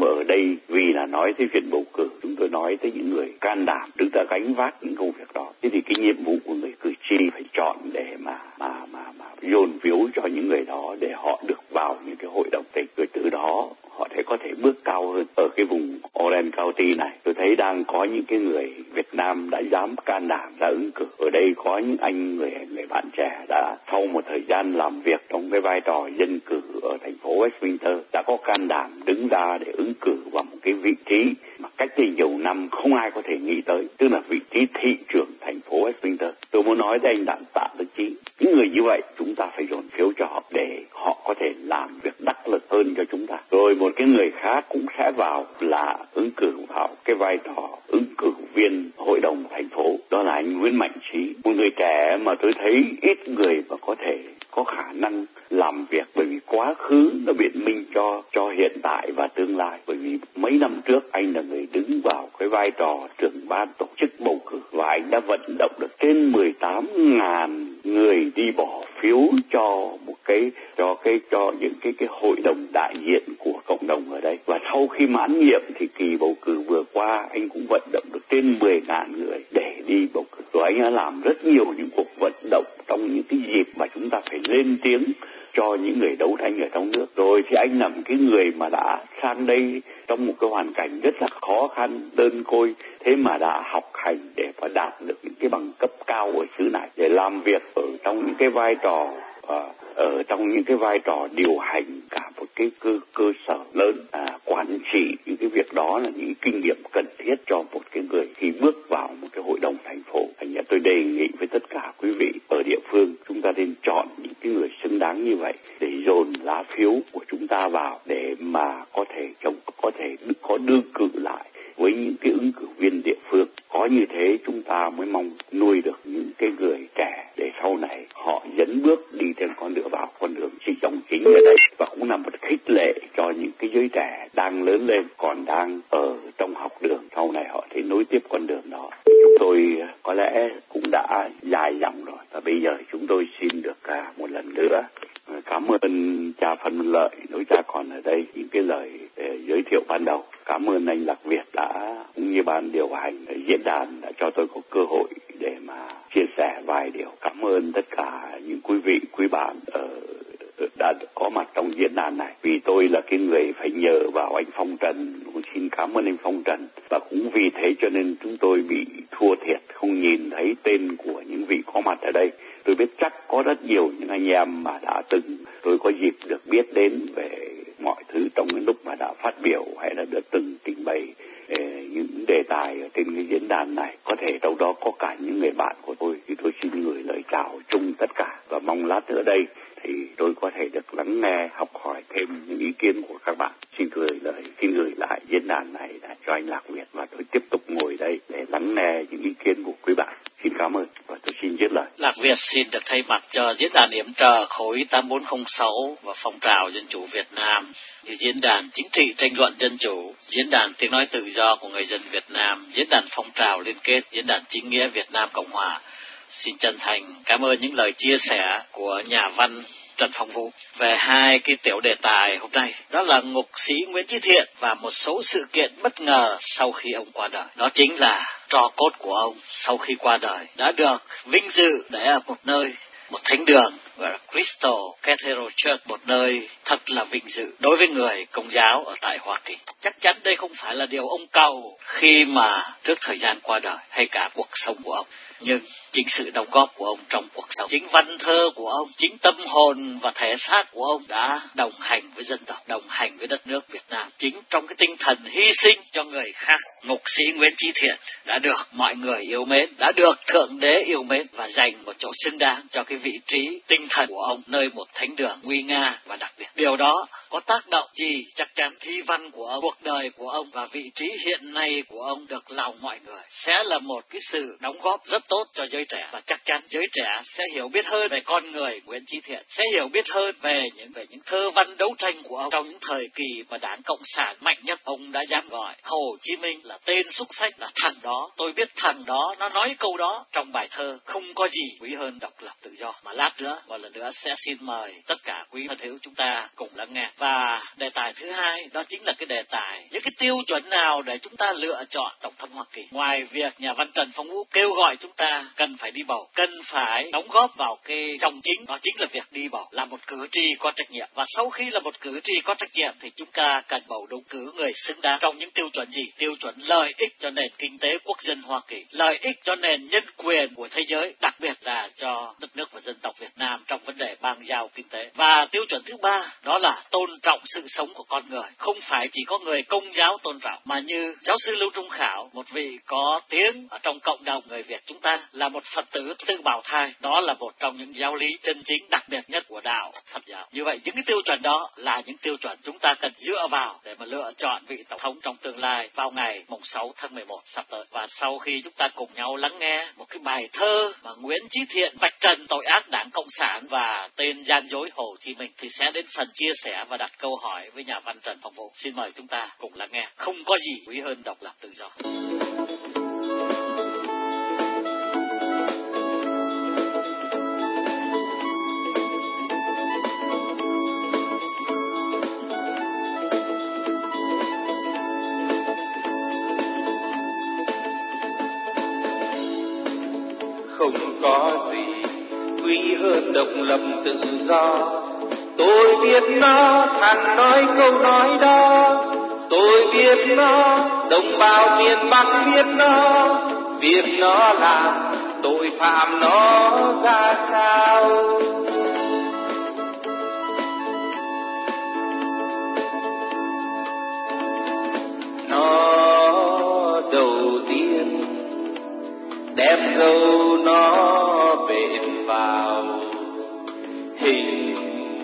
mà ở đây vì là nói tới chuyện bầu cử, chúng tôi nói tới những người can đảm đứng ra gánh vác những công việc đó. Thế thì cái nhiệm vụ của người cử tri phải chọn để mà mà mà mà dồn phiếu cho những người đó để họ được vào những cái hội đồng tỉnh, rồi từ đó họ sẽ có thể bước cao hơn. Ở cái vùng Orange County này, tôi thấy đang có những cái người Việt Nam đã dám can đảm ra ứng cử. Ở đây có những anh người người bạn trẻ đã sau một thời gian làm việc trong cái vai trò dân cử ở thành phố Westminster đã có can đảm đứng ra để ứng cử vào một cái vị trí mà cách đây nhiều năm không ai có thể nghĩ tới, tức là vị trí thị trưởng thành phố Westminster. Tôi muốn nói với anh Đặng Tạ Đức Chí, những người như vậy chúng ta phải dồn phiếu cho họ để họ có thể làm việc đắc lực hơn cho chúng ta. Rồi một cái người khác cũng sẽ vào là ứng cử vào cái vai trò ứng cử viên hội đồng thành phố, đó là anh Nguyễn Mạnh Trí, một người trẻ mà tôi thấy ít người mà có thể có khả năng làm việc, bởi vì quá khứ nó biện minh cho cho hiện tại và tương lai. Bởi vì mấy năm trước anh là người đứng vào cái vai trò trưởng ban tổ chức bầu cử và anh đã vận động được trên mười tám nghìn người đi bỏ phiếu cho một cái cho cái cho những cái cái hội đồng đại diện của cộng đồng ở đây. Và sau khi mãn nhiệm thì kỳ bầu cử vừa qua anh cũng vận động được trên mười nghìn người để đi bầu cử. Rồi anh đã làm rất nhiều những cuộc vận động trong những cái dịp mà chúng ta phải lên tiếng cho những người đấu tranh ở trong nước. Rồi thì anh là một cái người mà đã sang đây trong một cái hoàn cảnh rất là khó khăn, đơn côi, thế mà đã học hành để mà đạt được những cái bằng cấp cao ở xứ này, để làm việc ở trong những cái vai trò uh, ở trong những cái vai trò điều hành cả một cái cơ cơ sở lớn, à, quản trị những cái việc đó là những kinh nghiệm cần thiết cho một cái người khi bước vào một cái hội đồng thành phố. Thành ra tôi đề nghị với tất cả quý vị ở địa phương, chúng ta nên chọn những cái người xứng đáng như vậy để dồn lá phiếu của chúng ta vào để mà có thể trong có thể có đương cử lại với những cái ứng cử viên địa phương. Có như thế chúng ta mới mong nuôi được những cái người trẻ để sau này họ dẫn bước đi trên con đường vào con đường chỉ trong chính ở đây, và cũng là một khích lệ cho những cái giới trẻ đang lớn lên còn đang ở trong học đường, sau này họ thể nối tiếp con đường đó. Chúng tôi có lẽ cũng đã dài dòng rồi, và bây giờ chúng tôi xin được cả một lần nữa cảm ơn cha Phan Lợi, nếu cha còn ở đây, những cái lời giới thiệu ban đầu. Cảm ơn anh Lạc Việt đã cũng như ban điều hành diễn đàn đã cho tôi có cơ hội để mà chia sẻ vài điều. Cảm ơn tất cả những quý vị, quý bạn ở đã có mặt trong diễn đàn này. Vì tôi là cái người phải nhờ vào anh Phong Trần, cũng xin cảm ơn anh Phong Trần, và cũng vì thế cho nên chúng tôi bị thua thiệt không nhìn thấy tên của những vị có mặt ở đây. Tôi biết chắc có rất nhiều những anh em mà đã từng tôi có dịp được biết đến về mọi thứ trong cái lúc mà đã phát biểu hay là đã từng trình bày những đề tài ở trên cái diễn đàn này. Có thể trong đó có cả những người bạn của tôi, thì tôi xin gửi lời chào chung tất cả, và mong lát nữa đây thì tôi có thể được lắng nghe, học hỏi thêm những ý kiến của các bạn. Xin gửi lời, xin gửi lại diễn đàn này cho anh Lạc Việt, và tôi tiếp tục ngồi đây để lắng nghe những ý kiến của quý bạn. Xin cảm ơn và tôi xin dứt lời. Lạc Việt xin được thay mặt cho diễn đàn yểm trợ khối tám bốn không sáu và phong trào dân chủ Việt Nam, như diễn đàn chính trị tranh luận dân chủ, diễn đàn tiếng nói tự do của người dân Việt Nam, diễn đàn phong trào liên kết, diễn đàn chính nghĩa Việt Nam Cộng Hòa, xin chân thành cảm ơn những lời chia sẻ của nhà văn Trần Phong Vũ về hai cái tiểu đề tài hôm nay, đó là ngục sĩ Nguyễn Chí Thiện và một số sự kiện bất ngờ sau khi ông qua đời. Đó chính là tro cốt của ông sau khi qua đời đã được vinh dự để ở một nơi, một thánh đường gọi là Crystal Cathedral Church, một nơi thật là vinh dự đối với người Công giáo ở tại Hoa Kỳ. Chắc chắn đây không phải là điều ông cầu khi mà trước thời gian qua đời hay cả cuộc sống của ông, nhưng chính sự đóng góp của ông trong cuộc sống, chính văn thơ của ông, chính tâm hồn và thể xác của ông đã đồng hành với dân tộc, đồng hành với đất nước Việt Nam. Chính trong cái tinh thần hy sinh cho người khác, ngục sĩ Nguyễn Chí Thiện đã được mọi người yêu mến, đã được Thượng Đế yêu mến và dành một chỗ xứng đáng cho cái vị trí tinh thần của ông nơi một thánh đường nguy nga và đặc biệt. Điều đó có tác động gì? Chắc chắn thi văn của ông, cuộc đời của ông và vị trí hiện nay của ông được lòng mọi người sẽ là một cái sự đóng góp rất tốt cho giới trẻ, và chắc chắn giới trẻ sẽ hiểu biết hơn về con người Nguyễn Chí Thiện, sẽ hiểu biết hơn về những về những thơ văn đấu tranh của ông trong những thời kỳ mà Đảng Cộng sản mạnh nhất. Ông đã dám gọi Hồ Chí Minh là tên xúc xách, là thằng đó, tôi biết thằng đó nó nói câu đó trong bài thơ không có gì quý hơn độc lập tự do. Mà lát nữa một lần nữa sẽ xin mời tất cả quý thân hữu chúng ta cùng lắng nghe. Và đề tài thứ hai đó chính là cái đề tài những cái tiêu chuẩn nào để chúng ta lựa chọn Tổng thống Hoa Kỳ. Ngoài việc nhà văn Trần Phong Vũ kêu gọi chúng ta cần phải đi bầu, cần phải đóng góp vào cái trọng chính, đó chính là việc đi bầu, là một cử tri có trách nhiệm. Và sau khi là một cử tri có trách nhiệm thì chúng ta cần bầu đúng cử người xứng đáng trong những tiêu chuẩn gì? Tiêu chuẩn lợi ích cho nền kinh tế quốc dân Hoa Kỳ, lợi ích cho nền nhân quyền của thế giới, đặc biệt là cho đất nước và dân tộc Việt Nam trong vấn đề bang giao kinh tế. Và tiêu chuẩn thứ ba đó là tôn trọng sự sống của con người. Không phải chỉ có người Công giáo tôn trọng, mà như giáo sư Lưu Trung Khảo, một vị có tiếng ở trong cộng đồng người Việt chúng ta, là một Phật tử tự bào thai. Đó là một trong những giáo lý chân chính đặc biệt nhất của đạo Phật giáo. Như vậy những cái tiêu chuẩn đó là những tiêu chuẩn chúng ta cần dựa vào để mà lựa chọn vị tổng thống trong tương lai vào ngày mùng sáu tháng mười một sắp tới. Và sau khi chúng ta cùng nhau lắng nghe một cái bài thơ mà Nguyễn Chí Thiện vạch trần tội ác Đảng Cộng sản và tên gian dối Hồ Chí Minh, thì sẽ đến phần chia sẻ và đặt câu hỏi với nhà văn Trần Phong Vũ. Xin mời chúng ta cùng lắng nghe. Không có gì quý hơn độc lập tự do. Không có gì quý hơn độc lập tự do. Tôi biết nó, thằng nói câu nói đó. Tôi biết nó, đồng bào miền Bắc biết nó. Biết nó làm tội phạm nó ra sao. Nó đầu tiên đem dâu nó bện vào hình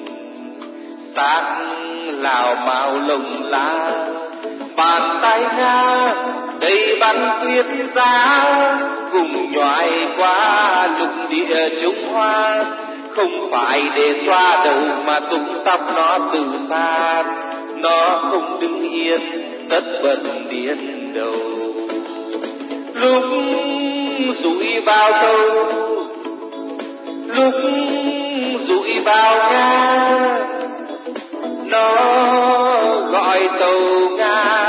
xác Lào mạo lồng lá, bàn tay Nga đầy bắn tuyết giá, cùng nhoài qua lục địa Trung Hoa. Không phải để xoa đầu mà tung tóc nó từ xa, nó không đứng yên tất bật điên đầu. Lúc rủi vào đâu, lúc rủi vào Nga, nó gọi tàu Nga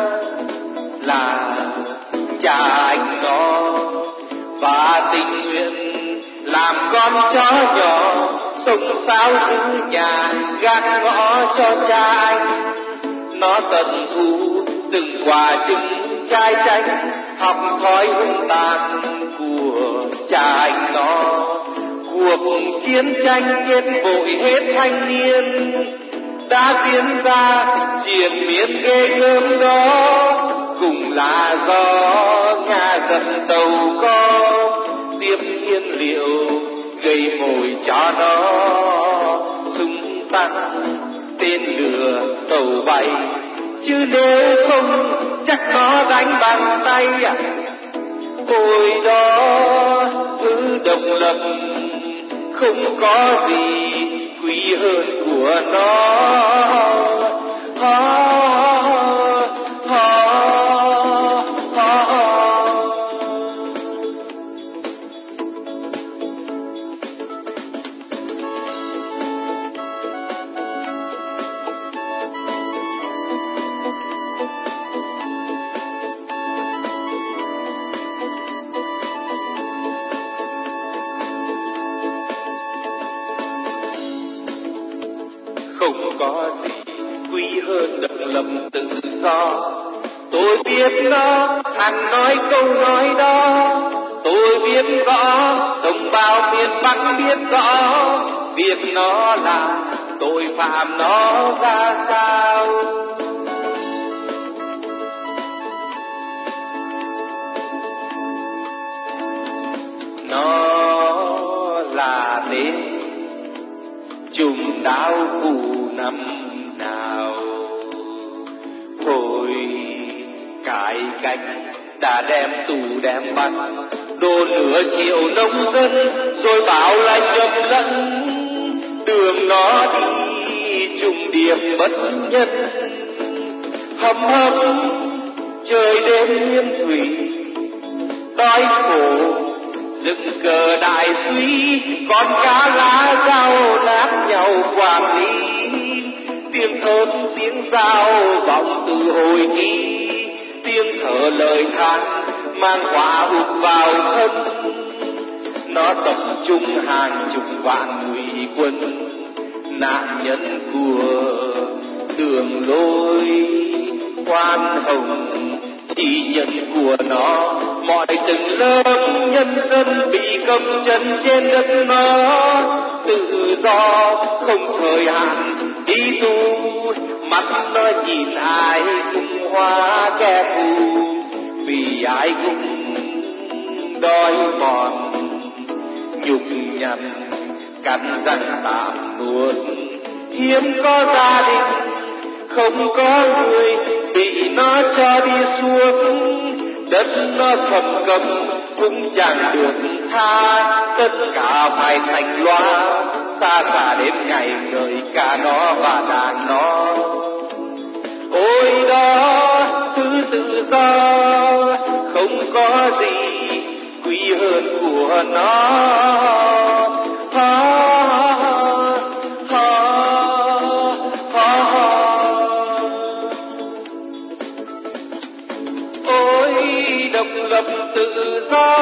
là cha anh nó, và tình nguyện làm con chó nhỏ sống sao giữ nhà gác ngõ cho cha anh. Nó tận thu từng quả trứng trai chanh, học thói hung tàn của cha anh nó. Cuộc chiến tranh chết vội hết thanh niên đã diễn ra triền miên ghê gớm đó, cùng là do Nga dần tàu có tiếp nhiên liệu gây mồi cho nó. Súng tăng tên lửa tàu bay, chứ nếu không chắc nó đánh bằng tay. Ôi đó thứ độc lập không có gì quý hơn của nó. Ha, ha, ha, ha. Không có gì quý hơn độc lập tự do. Tôi biết nó, thằng nói câu nói đó. Tôi biết rõ, đồng bào miền Bắc biết rõ. Biết nó là tội phạm nó ra sao. Nó là tên chùm đau cù năm nào. Hồi cải cách đã đem tù đem bắt, đổ nửa triệu nông dân rồi bảo là nhầm lẫn. Đường nó đi trùng điệp bất nhân, hầm hầm trời đêm nguyên thủy. Đói khổ dựng cờ đại suy, con cá lá rau nát nhau quản lý. tiếng thớt tiếng giao vọng từ hồi ký, tiếng thở lời than mang quả ục vào thân. Nó tập trung hàng chục vạn ngụy quân, nạn nhân của đường lối khoan hồng. Chỉ nhân của nó mọi tầng lớp nhân dân bị cầm chân trên đất nó. Tự do không thời hạn đi tu, mắt nó nhìn ai cũng hóa kẻ thù, vì ai cũng đói mòn nhục nhằn cắn răng tạm nuốt. Hiếm có gia đình không có người bị nó cho đi xuống, đất nó thầm cầm cũng chẳng được tha. Tất cả phải thành loa, xa xa đến ngày đời cả nó và đàn nó. Ôi đó thứ tự do không có gì quý hơn của nó. Ha, ha, ha, ha. Ôi độc lập tự do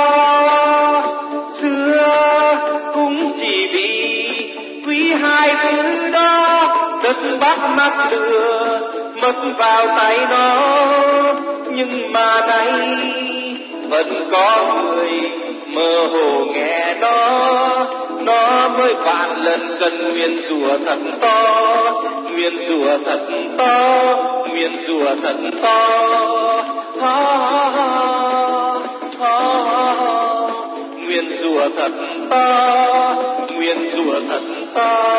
xưa cũng chỉ vì quý hai thứ đó. Đất bắt mắt lừa mất vào tay nó, nhưng mà nay vẫn có người mơ hồ nghe nó. Nó mới vạn lần cần nguyện rủa thật to, nguyện rủa thật to, nguyện rủa thật to. Ha, ha, ha, ha. Nguyện rủa thật to, nguyện rủa thật to.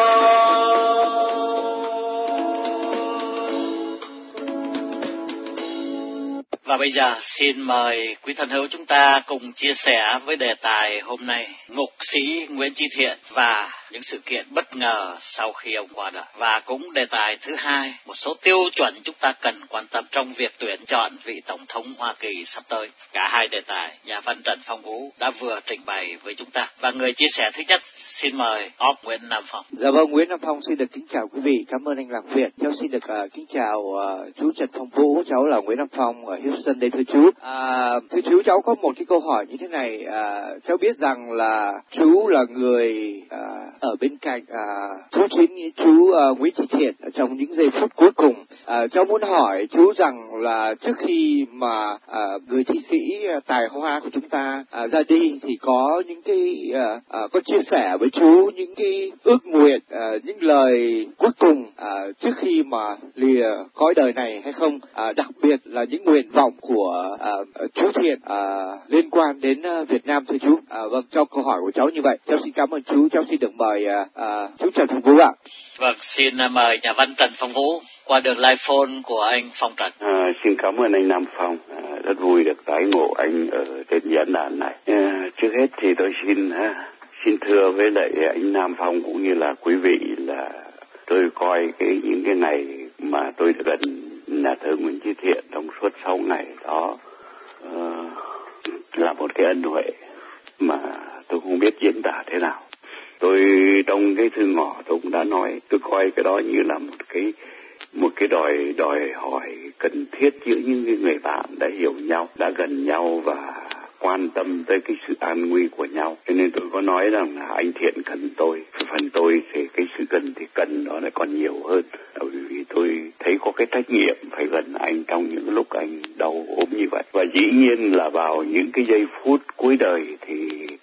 Và bây giờ xin mời quý thân hữu chúng ta cùng chia sẻ với đề tài hôm nay, ngục sĩ Nguyễn Chí Thiện và những sự kiện bất ngờ sau khi ông qua đời. Và cũng đề tài thứ hai, một số tiêu chuẩn chúng ta cần quan tâm trong việc tuyển chọn vị Tổng thống Hoa Kỳ sắp tới. Cả hai đề tài nhà văn Trần Phong Vũ đã vừa trình bày với chúng ta. Và người chia sẻ thứ nhất, xin mời Óc Nguyễn Nam Phong. Dạ vâng, Nguyễn Nam Phong xin được kính chào quý vị. Cảm ơn anh Lạc Việt. Cháu xin được uh, kính chào uh, chú Trần Phong Vũ. Cháu là Nguyễn Nam Phong ở Houston đây thưa chú. À, thưa chú, cháu có một cái câu hỏi như thế này. À, cháu biết rằng là chú là người à, ở bên cạnh à, chú chính chú uh, Nguyễn Chí Thiện trong những giây phút cuối cùng. À, cháu muốn hỏi chú rằng là trước khi mà à, người thi sĩ tài hoa của chúng ta à, ra đi thì có những cái à, à, có chia sẻ với chú những cái ước nguyện, à, những lời cuối cùng à, trước khi mà lìa cõi đời này hay không? À, đặc biệt là những nguyện vọng của à, chú Thiện à, liên quan đến à, Việt Nam thưa chú. À, vâng, cho câu hỏi của cháu như vậy. Cháu xin cảm ơn chú. Cháu xin được mời à, à, chú Trần Phong Vũ ạ. Vâng, xin mời nhà văn Trần Phong Vũ qua đường live phone của anh Phong Trần. À, xin cảm ơn anh Nam Phong, à, rất vui được tái ngộ anh ở trên diễn đàn này. À, trước hết thì tôi xin ha, xin thưa với lại anh Nam Phong cũng như là quý vị là tôi coi cái những cái ngày mà tôi được gần nhà thơ Nguyễn Chí Thiện trong suốt sáu ngày đó uh, là một cái ân huệ mà tôi không biết diễn tả thế nào. Tôi trong cái thư ngỏ tôi cũng đã nói, tôi coi cái đó như là một cái một cái đòi đòi hỏi cần thiết giữa những người bạn đã hiểu nhau, đã gần nhau và quan tâm tới cái sự an nguy của nhau. Cho nên tôi có nói rằng là anh Thiện cần tôi, phần tôi thì cái sự cần thì cần nó lại còn nhiều hơn. Bởi vì tôi thấy có cái trách nhiệm phải gần anh trong những lúc anh đau ốm như vậy. Và dĩ nhiên là vào những cái giây phút cuối đời thì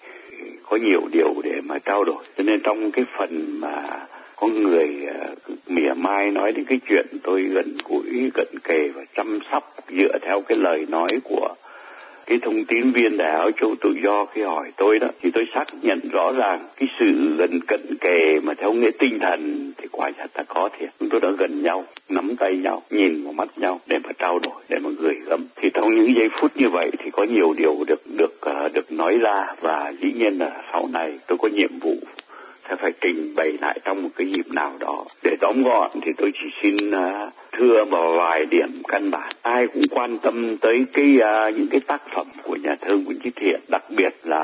có nhiều điều để mà trao đổi. Cho nên trong cái phần mà có người uh, mỉa mai nói đến cái chuyện tôi gần gũi, cận kề và chăm sóc dựa theo cái lời nói của cái thông tin viên Đài Áo Châu Tự Do khi hỏi tôi đó, thì tôi xác nhận rõ ràng cái sự gần cận kề mà theo nghĩa tinh thần thì quả thật là có thiệt. Chúng tôi đã gần nhau, nắm tay nhau, nhìn vào mắt nhau để mà trao đổi, để mà gửi gắm. Thì trong những giây phút như vậy thì có nhiều điều được được uh, được nói ra, và dĩ nhiên là sau này tôi có nhiệm vụ sẽ phải trình bày lại trong một cái dịp nào đó. Để tóm gọn thì tôi chỉ xin uh, thưa vào vài điểm căn bản. Ai cũng quan tâm tới cái uh, những cái tác phẩm của nhà thơ Nguyễn Chí Thiện, đặc biệt là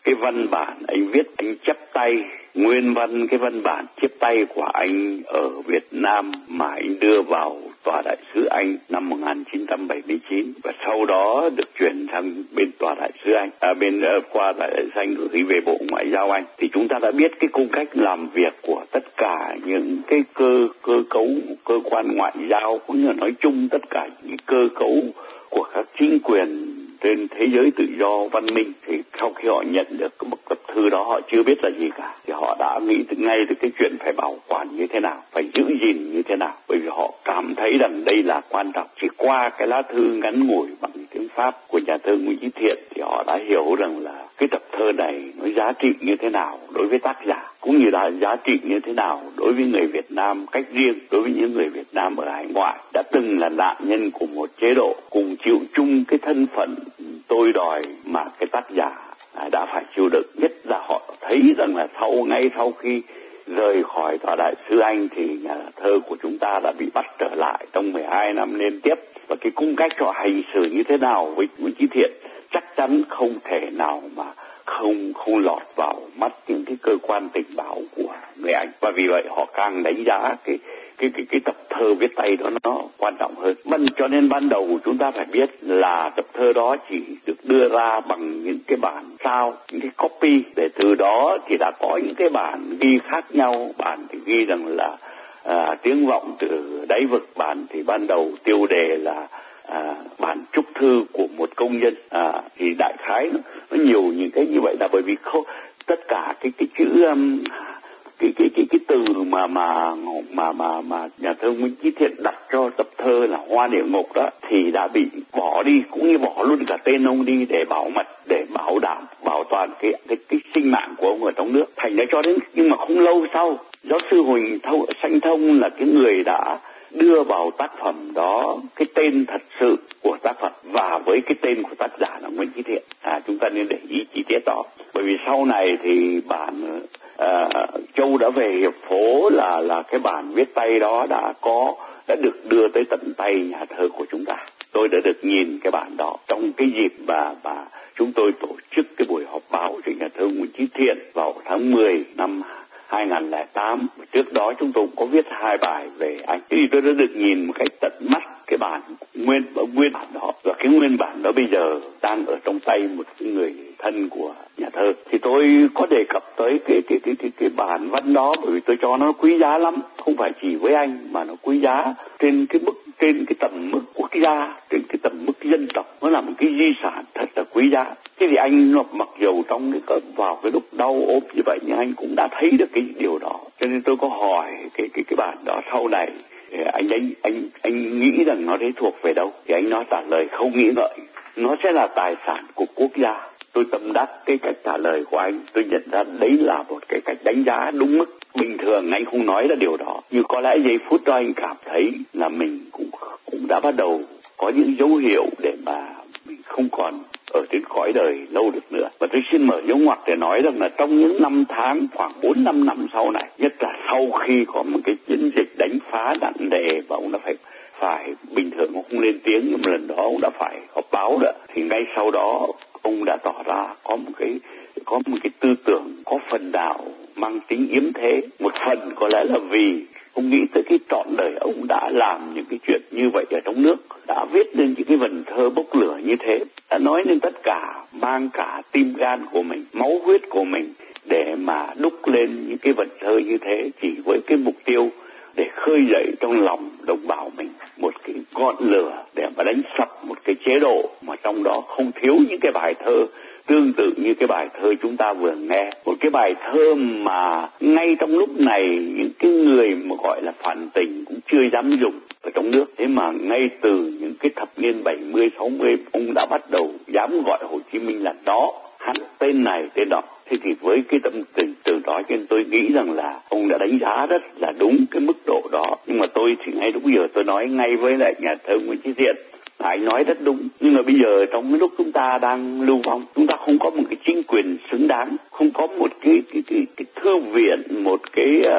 cái văn bản anh viết, anh chép tay nguyên văn cái văn bản chép tay của anh ở Việt Nam mà anh đưa vào tòa đại sứ Anh năm một nghìn chín trăm bảy mươi chín, và sau đó được chuyển sang bên tòa đại sứ Anh, à, bên uh, qua đại sứ Anh gửi về Bộ Ngoại giao Anh. Thì chúng ta đã biết cái cung cách làm việc của tất cả những cái cơ cơ cấu cơ quan ngoại giao, cũng như nói chung tất cả những cơ cấu của các chính quyền trên thế giới tự do văn minh. Thì sau khi họ nhận được cái bức tập thư đó, họ chưa biết là gì cả, thì họ đã nghĩ ngay từ cái chuyện phải bảo quản như thế nào, phải giữ gìn như thế nào, bởi vì họ cảm thấy rằng đây là quan trọng. Chỉ qua cái lá thư ngắn ngủi bằng tiếng Pháp của nhà thơ Nguyễn Chí Thiện thì họ đã hiểu rằng là cái tập thơ này nó giá trị như thế nào đối với tác giả, cũng như là giá trị như thế nào đối với người Việt Nam cách riêng, đối với những người Việt Nam ở hải ngoại đã từng là nạn nhân của một chế độ, cùng chịu chung cái thân phận tôi đòi mà cái tác giả đã phải chịu đựng. Nhất là họ thấy rằng là sau ngay sau khi rời khỏi tòa đại sứ Anh thì nhà thơ của chúng ta đã bị bắt trở lại trong mười hai năm liên tiếp, và cái cung cách họ hành xử như thế nào với Nguyễn Chí Thiện chắc chắn không thể nào mà không không lọt vào mắt những cái cơ quan tình báo của người Anh, và vì vậy họ càng đánh giá cái cái cái cái tập thơ viết tay đó nó quan trọng hơn. Vâng, cho nên ban đầu chúng ta phải biết là tập thơ đó chỉ được đưa ra bằng những cái bản sao, những cái copy, để từ đó thì đã có những cái bản ghi khác nhau. Bản thì ghi rằng là à, tiếng vọng từ đáy vực, bản thì ban đầu tiêu đề là à, bản chúc thư của một công nhân. À, thì đại khái nó, nó nhiều những cái như vậy là bởi vì không tất cả cái cái chữ um, cái cái cái cái từ mà mà mà mà mà nhà thơ Nguyễn Chí Thiện đặt cho tập thơ là Hoa Địa Ngục đó thì đã bị bỏ đi, cũng như bỏ luôn cả tên ông đi để bảo mật, để bảo đảm bảo toàn cái cái, cái sinh mạng của ông ở trong nước. Thành ra cho đến nhưng mà không lâu sau, giáo sư Huỳnh Thông, Sanh Thông là cái người đã đưa vào tác phẩm đó cái tên thật sự của tác phẩm và với cái tên của tác giả là Nguyễn Chí Thiện. À, chúng ta nên để ý chi tiết đó, bởi vì sau này thì bản à, Châu đã về hiệp phố là là cái bản viết tay đó đã có đã được đưa tới tận tay nhà thơ của chúng ta. Tôi đã được nhìn cái bản đó trong cái dịp mà mà chúng tôi tổ chức cái buổi họp báo cho nhà thơ Nguyễn Chí Thiện vào tháng mười năm hai nghìn lẻ tám. Trước đó chúng tôi cũng có viết hai bài về anh. Thì tôi đã được nhìn một cách tận mắt cái bản nguyên nguyên bản đó, và cái nguyên bản đó bây giờ đang ở trong tay một người thân của nhà thơ. Thì tôi có đề cập tới cái cái cái cái, cái bản văn đó bởi vì tôi cho nó quý giá lắm, không phải chỉ với anh mà nó quý giá trên cái mức trên cái tầm mức quốc gia, trên cái tầm mức dân tộc. Nó là một cái di sản thật là quý giá. Thế thì anh mặc dù trong cái vào cái lúc đau ốm như vậy nhưng anh cũng đã thấy được cái điều đó. Cho nên tôi có hỏi cái cái cái bản đó sau này anh anh anh anh nghĩ rằng nó đấy thuộc về đâu, thì anh nói trả lời không nghĩ ngợi, nó sẽ là tài sản của quốc gia. Tôi tâm đắc cái cách trả lời của anh, tôi nhận ra đấy là một cái cách đánh giá đúng mức. Bình thường anh không nói ra điều đó, nhưng có lẽ giây phút đó anh cảm thấy là mình cũng cũng đã bắt đầu có những dấu hiệu để mà mình không còn ở trên cõi đời lâu được nữa. Và tôi xin mở dấu ngoặc để nói rằng là trong những năm tháng khoảng bốn năm năm sau này, nhất là sau khi có một cái chiến dịch đánh phá nặng nề và ông đã phải phải bình thường ông không lên tiếng, nhưng mà lần đó ông đã phải họp báo đó, thì ngay sau đó ông đã tỏ ra có một cái có một cái tư tưởng có phần nào mang tính yếm thế. Một phần có lẽ là vì ông nghĩ tới cái trọn đời ông đã làm những cái chuyện như vậy ở trong nước, đã viết lên những cái vần thơ bốc lửa như thế, đã nói lên tất cả, mang cả tim gan của mình, máu huyết của mình để mà đúc lên những cái vần thơ như thế, chỉ với cái mục tiêu để khơi dậy trong lòng đồng bào mình một cái ngọn lửa để mà đánh sập một cái chế độ mà trong đó không thiếu những cái bài thơ tương tự như cái bài thơ chúng ta vừa nghe. Một cái bài thơ mà ngay trong lúc này những cái người mà gọi là phản tình cũng chưa dám dùng ở trong nước. Thế mà ngay từ những cái thập niên bảy mươi, sáu mươi ông đã bắt đầu dám gọi Hồ Chí Minh là đó, hắn tên này tên đó. Thế thì với cái tâm tình từ đó cho nên tôi nghĩ rằng là ông đã đánh giá rất là đúng cái mức độ đó. Nhưng mà tôi thì ngay lúc giờ tôi nói ngay với lại nhà thơ Nguyễn Chí Thiện, anh nói rất đúng. Nhưng mà bây giờ trong cái lúc chúng ta đang lưu vong, chúng ta không có một cái chính quyền xứng đáng, không có một cái cái cái, cái thư viện, một cái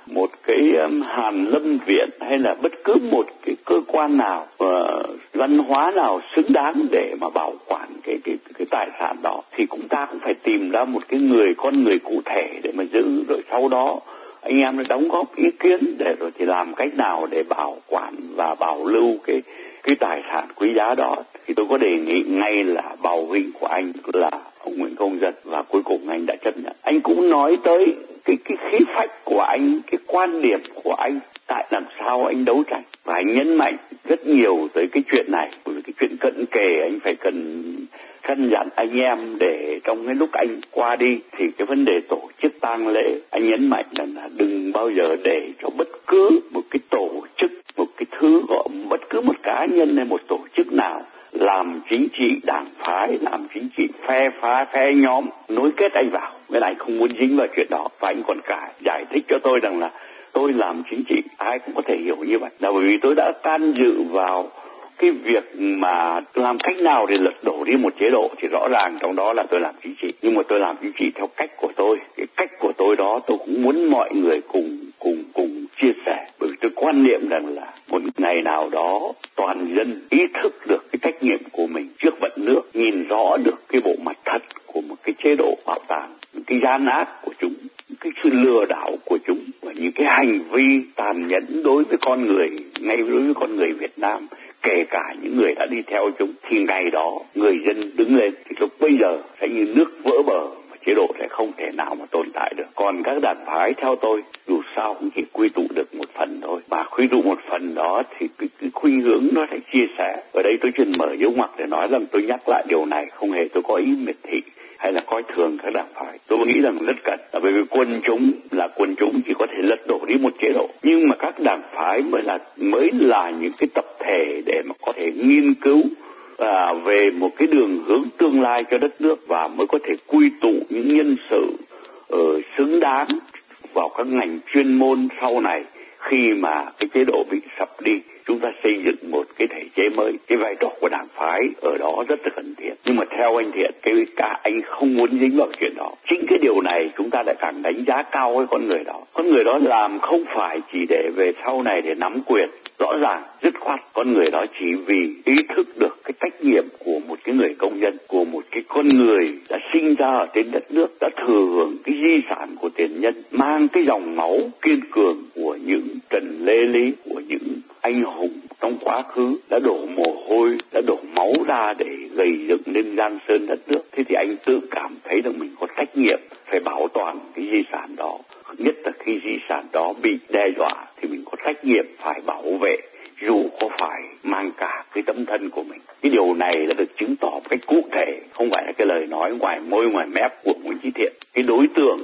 một cái um, Hàn Lâm Viện hay là bất cứ một cái cơ quan nào, uh, văn hóa nào xứng đáng để mà bảo quản cái cái cái tài sản đó, thì cũng ta cũng phải tìm ra một cái người con người cụ thể để mà giữ, rồi sau đó anh em nó đóng góp ý kiến để rồi thì làm cách nào để bảo quản và bảo lưu cái cái tài sản quý giá đó. Thì tôi có đề nghị ngay là bào huynh của anh là ông Nguyễn Công Dân, và cuối cùng anh đã chấp nhận. Anh cũng nói tới cái cái khí phách của anh, cái quan điểm của anh, tại làm sao anh đấu tranh, và anh nhấn mạnh rất nhiều tới cái chuyện này, bởi vì cái chuyện cận kề anh phải cần căn dặn anh em để trong cái lúc anh qua đi thì cái vấn đề tổ chức tang lễ, anh nhấn mạnh là, là đừng bao giờ để cho bất cứ một cái tổ chức, một cái thứ gọi bất cứ một cá nhân hay một tổ chức nào làm chính trị đảng phái, làm chính trị phe phái, phe nhóm nối kết anh vào. Cái này không muốn dính vào chuyện đó, và anh còn cả giải thích cho tôi rằng là tôi làm chính trị, ai cũng có thể hiểu như vậy, là bởi vì tôi đã can dự vào cái việc mà làm cách nào để lật đổ đi một chế độ, thì rõ ràng trong đó là tôi làm chính trị, nhưng mà tôi làm chính trị theo cách của tôi. Cái cách của tôi đó tôi cũng muốn mọi người cùng cùng cùng chia sẻ, bởi vì tôi quan niệm rằng là một ngày nào đó toàn dân ý thức được cái trách nhiệm của mình trước vận nước, nhìn rõ được cái bộ mặt thật của một cái chế độ bảo tàng, cái gian ác của chúng, cái sự lừa đảo của chúng, và những cái hành vi tàn nhẫn đối với con người, ngay đối với con người Việt Nam, kể cả những người đã đi theo chúng, thì ngày đó người dân đứng lên, thì lúc bây giờ sẽ như nước vỡ bờ, và chế độ sẽ không thể nào mà tồn tại được. Còn các đảng phái theo tôi dù sao cũng chỉ quy tụ được một phần thôi, mà quy tụ một phần đó thì cái, cái khuynh hướng nó sẽ chia sẻ. Ở đây tôi chuyên mở dấu ngoặc để nói rằng tôi nhắc lại điều này, không hề tôi có ý miệt thị hay là coi thường các đảng phái. Tôi nghĩ rằng rất cần, là bởi vì quân chúng là quân chúng chỉ có thể lật đổ đi một chế độ, nhưng mà các đảng phái mới là mới là những cái tập thể để mà có thể nghiên cứu à, về một cái đường hướng tương lai cho đất nước, và mới có thể quy tụ những nhân sự uh, xứng đáng vào các ngành chuyên môn sau này. Khi mà cái chế độ bị sập đi, chúng ta xây dựng một cái thể chế mới. Cái vai trò của đảng phái ở đó rất là cần thiết. Nhưng mà theo anh Thiện, cái cả anh không muốn dính vào chuyện đó. Chính cái điều này chúng ta lại càng đánh giá cao cái con người đó. Con người đó làm không phải chỉ để về sau này để nắm quyền. Rõ ràng, dứt khoát, con người đó chỉ vì ý thức được cái trách nhiệm của một cái người công dân, của một cái con người đã sinh ra ở trên đất nước, đã thừa hưởng cái di sản của tiền nhân, mang cái dòng máu kiên cường của những Trần Lê Lý, của những anh hùng trong quá khứ, đã đổ mồ hôi, đã đổ máu ra để gầy dựng nên Giang Sơn đất nước. Thế thì anh tự cảm thấy rằng mình có trách nhiệm phải bảo toàn cái di sản đó. Nhất là khi di sản đó bị đe dọa thì mình có trách nhiệm phải bảo vệ, dù có phải mang cả cái tấm thân của mình. Cái điều này đã được chứng tỏ một cách cụ thể, không phải là cái lời nói ngoài môi ngoài mép của Nguyễn Chí Thiện. Cái đối tượng,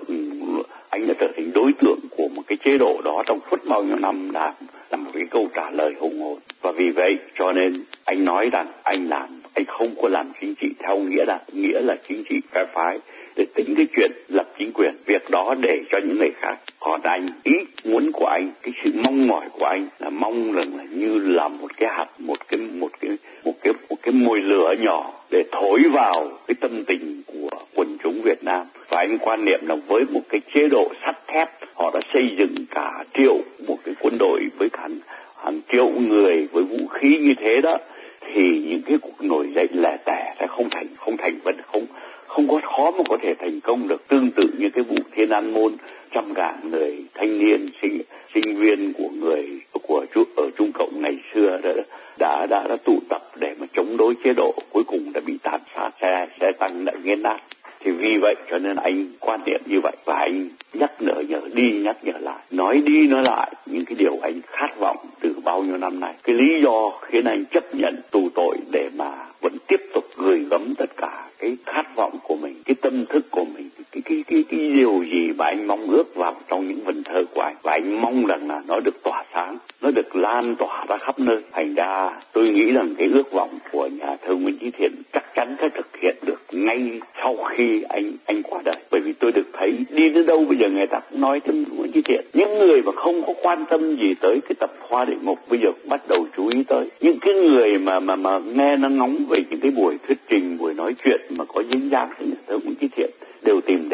anh đã trở thành đối tượng của một cái chế độ đó trong suốt bao nhiêu năm, là, là một cái câu trả lời hùng hồn. Và vì vậy cho nên anh nói rằng anh làm, anh không có làm chính trị theo nghĩa là nghĩa là chính trị phe phái để tính cái chuyện lập chính quyền, việc đó để cho những người khác. Còn anh, ý muốn của anh, cái sự mong mỏi của anh là mong rằng là như là một cái hạt, một cái một cái một cái một cái mồi lửa nhỏ để thổi vào cái tâm tình của quần chúng Việt Nam. Và anh quan niệm là với một cái chế độ sắt thép, họ đã xây dựng cả triệu một cái quân đội với hàng hàng triệu người với vũ khí như thế đó, thì những cái cuộc nổi dậy lẻ tẻ sẽ không thành không thành vấn không không có khó mà có thể thành công được. Tương tự như cái vụ Thiên An Môn, trăm ngàn người thanh niên sinh sinh viên của người của ở Trung Cộng ngày xưa đã đã đã, đã tụ tập để mà chống đối chế độ, cuối cùng đã bị tàn sát, xe xe tăng đã nghiền nát. Thì vì vậy cho nên anh quan niệm như vậy, và anh nhắc nhở nhở đi nhắc nhở lại, nói đi nói lại những cái điều anh khát vọng từ bao nhiêu năm nay. Cái lý do khiến anh chấp nhận tù tội để mà vẫn tiếp tục gửi gắm tất cả cái khát vọng của mình, cái tâm thức của mình, cái cái cái cái điều gì mà anh mong ước vào trong những vần thơ của anh, và anh mong rằng là nó được tỏa sáng, nó được lan tỏa ra khắp nơi. Thành ra tôi nghĩ rằng cái ước vọng của nhà thơ Nguyễn Chí Thiện chắc chắn sẽ thực hiện được ngay sau khi anh anh qua đời. Bởi vì tôi được thấy đi đến đâu bây giờ người ta cũng nói tới Nguyễn Chí Thiện. Những người mà không có quan tâm gì tới cái tập Hoa Địa Ngục bây giờ bắt đầu chú ý tới. Những cái người mà mà mà nghe nó ngóng về những cái buổi thuyết trình, buổi nói chuyện mà có dính dáng tới nhà thơ Nguyễn Chí Thiện đều tìm đến cả.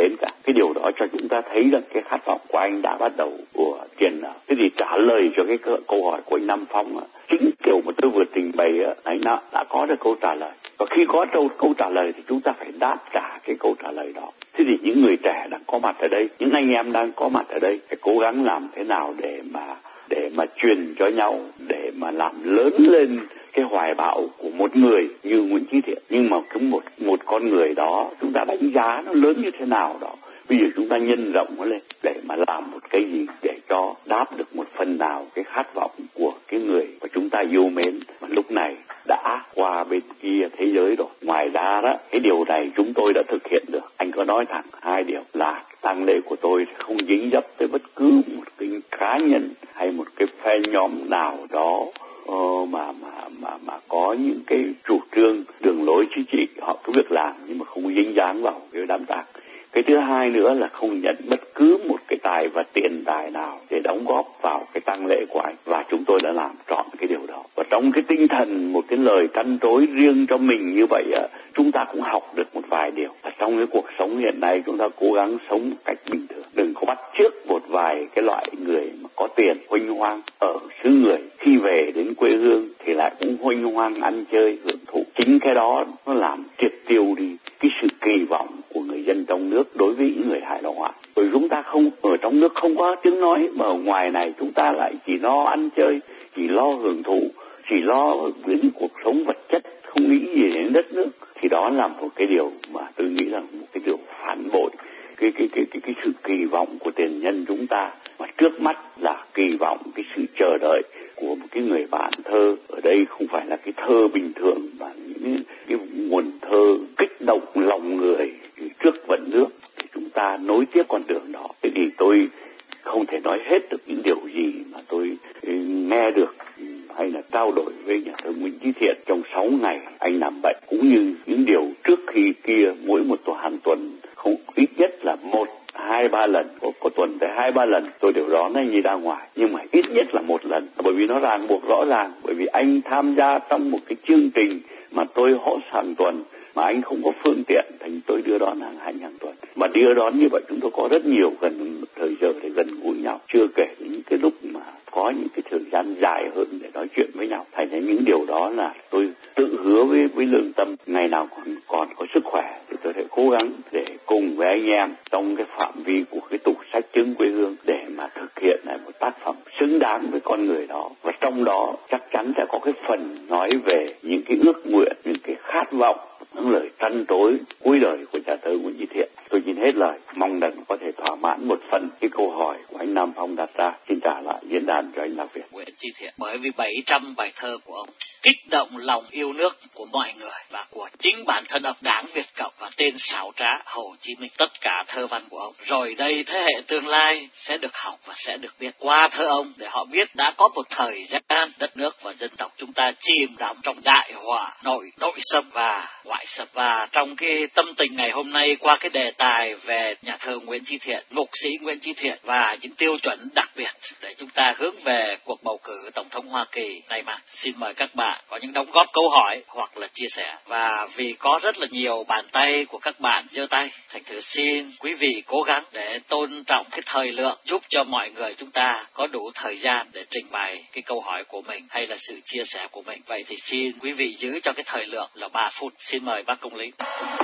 cái điều đó cho chúng ta thấy rằng cái khát vọng của anh đã bắt đầu của tiền nào. Thế thì trả lời cho cái câu hỏi của anh Nam Phong, chính kiểu mà tôi vừa trình bày anh đã, đã có được câu trả lời. Và khi có câu, câu trả lời thì chúng ta phải đáp trả cái câu trả lời đó. Thế thì những người trẻ đang có mặt ở đây, những anh em đang có mặt ở đây, phải cố gắng làm thế nào để mà để mà truyền cho nhau, để mà làm lớn lên cái hoài bão của một người như Nguyễn Chí Thiện. Nhưng mà cứ một một con người đó chúng ta đánh giá nó lớn như thế nào đó. Bây giờ chúng ta nhân rộng nó lên để mà làm một cái gì để cho đáp được một phần nào cái khát vọng của cái người mà chúng ta yêu mến mà lúc này đã qua bên kia thế giới rồi. Ngoài ra đó, cái điều này chúng tôi đã thực hiện được. Anh có nói thẳng hai điều là tang lễ của tôi không dính dấp tới bất cứ một cái cá nhân hay một cái phe nhóm nào đó uh, mà mà mà mà có những cái chủ trương đường lối chính trị họ cứ việc làm nhưng mà không dính dáng vào cái đám tang. Cái thứ hai nữa là không nhận bất cứ một cái tài và tiền tài nào để đóng góp vào cái tang lễ của anh, và chúng tôi đã làm trọn cái điều đó. Và trong cái tinh thần một cái lời căn trối riêng cho mình như vậy, chúng ta cũng học được một vài điều. Và trong cái cuộc sống hiện nay chúng ta cố gắng sống một cách bình thường, đừng có bắt chước một vài cái loại người mà có tiền huênh hoang ở xứ người, khi về đến quê hương thì lại cũng huênh hoang ăn chơi hưởng thụ. Chính cái đó nó làm triệt tiêu đi cái sự kỳ vọng của người dân trong nước đối với những người hài ngoại. Bởi chúng ta không ở trong nước không có tiếng nói, mà ở ngoài này chúng ta lại chỉ lo ăn chơi, chỉ lo hưởng thụ, chỉ lo những cuộc sống vật chất, không nghĩ gì đến đất nước. Thì đó là một cái điều mà tôi nghĩ là một cái điều phản bội cái cái cái cái cái sự kỳ vọng của tiền nhân chúng ta, mà trước mắt là kỳ vọng cái sự chờ đợi của một cái người bạn thơ. Ở đây không phải là cái thơ bình thường mà những cái nguồn thơ kích động lòng người trước vận nước, thì chúng ta nối tiếp con đường đó. Thế thì tôi không thể nói hết được những điều gì mà tôi nghe được hay là trao đổi với nhà thơ Nguyễn Chí Thiện trong sáu ngày anh nằm bệnh, cũng như những điều trước khi kia mỗi một tuần hàng tuần không ít nhất là một hai ba lần, có, có tuần tới hai ba lần tôi đều đón anh đi ra ngoài, nhưng mà ít nhất là một lần, bởi vì nó ràng buộc rõ ràng, bởi vì anh tham gia trong một cái chương trình mà tôi hỗ hàng tuần mà anh không có phương tiện, thành tôi đưa đón hàng hai hàng tuần. Mà đưa đón như vậy chúng tôi có rất nhiều gần thời giờ để gần gũi nhau, chưa kể những cái lúc mà có những cái thời gian dài hơn để nói chuyện với nhau. Thành ra những điều đó là tôi tự hứa với với lương tâm, ngày nào còn còn có sức khỏe thì tôi sẽ cố gắng để cùng với anh em trong cái phạm vi của cái tủ sách Chứng Quê Hương để mà thực hiện lại một tác phẩm xứng đáng với con người đó. Và trong đó chắc chắn sẽ có cái phần nói về những cái ước nguyện, những cái khát vọng, những lời trăn trối cuối đời của nhà thơ Nguyễn Chí Thiện. Tôi xin hết lời, mong rằng có thể thỏa mãn một phần cái câu hỏi của anh Nam Phong đặt ra. Xin trả lại diễn đàn cho anh Lạc Việt. Nguyễn Chí Thiện, bởi vì bảy trăm bài thơ của ông kích động lòng yêu nước của mọi người và của chính bản thân ông, Đảng Việt Cộng và tên xảo trá Hồ Chí Minh. Tất cả thơ văn của ông rồi đây thế hệ tương lai sẽ được học và sẽ được biết qua thơ ông, để họ biết đã có một thời gian đất nước và dân tộc chúng ta chìm đắm trong đại họa nội nội xâm và ngoại xâm. Và trong cái tâm tình ngày hôm nay, qua cái đề tài về nhà thơ Nguyễn Chí Thiện, ngục sĩ Nguyễn Chí Thiện và những tiêu chuẩn đặc biệt để chúng ta hướng về cuộc bầu cử Tổng thống Hoa Kỳ này, mà xin mời các bạn có những đóng góp, câu hỏi hoặc là chia sẻ. Và vì có rất là nhiều bàn tay của các bạn giơ tay, thành thử xin quý vị cố gắng để tôn trọng cái thời lượng, giúp cho mọi người chúng ta có đủ thời gian để trình bày cái câu hỏi của mình hay là sự chia sẻ của mình. Vậy thì xin quý vị giữ cho cái thời lượng là ba phút. Xin mời bác Công Lý.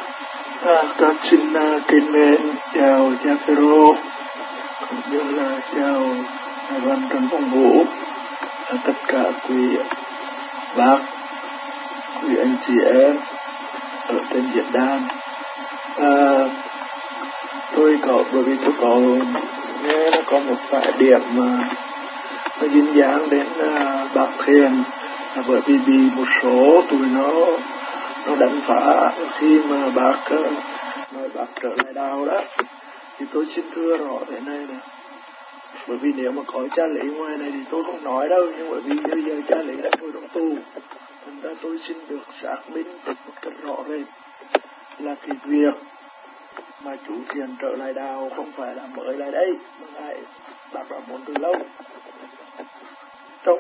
À, con xin uh, kính mến chào cha Phêrô, cũng như là chào Ngài Văn Trần Phong Vũ, à, tất cả quý bác, quý anh chị em ở trên diễn đàn. À, tôi có bởi vì tôi có nghe nó có một vài điểm mà nó dính dáng đến uh, bác Hiền, à, bởi vì bị một số tụi nó nó đánh phá khi mà bác nói bác trở lại đạo đó. Thì tôi xin thưa rõ thế này nè, bởi vì nếu mà có cha lý ngoài này thì tôi không nói đâu, nhưng bởi vì bây giờ cha lý đã ngồi trong tù, thành ra tôi xin được xác minh một cách rõ rệt là cái việc mà chủ Thiện trở lại đạo không phải là mới lại đây, mà lại bác đã muốn từ lâu. Trong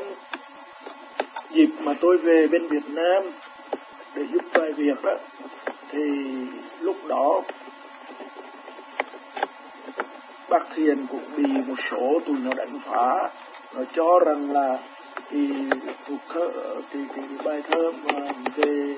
dịp mà tôi về bên Việt Nam để giúp vài việc đó, thì lúc đó Bác Thiền cũng bị một số tụi nó đánh phá, nó cho rằng là thì thuộc thơ thì, thì, thì bài thơ mà về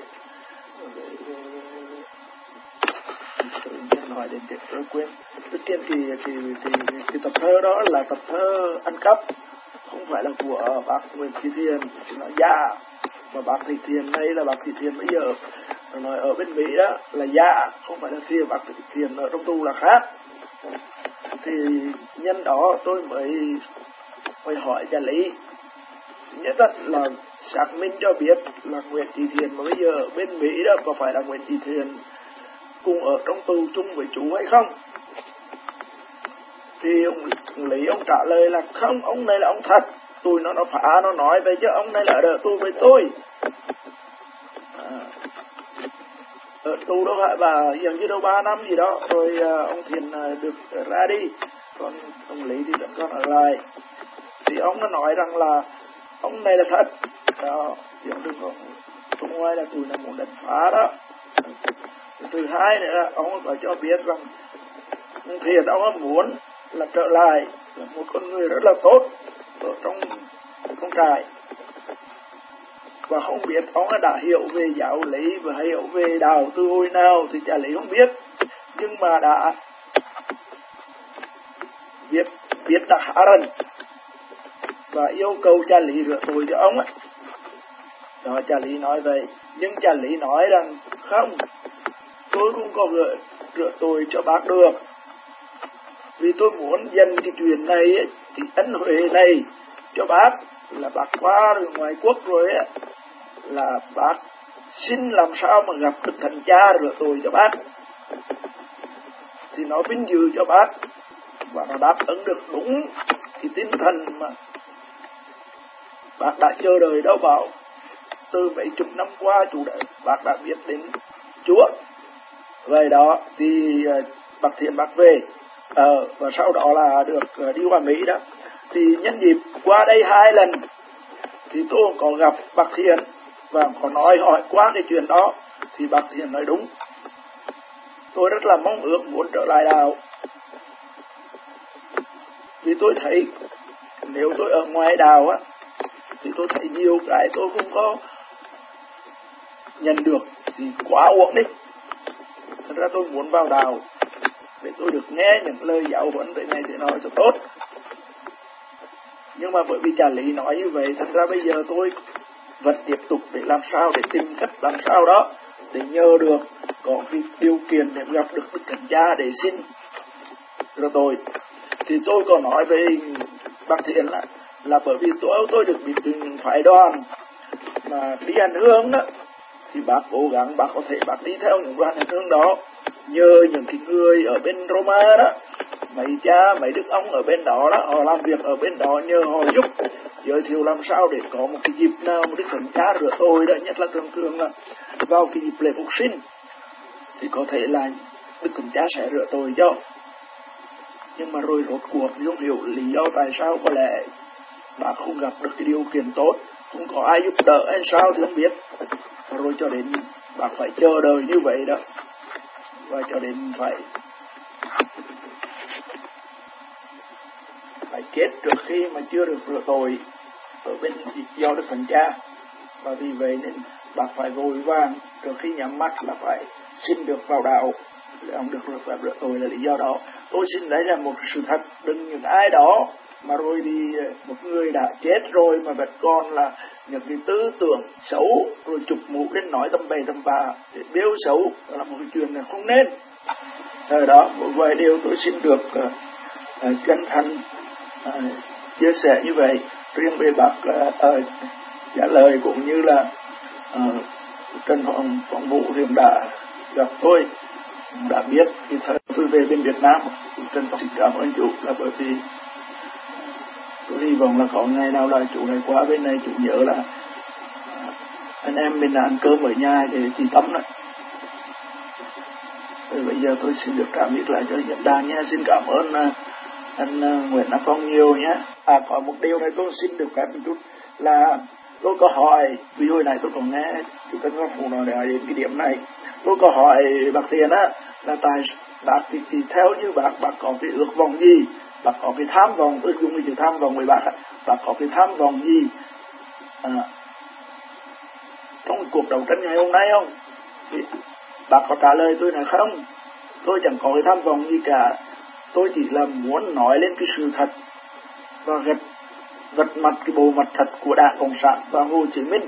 về nói đến chết rồi quên. Tất nhiên thì thì thì cái tập thơ đó là tập thơ ăn cắp, không phải là của bác Nguyễn Thị Thiền, nó giả. Mà bác Thị Thiền này là bác Thị Thiền bây giờ nói ở bên Mỹ đó là giả, không phải là Thiền. Bác Thị Thiền ở trong tu là khác. Thì nhân đó tôi mới mới hỏi cha lý, nhất là xác minh cho biết là Nguyễn Thị Thiền mà bây giờ ở bên Mỹ đó có phải là Nguyễn Thị Thiền cùng ở trong tù chung với chú hay không. Thì ông Lý ông trả lời là không, ông này là ông thật, tụi nó nó phá nó nói về chứ ông này là ở tù với tôi. À, ở tù đâu phải bà dường như đâu ba năm gì đó rồi à, ông Thiền à, được ra đi, còn ông Lý thì vẫn còn ở lại. Thì ông nó nói rằng là ông này là thật đó, chứ đừng có không ngoài là tụi nó muốn đánh phá đó. Thứ hai nữa là ông phải cho biết rằng ông Thiền ông muốn là trở lại là một con người rất là tốt ở trong trong trại, và không biết ông đã hiểu về giáo lý và hiểu về đạo từ hồi nào thì cha lý không biết, nhưng mà đã biết biết đã hạ rần và yêu cầu cha lý rửa tội cho ông ấy. Đó, cha lý nói vậy, nhưng cha lý nói rằng không, tôi cũng có rửa, rửa tội cho bác được, vì tôi muốn dành cái chuyện này ấy, thì ân huệ này cho bác, là bác qua rồi ngoài quốc rồi ấy, là bác xin làm sao mà gặp được thánh cha rửa tội cho bác, thì nó vinh dự cho bác và nó đáp ứng được đúng cái tinh thần mà bác đã chờ đợi đâu bảo từ mấy chục năm qua. Chủ đã, bác đã biết đến Chúa. Vậy đó thì bác Thiền bác về, ờ, và sau đó là được đi qua Mỹ đó. Thì nhân dịp qua đây hai lần thì tôi có gặp bác Thiền và có nói hỏi qua cái chuyện đó, thì bác Thiền nói đúng, tôi rất là mong ước muốn trở lại đạo, vì tôi thấy nếu tôi ở ngoài đạo á thì tôi thấy nhiều cái tôi không có nhận được thì quá uổng đi. Thật ra tôi muốn vào đạo để tôi được nghe những lời giáo huấn thế này thế nói cho tốt. Nhưng mà bởi vì cha lý nói như vậy, thật ra bây giờ tôi vẫn tiếp tục để làm sao để tìm cách làm sao đó để nhờ được có cái điều kiện để gặp được Đức Thánh Cha để xin rồi tôi. Thì tôi có nói với bác Thiền là là bởi vì tôi tôi được bị từng phái đoàn mà đi hành hương đó, thì bác cố gắng bác có thể bác đi theo những đoàn hành hương đó, nhờ những cái người ở bên Roma đó, mấy cha mấy đức ông ở bên đó đó, họ làm việc ở bên đó, nhờ họ giúp giới thiệu làm sao để có một cái dịp nào một Đức Thánh Cha rửa tội đó, nhất là thường thường là vào cái dịp lễ Phục Sinh thì có thể là Đức Thánh Cha sẽ rửa tội cho. Nhưng mà rồi rốt cuộc thì không hiểu lý do tại sao, có lẽ bác không gặp được cái điều kiện tốt, không có ai giúp đỡ hay sao thì không biết. Rồi cho đến bác phải chờ đợi như vậy đó, và cho đến phải phải chết trước khi mà chưa được rửa tội ở bên do Đức Thánh Cha. Và vì vậy nên bác phải vội vàng trước khi nhắm mắt là phải xin được vào đạo để ông được rửa phép rửa tội, là lý do đó. Tôi xin đấy là một sự thật, đừng những ai đó mà rồi thì một người đã chết rồi mà vẫn còn là những cái tư tưởng xấu rồi chụp mũ lên nói tầm bậy tầm bạ để bêu xấu, đó là một cái chuyện là không nên. Ở đó một vài điều tôi xin được uh, uh, chân thành uh, chia sẻ như vậy. Riêng về bác uh, uh, trả lời cũng như là uh, Trần Hoàng Quảng Vũ thì cũng đã gặp tôi, cũng đã biết khi thời tôi về bên Việt Nam. Trần xin cảm ơn chủ là bởi vì tôi hy vọng là có ngày nào là chủ này qua bên này chủ nhớ là anh em mình ăn cơm ở nhà để chỉ tắm này. Rồi bây giờ tôi xin được cảm biết lại cho diễn đàn nhé. Xin cảm ơn uh, anh uh, Nguyễn Nam Phong nhiều nhé. À, có một điều này tôi xin được phép một chút là tôi có hỏi, vì hồi này tôi còn nghe chủ tịch Pháp Phụ nói đến cái điểm này Tôi có hỏi bác Thiện á là tại bác thì, thì theo như bác bác có cái ước vọng gì, bác có cái tham vọng, tôi dùng cái chữ tham vọng với bác á, bác có cái tham vọng gì à, trong cuộc đấu tranh ngày hôm nay không? Thì bác có trả lời tôi là không, tôi chẳng có cái tham vọng gì cả, tôi chỉ là muốn nói lên cái sự thật và gật vật mặt cái bộ mặt thật của Đảng Cộng sản và Hồ Chí Minh.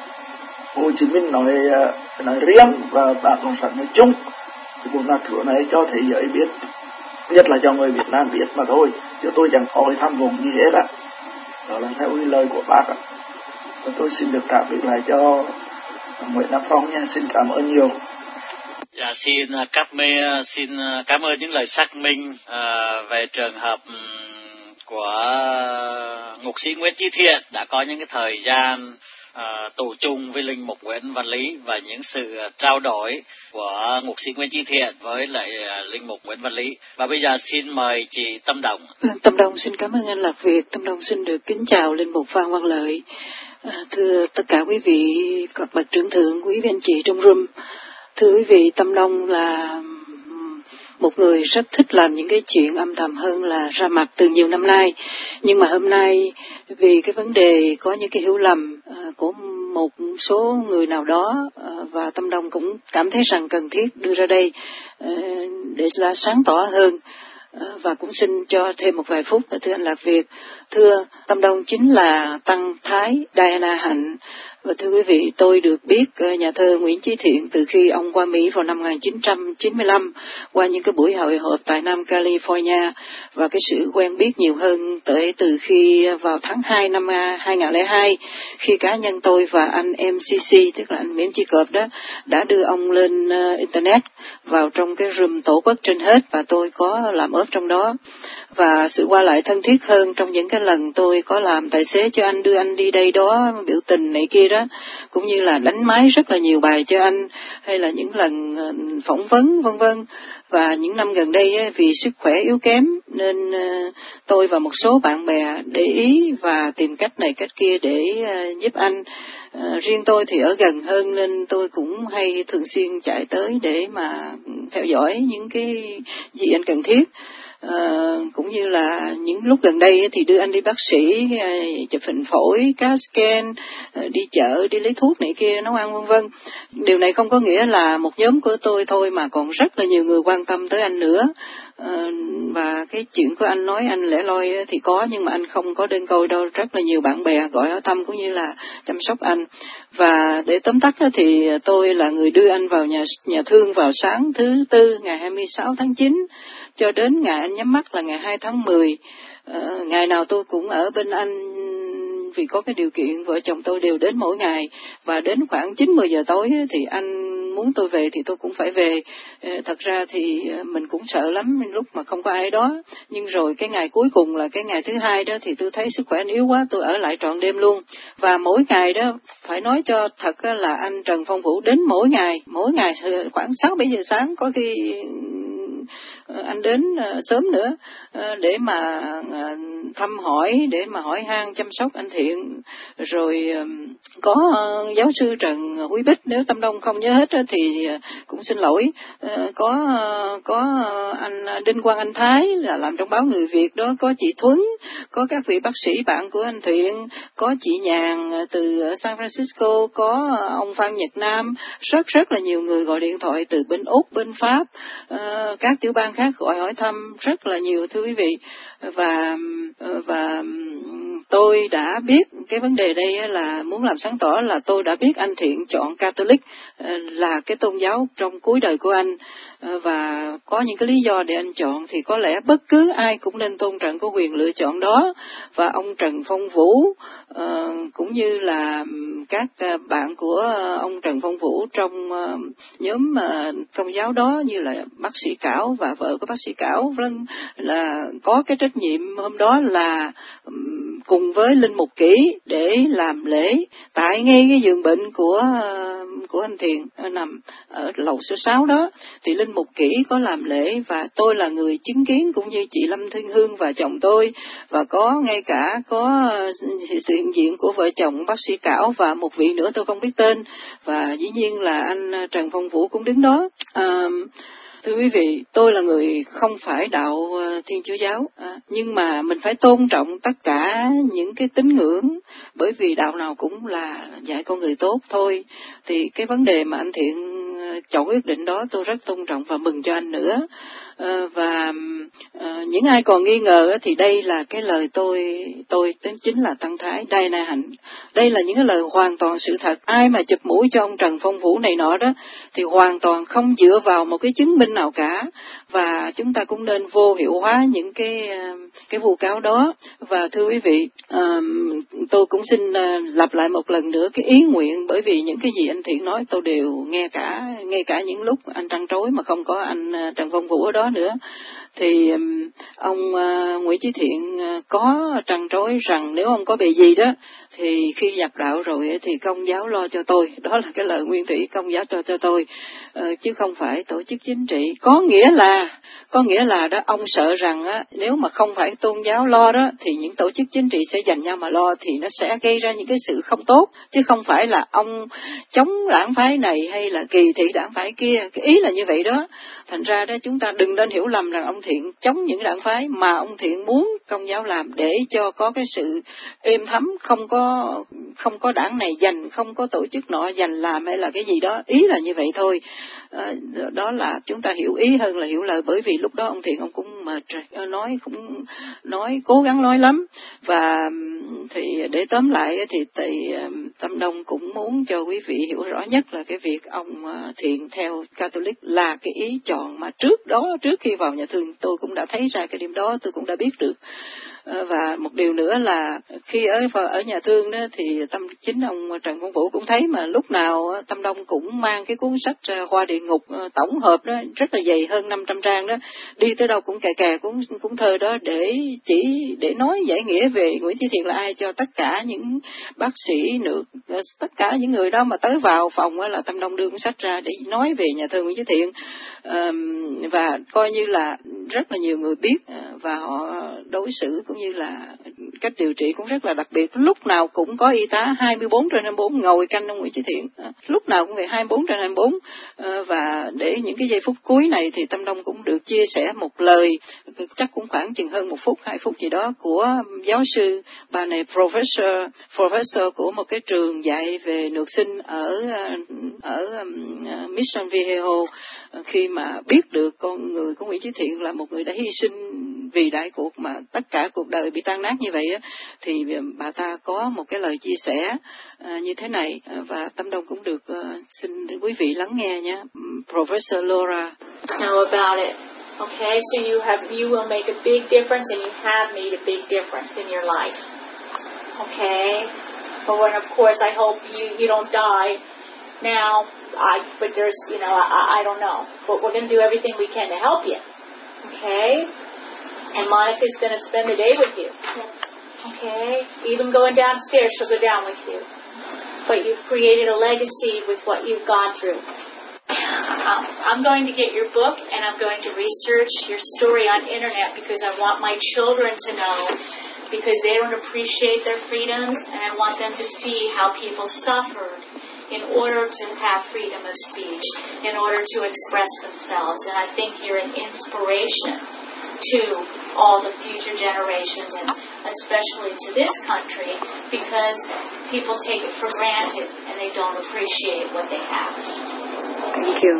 Hồ Chí Minh nói nói riêng và Đảng Cộng sản nói chung thì cũng là thứ này cho thế giới biết, nhất là cho người Việt Nam biết mà thôi, chứ tôi chẳng có cái tham vọng gì hết á. Đó là theo cái lời của bác ạ. Tôi xin được trả việc lại cho Nguyễn Nam Phong nha, xin cảm ơn nhiều. Dạ, xin cảm ơn xin cảm ơn những lời xác minh uh, về trường hợp um, của ngục sĩ Nguyễn Chí Thiện đã có những cái thời gian uh, tù chung với linh mục Nguyễn Văn Lý và những sự trao đổi của ngục sĩ Nguyễn Chí Thiện với lại uh, linh mục Nguyễn Văn Lý. Và bây giờ xin mời chị Tâm Đồng. Tâm Đồng xin cảm ơn anh Lạc Việt. Tâm Đồng xin được kính chào linh mục Phan Văn Lợi. À, thưa tất cả quý vị, các bậc trưởng thượng, quý vị anh chị trong room. Thưa quý vị, Tâm Đông là một người rất thích làm những cái chuyện âm thầm hơn là ra mặt từ nhiều năm nay. Nhưng mà hôm nay vì cái vấn đề có những cái hiểu lầm uh, của một số người nào đó uh, và Tâm Đông cũng cảm thấy rằng cần thiết đưa ra đây uh, để là sáng tỏ hơn. Uh, và cũng xin cho thêm một vài phút. Thưa anh Lạc Việt, thưa Tâm Đông chính là Tăng Thái Diana Hạnh. Và thưa quý vị, tôi được biết nhà thơ Nguyễn Chí Thiện từ khi ông qua Mỹ vào năm một nghìn chín trăm chín mươi lăm qua những cái buổi hội họp tại Nam California, và cái sự quen biết nhiều hơn tới từ khi vào tháng hai năm hai nghìn không trăm lẻ hai khi cá nhân tôi và anh em xê xê, tức là anh Miễn Chi Cọp đó, đã đưa ông lên uh, Internet vào trong cái room Tổ quốc trên hết, và tôi có làm ốp trong đó. Và sự qua lại thân thiết hơn trong những cái lần tôi có làm tài xế cho anh, đưa anh đi đây đó, biểu tình này kia đó, cũng như là đánh máy rất là nhiều bài cho anh, hay là những lần phỏng vấn vân vân. Và những năm gần đây vì sức khỏe yếu kém nên tôi và một số bạn bè để ý và tìm cách này cách kia để giúp anh. Riêng tôi thì ở gần hơn nên tôi cũng hay thường xuyên chạy tới để mà theo dõi những cái gì anh cần thiết. Uh, cũng như là những lúc gần đây thì đưa anh đi bác sĩ, uh, chụp hình phổi, cát scan, uh, đi chợ, đi lấy thuốc này kia, nấu ăn vân vân. Điều này không có nghĩa là một nhóm của tôi thôi, mà còn rất là nhiều người quan tâm tới anh nữa. Uh, và cái chuyện của anh nói anh lẻ loi thì có, nhưng mà anh không có đơn côi đâu, rất là nhiều bạn bè gọi hỏi thăm cũng như là chăm sóc anh. Và để tóm tắt thì tôi là người đưa anh vào nhà nhà thương vào sáng thứ Tư ngày hai mươi sáu tháng chín cho đến ngày anh nhắm mắt là ngày hai tháng mười. Uh, ngày nào tôi cũng ở bên anh, vì có cái điều kiện vợ chồng tôi đều đến mỗi ngày, và đến khoảng chín mười giờ tối thì anh muốn tôi về thì tôi cũng phải về. Uh, thật ra thì mình cũng sợ lắm lúc mà không có ai đó, nhưng rồi cái ngày cuối cùng là cái ngày thứ hai đó thì tôi thấy sức khỏe anh yếu quá, tôi ở lại trọn đêm luôn. Và mỗi ngày đó phải nói cho thật là anh Trần Phong Vũ đến mỗi ngày, mỗi ngày khoảng sáu bảy giờ sáng, có khi anh đến sớm nữa để mà thăm hỏi, để mà hỏi han chăm sóc anh Thiện. Rồi có giáo sư Trần Quý Bích, nếu Tâm Đông không nhớ hết thì cũng xin lỗi, có có anh Đinh Quang Anh Thái là làm trong báo Người Việt đó, có chị Thuấn, có các vị bác sĩ bạn của anh Thiện, có chị Nhàn từ San Francisco, có ông Phan Nhật Nam, rất rất là nhiều người gọi điện thoại từ bên Úc, bên Pháp, các tiểu bang khác gọi hỏi thăm rất là nhiều, thưa quý vị. Và và tôi đã biết cái vấn đề đây là muốn làm sáng tỏ là tôi đã biết anh Thiện chọn Catholic là cái tôn giáo trong cuối đời của anh, và có những cái lý do để anh chọn thì có lẽ bất cứ ai cũng nên tôn trọng có quyền lựa chọn đó. Và ông Trần Phong Vũ uh, cũng như là các bạn của ông Trần Phong Vũ trong uh, nhóm uh, công giáo đó, như là bác sĩ Cảo và vợ của bác sĩ Cảo, vâng, là có cái trách nhiệm hôm đó là um, cùng với linh mục Kỷ để làm lễ tại ngay cái giường bệnh của uh, của anh Thiện nằm ở lầu số sáu đó, thì linh mục kỹ có làm lễ và tôi là người chứng kiến, cũng như chị Lâm Thiên Hương và chồng tôi, và có ngay cả có sự hiện diện của vợ chồng bác sĩ Cảo và một vị nữa tôi không biết tên, và dĩ nhiên là anh Trần Phong Vũ cũng đứng đó. À, thưa quý vị, tôi là người không phải đạo Thiên Chúa giáo, à, nhưng mà mình phải tôn trọng tất cả những cái tín ngưỡng, bởi vì đạo nào cũng là dạy con người tốt thôi. Thì cái vấn đề mà anh Thiện chọn quyết định đó tôi rất tôn trọng và mừng cho anh nữa. À, và à, những ai còn nghi ngờ thì đây là cái lời tôi tôi đến chính là Tăng Thái Đai Na Hạnh. Đây là những cái lời hoàn toàn sự thật. Ai mà chụp mũi cho ông Trần Phong Vũ này nọ đó thì hoàn toàn không dựa vào một cái chứng minh nào cả, và chúng ta cũng nên vô hiệu hóa những cái cái vu cáo đó. Và thưa quý vị, à, tôi cũng xin lặp lại một lần nữa cái ý nguyện, bởi vì những cái gì anh Thiện nói tôi đều nghe cả, ngay cả những lúc anh trăn trối mà không có anh Trần Phong Vũ ở đó nữa, thì ông uh, Nguyễn Chí Thiện uh, có trăn trối rằng nếu ông có bề gì đó thì khi nhập đạo rồi thì Công giáo lo cho tôi. Đó là cái lời nguyên thủy, Công giáo cho cho tôi, uh, chứ không phải tổ chức chính trị. Có nghĩa là có nghĩa là đó, ông sợ rằng á, nếu mà không phải tôn giáo lo đó thì những tổ chức chính trị sẽ dành nhau mà lo, thì nó sẽ gây ra những cái sự không tốt, chứ không phải là ông chống đảng phái này hay là kỳ thị đảng phái kia. Cái ý là như vậy đó. Thành ra đó, chúng ta đừng nên hiểu lầm rằng ông Thiện chống những đảng phái, mà ông Thiện muốn Công giáo làm để cho có cái sự êm thấm, không có không có đảng này dành, không có tổ chức nọ dành làm hay là cái gì đó. Ý là như vậy thôi. À, đó là chúng ta hiểu ý hơn là hiểu lời, bởi vì lúc đó ông Thiện ông cũng mệt rồi, nói cũng nói cố gắng nói lắm. Và thì để tóm lại thì, thì Tâm Đông cũng muốn cho quý vị hiểu rõ nhất là cái việc ông Thiện theo Catholic là cái ý chọn mà trước đó, trước khi vào nhà thương tôi cũng đã thấy ra cái điểm đó, tôi cũng đã biết được. Và một điều nữa là khi ở ở nhà thương đó thì tâm chính ông Trần Phong Vũ cũng thấy mà lúc nào Tâm Đông cũng mang cái cuốn sách Hoa Địa Ngục tổng hợp đó rất là dày, hơn năm trăm trang đó, đi tới đâu cũng kè kè cuốn cuốn thơ đó để chỉ để nói giải nghĩa về Nguyễn Chí Thiện là ai cho tất cả những bác sĩ nữ, tất cả những người đó mà tới vào phòng là Tâm Đông đưa cuốn sách ra để nói về nhà thơ Nguyễn Chí Thiện. Và coi như là rất là nhiều người biết, và họ đối xử cũng như là cách điều trị cũng rất là đặc biệt. Lúc nào cũng có y tá hai mươi bốn trên hai mươi bốn ngồi canh ông Nguyễn Chí Thiện, lúc nào cũng về hai mươi bốn trên hai mươi bốn. Và để những cái giây phút cuối này thì Tâm Đông cũng được chia sẻ một lời, chắc cũng khoảng chừng hơn một phút, hai phút gì đó, của giáo sư bà này, professor professor của một cái trường dạy về nước sinh ở ở Mission Viejo, khi mà biết được con người của Nguyễn Chí Thiện là một người đã hy sinh vì đại cuộc mà tất cả cuộc đời bị tan nát như vậy á, thì bà ta có một cái lời chia sẻ uh, như thế này, uh, và Tâm Đông cũng được uh, xin quý vị lắng nghe nhé. Professor Laura. Know about it. Okay, so you have you will make a big difference, and you have made a big difference in your life. Okay, but when of course I hope you you don't die now. I but there's you know I I don't know, but we're going to do everything we can to help you. Okay. And Monica's going to spend the day with you. Okay? Even going downstairs, she'll go down with you. But you've created a legacy with what you've gone through. I'm going to get your book, and I'm going to research your story on internet, because I want my children to know, because they don't appreciate their freedoms, and I want them to see how people suffered in order to have freedom of speech, in order to express themselves. And I think you're an inspiration to all the future generations, and especially to this country, because people take it for granted and they don't appreciate what they have. Thank you.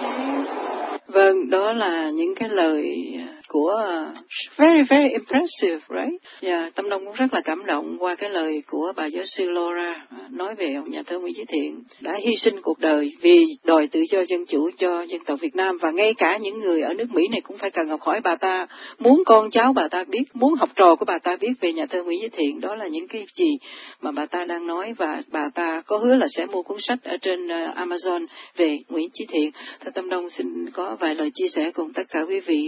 Vâng, đó là những cái lời của very very impressive, right? Yeah, Tâm Đông cũng rất là cảm động qua cái lời của bà giáo sư Laura nói về ông nhà thơ Nguyễn Chí Thiện đã hy sinh cuộc đời vì đòi tự do dân chủ cho dân tộc Việt Nam, và ngay cả những người ở nước Mỹ này cũng phải cần học hỏi bà ta, muốn con cháu bà ta biết, muốn học trò của bà ta biết về nhà thơ Nguyễn Chí Thiện. Đó là những cái gì mà bà ta đang nói, và bà ta có hứa là sẽ mua cuốn sách ở trên uh, Amazon về Nguyễn Chí Thiện. Thưa Tâm Đông xin có vài lời chia sẻ cùng tất cả quý vị, và xin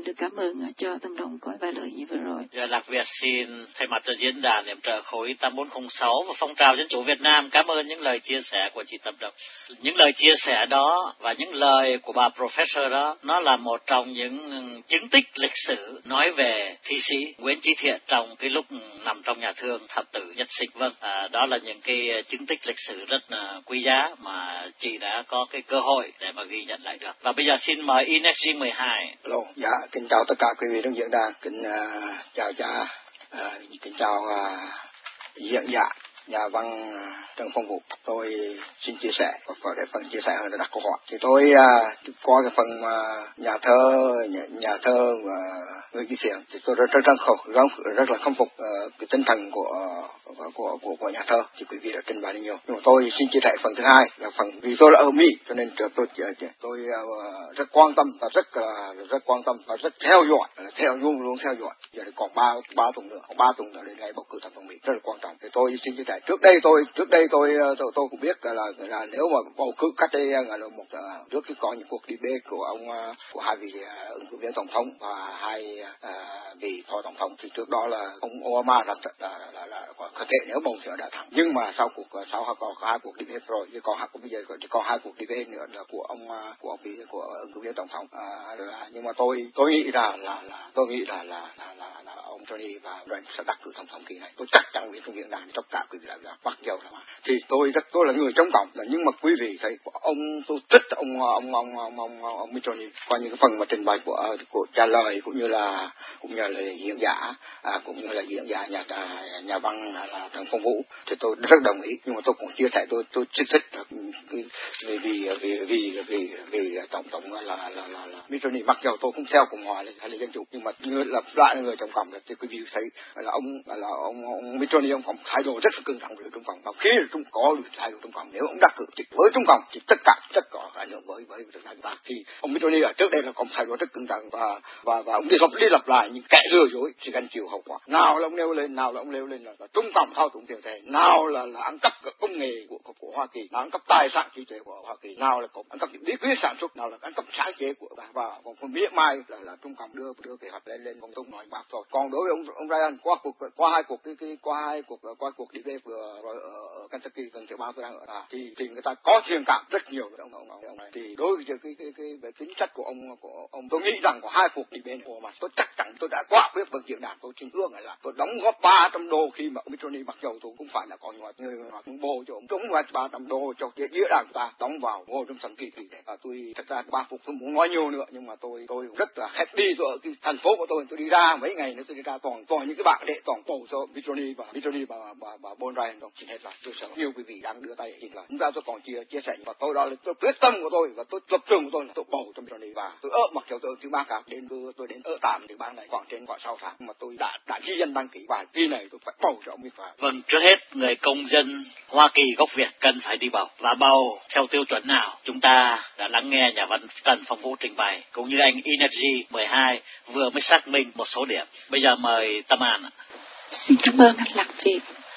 xin được cảm ơn cho Tâm Đồng có vài lời như vừa rồi. Dạ, Lạc Việt xin thay mặt cho diễn đàn yểm trợ khối tám bốn không sáu và phong trào dân chủ Việt Nam cảm ơn những lời chia sẻ của chị Tâm Đồng. Những lời chia sẻ đó và những lời của bà Professor đó, nó là một trong những chứng tích lịch sử nói về thi sĩ Nguyễn Chí Thiện trong cái lúc nằm trong nhà thương thập tử nhất sinh. Vâng, à, đó là những cái chứng tích lịch sử rất là quý giá mà chị đã có cái cơ hội để mà ghi nhận lại được. Và bây giờ xin mời Energy mười hai. Hello, dạ, kính chào tất cả quý vị trong diễn đàn, kính uh, chào cha, uh, kính chào uh, diễn giả, nhà văn uh, Trần Phong Vũ. Tôi xin chia sẻ, và có cái phần chia sẻ hơn là đặt câu hỏi. Thì tôi uh, qua cái phần uh, nhà thơ, nhà, nhà thơ và uh, Nguyễn Chí Thiện, thì tôi rất rất rất, rất, rất là khâm phục uh, cái tinh thần của uh, của, của của của nhà thơ, thì quý vị đã trình bày nhiều. Nhưng mà tôi xin chia sẻ phần thứ hai là phần vì tôi là ở Mỹ, cho nên tôi tôi, tôi uh, rất quan tâm và rất là uh, rất quan tâm và rất theo dõi, theo luôn luôn theo dõi. Giờ còn ba ba tuần nữa, còn ba tuần nữa đến ngày bầu cử tổng thống Mỹ rất là quan trọng. Thì tôi xin chia sẻ trước đây tôi trước đây tôi tôi, tôi cũng biết là, là là nếu mà bầu cử cách đây là một uh, trước khi có những cuộc debate của ông uh, của hai vị uh, ứng cử viên tổng thống và hai uh, vị phó tổng thống, thì trước đó là ông Obama là là là, là, là có thể nếu bầu thì đã thắng. Nhưng mà sau cuộc sau có hai cuộc debate rồi, chứ còn bây giờ chỉ còn hai cuộc debate nữa là của ông của ông vị của ứng cử viên tổng thống. À, là, nhưng mà tôi tôi nghĩ là là là tôi nghĩ là là là, là, là ông Tony và Brent sẽ đắc cử tổng thống kỳ này. Tôi chắc chắn trong diễn đàn tất cả quý vị là mặc dầu là mà thì tôi rất tôi là người chống cộng, là nhưng mà quý vị thấy ông tôi thích ông ông ông ông ông, ông, ông Tony qua những cái phần mà trình bày của của trả lời cũng như là cũng như là diễn giả à, cũng như là diễn giả nhà nhà văn là, là Trần Phong Vũ, thì tôi rất đồng ý. Nhưng mà tôi cũng chia sẻ tôi tôi thích thích vì vì vì vì vì vì, vì tổng thống là là là là, là Mitchell, mặc dù tôi không theo Cộng hòa hay là dân chủ, nhưng mà như là lại là người chống cộng, thì quý vị thấy là ông là ông ông Mitchell ông có thái độ rất là cứng rắn với Trung Cộng, và khi Trung có được thái độ Trung Cộng, nếu ông đắc cử với Trung Cộng thì tất cả tất cả ảnh hưởng với với Việt Nam ta. Thì ông Mitchell ở trước đây là có thái độ rất cứng rắn và và và ông đi lặp đi lặp lại những kẻ lừa dối thì gánh chịu hậu quả. Nào là ông nêu lên, nào là ông nêu lên là, là Trung Cộng thao túng tiền tệ, nào là là ăn cắp công nghệ của, của của Hoa Kỳ, nào ăn cắp tài sản trí tuệ của Hoa Kỳ, nào là có ăn cắp bí quyết sản xuất, nào là ăn cắp sáng chế của và, và còn phần miễn mai là là Trung Cộng đưa đưa kế hoạch lên lên công tung nói bạc thôi. Còn đối với ông ông Ryan qua cuộc qua hai cuộc cái, cái qua hai cuộc qua cuộc debate vừa rồi ở, ở Kentucky gần thứ ba tôi đang ở đó, thì thì người ta có thiện cảm rất nhiều với ông ông ông, ông này. Thì đối với cái cái cái, cái về chính sách của ông của ông tôi nghĩ rằng có hai cuộc debate của mà tôi chắc chắn tôi đã quá quyết bằng diễn đàn tôi xin hứa là tôi đóng góp ba trăm đô khi mà ông Mitchell mặc dầu tôi cũng phải là còn ngoài người ngoài cũng bồ cho ông đúng ngoài ba trăm đô cho cái diễn đàn của ta đóng vào ngồi trong thần kỳ kỳ để và tôi thật ra ba phục tôi muốn nói nhiều nữa, nhưng mà tôi tôi rất là happy tôi ở cái thành phố của tôi tôi đi ra mấy ngày nữa tôi đi ra toàn toàn những cái bạn để toàn bầu cho Mitchell và Mitchell và và và Bon Ryan đó chỉ hết là tôi sợ nhiều quý vị đang đưa tay thì là chúng ta tôi còn chia chia sẻ và tôi đó là tôi quyết tâm của tôi và tôi lập trường của tôi là tôi bầu cho Mitchell và tôi ở mặc dầu tôi thứ ba cả đến tôi, tôi đến ở tạm để ban này khoảng trên khoảng sáu tháng mà tôi đã đã ghi danh đăng ký và kỳ này tôi phải bầu cho ông Mitchell. Vâng, trước hết người công dân Hoa Kỳ gốc Việt cần phải đi bầu, và bầu theo tiêu chuẩn nào chúng ta đã lắng nghe nhà văn Trần Phong Vũ trình bày cũng như anh Energy mười hai vừa mới xác minh một số điểm. Bây giờ mời Tâm An. Xin cảm ơn anh Lạc Việt.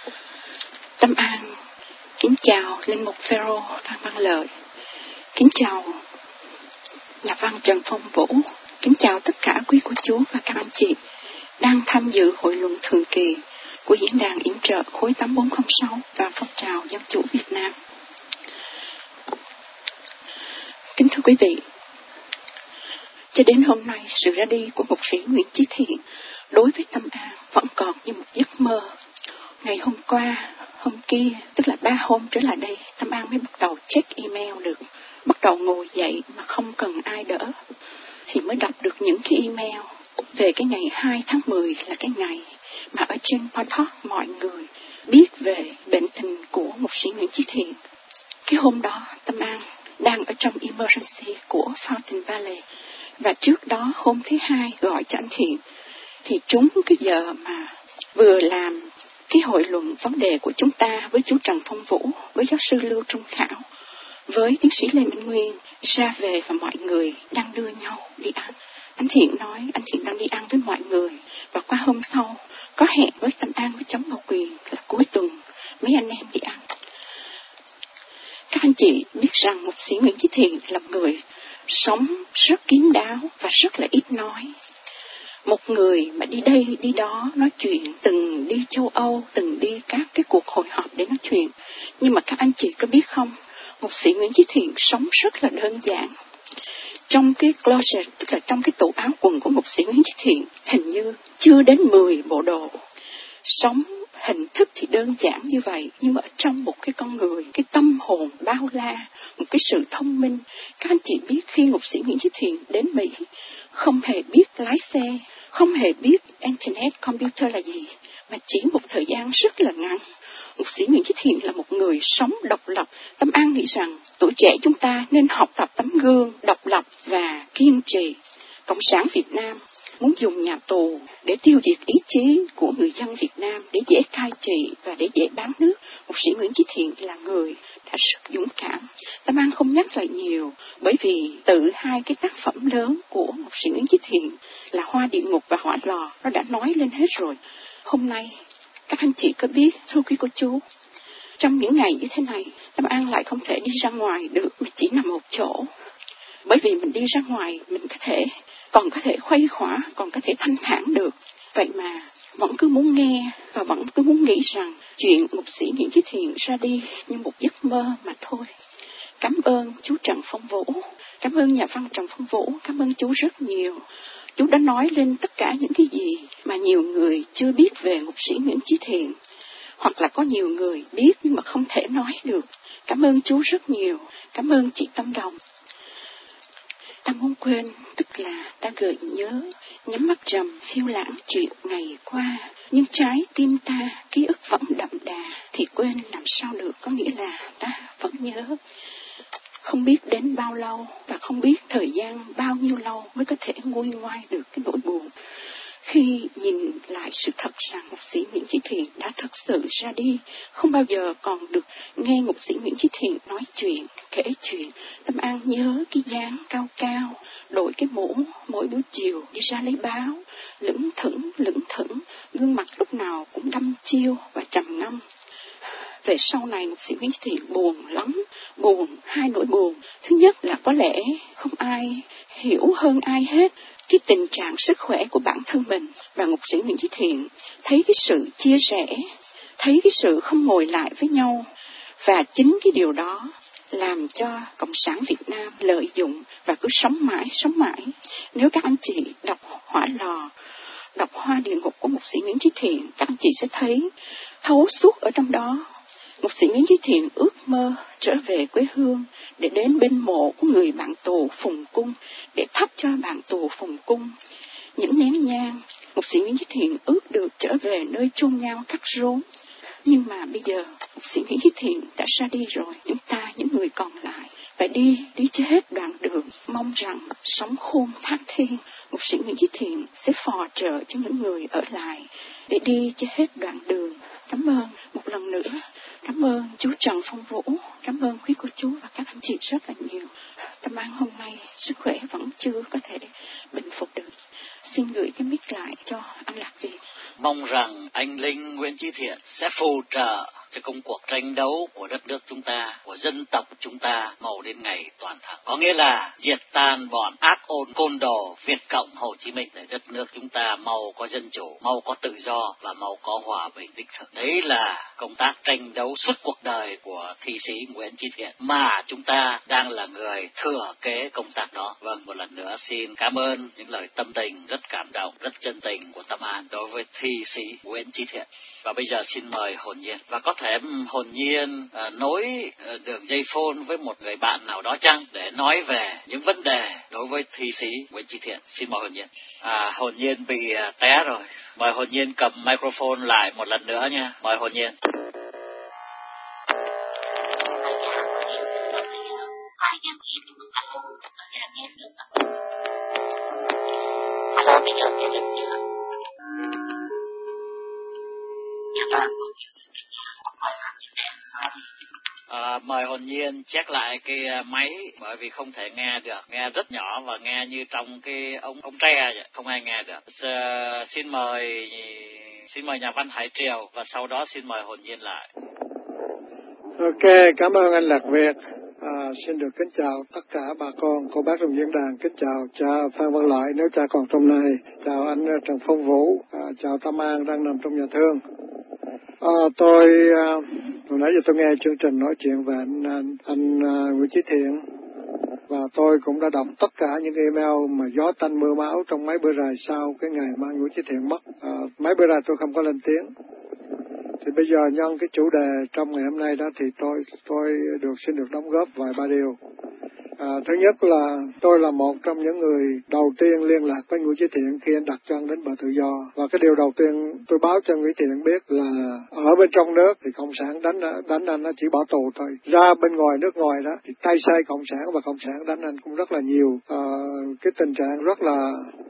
Tâm An kính chào Linh Mục Phêrô Phan Văn Lợi, kính chào nhà văn Trần Phong Vũ, kính chào tất cả quý cô chú và các anh chị đang tham dự hội luận thường kỳ của diễn đàn yểm trợ khối tám bốn không sáu và phong trào dân chủ Việt Nam. Kính thưa quý vị, cho đến hôm nay, sự ra đi của mục sĩ Nguyễn Chí Thiện đối với Tâm An vẫn còn như một giấc mơ. Ngày hôm qua, hôm kia, tức là ba hôm trở lại đây, Tâm An mới bắt đầu check email được, bắt đầu ngồi dậy mà không cần ai đỡ, thì mới đọc được những cái email về cái ngày hai tháng mười là cái ngày mà ở trên Partalk mọi người biết về bệnh tình của mục sĩ Nguyễn Chí Thiện. Cái hôm đó, Tâm An đang ở trong emergency của Fountain Valley, và trước đó hôm thứ hai gọi cho anh Thiện, thì trúng cái giờ mà vừa làm cái hội luận vấn đề của chúng ta với chú Trần Phong Vũ, với giáo sư Lưu Trung Khảo, với tiến sĩ Lê Minh Nguyên ra về và mọi người đang đưa nhau đi ăn. Anh Thiện nói anh Thiện đang đi ăn với mọi người, và qua hôm sau có hẹn với Tâm An với cháu Ngọc Quyền là cuối tuần mấy anh em đi ăn. Các anh chị biết rằng mục sĩ Nguyễn Chí Thiện là người sống rất kín đáo và rất là ít nói. Một người mà đi đây đi đó nói chuyện, từng đi châu Âu, từng đi các cái cuộc hội họp để nói chuyện. Nhưng mà các anh chị có biết không, mục sĩ Nguyễn Chí Thiện sống rất là đơn giản. Trong cái closet, tức là trong cái tủ áo quần của mục sĩ Nguyễn Chí Thiện, hình như chưa đến mười bộ đồ. Sống hình thức thì đơn giản như vậy, nhưng mà ở trong một cái con người, cái tâm hồn bao la, một cái sự thông minh. Các anh chị biết khi mục sĩ Nguyễn Chí Thiện đến Mỹ, không hề biết lái xe, không hề biết Internet, computer là gì, mà chỉ một thời gian rất là ngắn. Mục sĩ Nguyễn Chí Thiện là một người sống độc lập. Tâm An nghĩ rằng tuổi trẻ chúng ta nên học tập tấm gương độc lập và kiên trì. Cộng sản Việt Nam muốn dùng nhà tù để tiêu diệt ý chí của người dân Việt Nam, để dễ cai trị và để dễ bán nước. Mục sĩ Nguyễn Chí Thiện là người đã rất dũng cảm. Tâm An không nhắc lại nhiều, bởi vì tự hai cái tác phẩm lớn của mục sĩ Nguyễn Chí Thiện là Hoa Địa Ngục và Hỏa Lò, nó đã nói lên hết rồi. Hôm nay, các anh chị có biết, thưa quý cô chú, trong những ngày như thế này, Tâm An lại không thể đi ra ngoài được, mà chỉ nằm một chỗ. Bởi vì mình đi ra ngoài, mình có thể, còn có thể khuây khỏa, còn có thể thanh thản được. Vậy mà, vẫn cứ muốn nghe, và vẫn cứ muốn nghĩ rằng chuyện mục sĩ Nguyễn Chí Thiện ra đi như một giấc mơ mà thôi. Cảm ơn chú Trần Phong Vũ, cảm ơn nhà văn Trần Phong Vũ, cảm ơn chú rất nhiều. Chú đã nói lên tất cả những cái gì mà nhiều người chưa biết về mục sĩ Nguyễn Chí Thiện, hoặc là có nhiều người biết nhưng mà không thể nói được. Cảm ơn chú rất nhiều, cảm ơn chị Tâm Đồng. Ta muốn quên, tức là ta gợi nhớ, nhắm mắt trầm phiêu lãng chuyện ngày qua, nhưng trái tim ta ký ức vẫn đậm đà, thì quên làm sao được, có nghĩa là ta vẫn nhớ. Không biết đến bao lâu và không biết thời gian bao nhiêu lâu mới có thể nguôi ngoai được cái nỗi buồn. Khi nhìn lại sự thật rằng mục sĩ Nguyễn Chí Thiện đã thật sự ra đi, không bao giờ còn được nghe mục sĩ Nguyễn Chí Thiện nói chuyện, kể chuyện, Tâm An nhớ cái dáng cao cao, đội cái mũ mỗi buổi chiều đi ra lấy báo, lững thững, lững thững, gương mặt lúc nào cũng đăm chiêu và trầm ngâm. Về sau này mục sĩ Nguyễn Chí Thiện buồn lắm, buồn, hai nỗi buồn. Thứ nhất là có lẽ không ai hiểu hơn ai hết cái tình trạng sức khỏe của bản thân mình, và mục sĩ Nguyễn Chí Thiện thấy cái sự chia sẻ, thấy cái sự không ngồi lại với nhau, và chính cái điều đó làm cho Cộng sản Việt Nam lợi dụng và cứ sống mãi, sống mãi. Nếu các anh chị đọc Hỏa Lò, đọc Hoa Địa Ngục của mục sĩ Nguyễn Chí Thiện, các anh chị sẽ thấy thấu suốt ở trong đó. Mục sĩ Nguyễn Chí Thiện ước mơ trở về quê hương để đến bên mộ của người bạn tù Phùng Cung, để thắp cho bạn tù Phùng Cung những nén nhang. Mục sĩ Nguyễn Chí Thiện ước được trở về nơi chôn nhau cắt rốn. Nhưng mà bây giờ mục sĩ Nguyễn Chí Thiện đã ra đi rồi, chúng ta những người còn lại phải đi đi cho hết đoạn đường, mong rằng sống khôn thác thiên, mục sĩ Nguyễn Chí Thiện sẽ phò trợ cho những người ở lại để đi cho hết đoạn đường. Cảm ơn một lần nữa, cảm ơn chú Trần Phong Vũ, cảm ơn quý cô chú và các anh chị rất là nhiều. Tâm An hôm nay sức khỏe vẫn chưa có thể bình phục được. Xin gửi cái mic lại cho anh Lạc Việt. Mong rằng anh Linh Nguyễn Chí Thiện sẽ phù trợ cho công cuộc tranh đấu của đất nước chúng ta, của dân tộc chúng ta mau đến ngày toàn thắng. Có nghĩa là diệt tan bọn ác ôn côn đồ Việt Cộng Hồ Chí Minh, để đất nước chúng ta mau có dân chủ, mau có tự do và mau có hòa bình đích thực. Đấy là công tác tranh đấu suốt cuộc đời của thi sĩ Nguyễn Chí Thiện, mà chúng ta đang là người thừa kế công tác đó. Vâng, một lần nữa xin cảm ơn những lời tâm tình rất cảm động, rất chân tình của Tâm An đối với thi sĩ Nguyễn Chí Thiện. Và bây giờ xin mời Hồn Nhiên, và có thể Hồn Nhiên à, nối à, đường dây phone với một người bạn nào đó chăng để nói về những vấn đề đối với thi sĩ Nguyễn Chí Thiện. Xin mời Hồn Nhiên. À, Hồn Nhiên bị à, té rồi. Mời Hồn Nhiên cầm microphone lại một lần nữa nha. Mời Hồn Nhiên. Alo, bây giờ nghe được chưa? À, mời Hồn Nhiên check lại cái máy, bởi vì không thể nghe được, nghe rất nhỏ và nghe như trong cái ống ống tre vậy, không ai nghe được. S- xin mời xin mời nhà văn Hải Triều và sau đó xin mời Hồn Nhiên lại. Ok, cảm ơn anh Lạc Việt. À, xin được kính chào tất cả bà con, cô bác trong diễn đàn. Kính chào cha Phan Văn Lợi nếu cha còn trong này. Chào anh Trần Phong Vũ. À, chào Tâm An đang nằm trong nhà thương. À, tôi à, hồi nãy giờ tôi nghe chương trình nói chuyện về anh, anh, anh à, Nguyễn Chí Thiện. Và tôi cũng đã đọc tất cả những email mà gió tanh mưa máu trong mấy bữa rày sau cái ngày mà anh Nguyễn Chí Thiện mất. À, mấy bữa rày tôi không có lên tiếng. Thì bây giờ nhân cái chủ đề trong ngày hôm nay đó thì tôi tôi được xin được đóng góp vài ba điều. À, thứ nhất là tôi là một trong những người đầu tiên liên lạc với Nguyễn Chí Thiện khi anh đặt chân đến bờ tự do. Và cái điều đầu tiên tôi báo cho Nguyễn Thiện biết là ở bên trong nước thì Cộng sản đánh đánh anh nó chỉ bỏ tù thôi. Ra bên ngoài nước ngoài đó thì tay sai Cộng sản và Cộng sản đánh anh cũng rất là nhiều. À, cái tình trạng rất là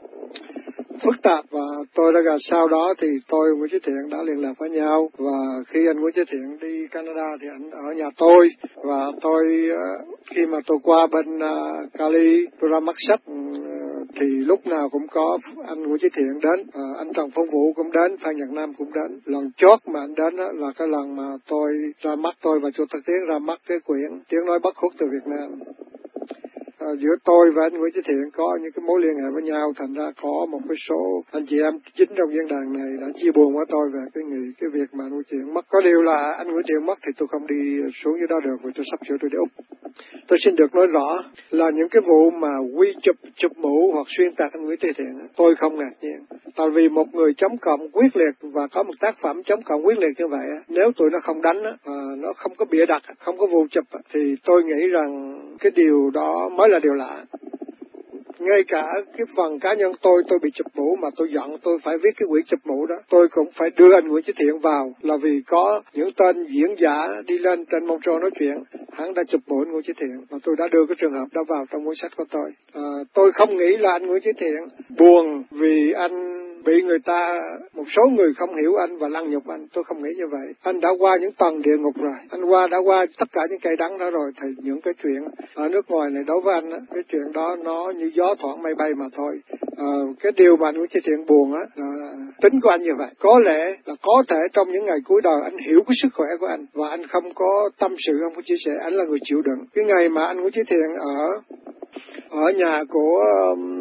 phức tạp. Và tôi đã gặp sau đó thì tôi và Nguyễn Chí Thiện đã liên lạc với nhau. Và khi anh Nguyễn Chí Thiện đi Canada thì anh ở nhà tôi. Và tôi khi mà tôi qua bên uh, Cali tôi ra mắt sách thì lúc nào cũng có anh Nguyễn Chí Thiện đến, à, anh Trần Phong Vũ cũng đến, Phan Nhật Nam cũng đến. Lần chót mà anh đến đó là cái lần mà tôi ra mắt tôi và Chu Tất Tiến ra mắt cái quyển Tiếng Nói Bất Khuất Từ Việt Nam. À, giữa tôi và anh Nguyễn Chí Thiện có những cái mối liên hệ với nhau, thành ra có một cái số anh chị em chính trong diễn đàn này đã chia buồn với tôi về cái nghị cái việc mà anh Nguyễn Chí Thiện mất. Có điều là anh Nguyễn Chí Thiện mất thì tôi không đi xuống dưới đó được, vì tôi sắp sửa tôi đi Úc. Tôi xin được nói rõ là những cái vụ mà quy chụp chụp mũ hoặc xuyên tạc anh Nguyễn Chí Thiện tôi không ngạc nhiên. Tại vì một người chống cộng quyết liệt và có một tác phẩm chống cộng quyết liệt như vậy, nếu tụi nó không đánh, à, nó không có bịa đặt, không có vụ chụp, thì tôi nghĩ rằng cái điều đó mới là điều lạ. Ngay cả cái phần cá nhân tôi, tôi bị chụp mũ mà tôi giận, tôi phải viết cái quyển chụp mũ đó. Tôi cũng phải đưa anh Nguyễn Chí Thiện vào, là vì có những tên diễn giả đi lên trên Montreal nói chuyện, hắn đã chụp mũ anh Nguyễn Chí Thiện, và tôi đã đưa cái trường hợp đó vào trong cuốn sách của tôi. À, tôi không nghĩ là anh Nguyễn Chí Thiện buồn vì anh bị người ta, một số người không hiểu anh và lăng nhục anh. Tôi không nghĩ như vậy. Anh đã qua những tầng địa ngục rồi. Anh qua đã qua tất cả những cây đắng đó rồi. Thì những cái chuyện ở nước ngoài này đối với anh, á, cái chuyện đó nó như gió thoảng mây bay mà thôi. À, cái điều mà anh Nguyễn Chí Thiện buồn á, là tính của anh như vậy. Có lẽ là có thể trong những ngày cuối đời anh hiểu cái sức khỏe của anh và anh không có tâm sự, không có chia sẻ. Anh là người chịu đựng. Cái ngày mà anh Nguyễn Chí Thiện ở ở nhà của um,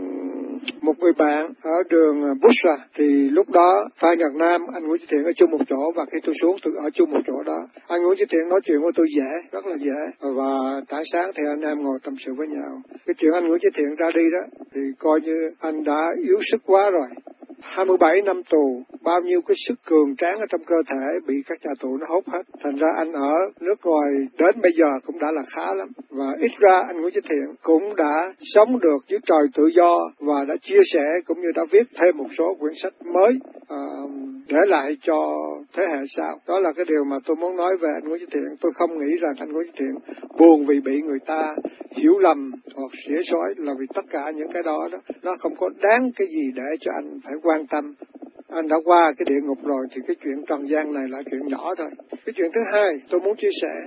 một người bạn ở đường Bushra, thì lúc đó Phan Nhật Nam, anh Nguyễn Chí Thiện ở chung một chỗ, và khi tôi xuống tôi ở chung một chỗ đó. Anh Nguyễn Chí Thiện nói chuyện với tôi dễ, rất là dễ, và tảng sáng thì anh em ngồi tâm sự với nhau. Cái chuyện anh Nguyễn Chí Thiện ra đi đó thì coi như anh đã yếu sức quá rồi. hai mươi bảy năm tù, bao nhiêu cái sức cường tráng ở trong cơ thể bị các nhà tù nó hốt hết. Thành ra anh ở nước ngoài đến bây giờ cũng đã là khá lắm. Và ít ra anh Nguyễn Chí Thiện cũng đã sống được dưới trời tự do và đã chia sẻ cũng như đã viết thêm một số quyển sách mới à, để lại cho thế hệ sau. Đó là cái điều mà tôi muốn nói về anh Nguyễn Chí Thiện. Tôi không nghĩ rằng anh Nguyễn Chí Thiện buồn vì bị người ta hiểu lầm hoặc xỉa xói, là vì tất cả những cái đó, đó nó không có đáng cái gì để cho anh phải quan tâm. Anh đã qua cái địa ngục rồi thì cái chuyện trần gian này là chuyện nhỏ thôi. Cái chuyện thứ hai tôi muốn chia sẻ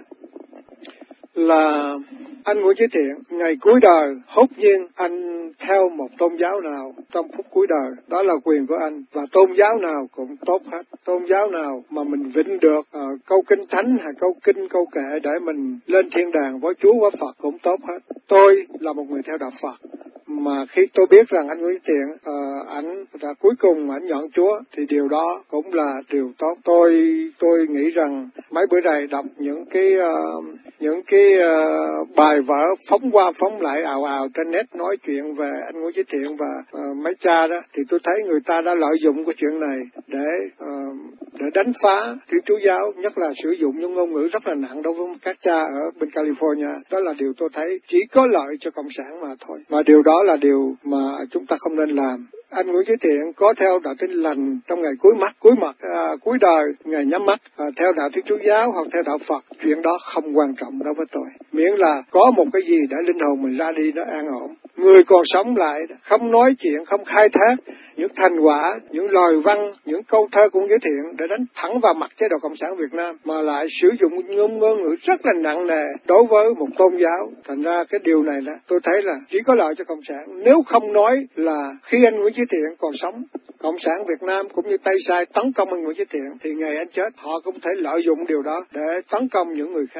là anh Nguyễn Chí Thiện ngày cuối đời, hốt nhiên anh theo một tôn giáo nào trong phút cuối đời, đó là quyền của anh, và tôn giáo nào cũng tốt hết. Tôn giáo nào mà mình vịnh được uh, câu kinh thánh hay câu kinh câu kệ để mình lên thiên đàng với Chúa với Phật cũng tốt hết. Tôi là một người theo đạo Phật, mà khi tôi biết rằng anh Nguyễn Chí Thiện uh, anh đã cuối cùng anh nhận Chúa thì điều đó cũng là điều tốt. Tôi tôi nghĩ rằng mấy bữa này đọc những cái uh, những cái uh, bài vở phóng qua phóng lại ào ào trên net nói chuyện về anh Nguyễn Chí Thiện và uh, mấy cha đó, thì tôi thấy người ta đã lợi dụng cái chuyện này để uh, để đánh phá Thiên Chúa giáo, nhất là sử dụng những ngôn ngữ rất là nặng đối với các cha ở bên California. Đó là điều tôi thấy chỉ có lợi cho cộng sản mà thôi, và điều đó là điều mà chúng ta không nên làm. Anh Nguyễn Chí Thiện có theo đạo Tin Lành trong ngày cuối mắt cuối mặt à, cuối đời, ngày nhắm mắt à, theo đạo Thiên Chúa giáo hoặc theo đạo Phật, chuyện đó không quan trọng đối với tôi, miễn là có một cái gì để linh hồn mình ra đi nó an ổn. Người còn sống lại không nói chuyện, không khai thác những thành quả, những lời văn, những câu thơ của Nguyễn Chí Thiện để đánh thẳng vào mặt chế độ Cộng sản Việt Nam, mà lại sử dụng ngôn ngôn ngữ rất là nặng nề đối với một tôn giáo. Thành ra cái điều này là tôi thấy là chỉ có lợi cho Cộng sản. Nếu không nói là khi anh Nguyễn Chí Thiện còn sống, Cộng sản Việt Nam cũng như tay sai tấn công anh Nguyễn Chí Thiện, thì ngày anh chết họ cũng thể lợi dụng điều đó để tấn công những người khác.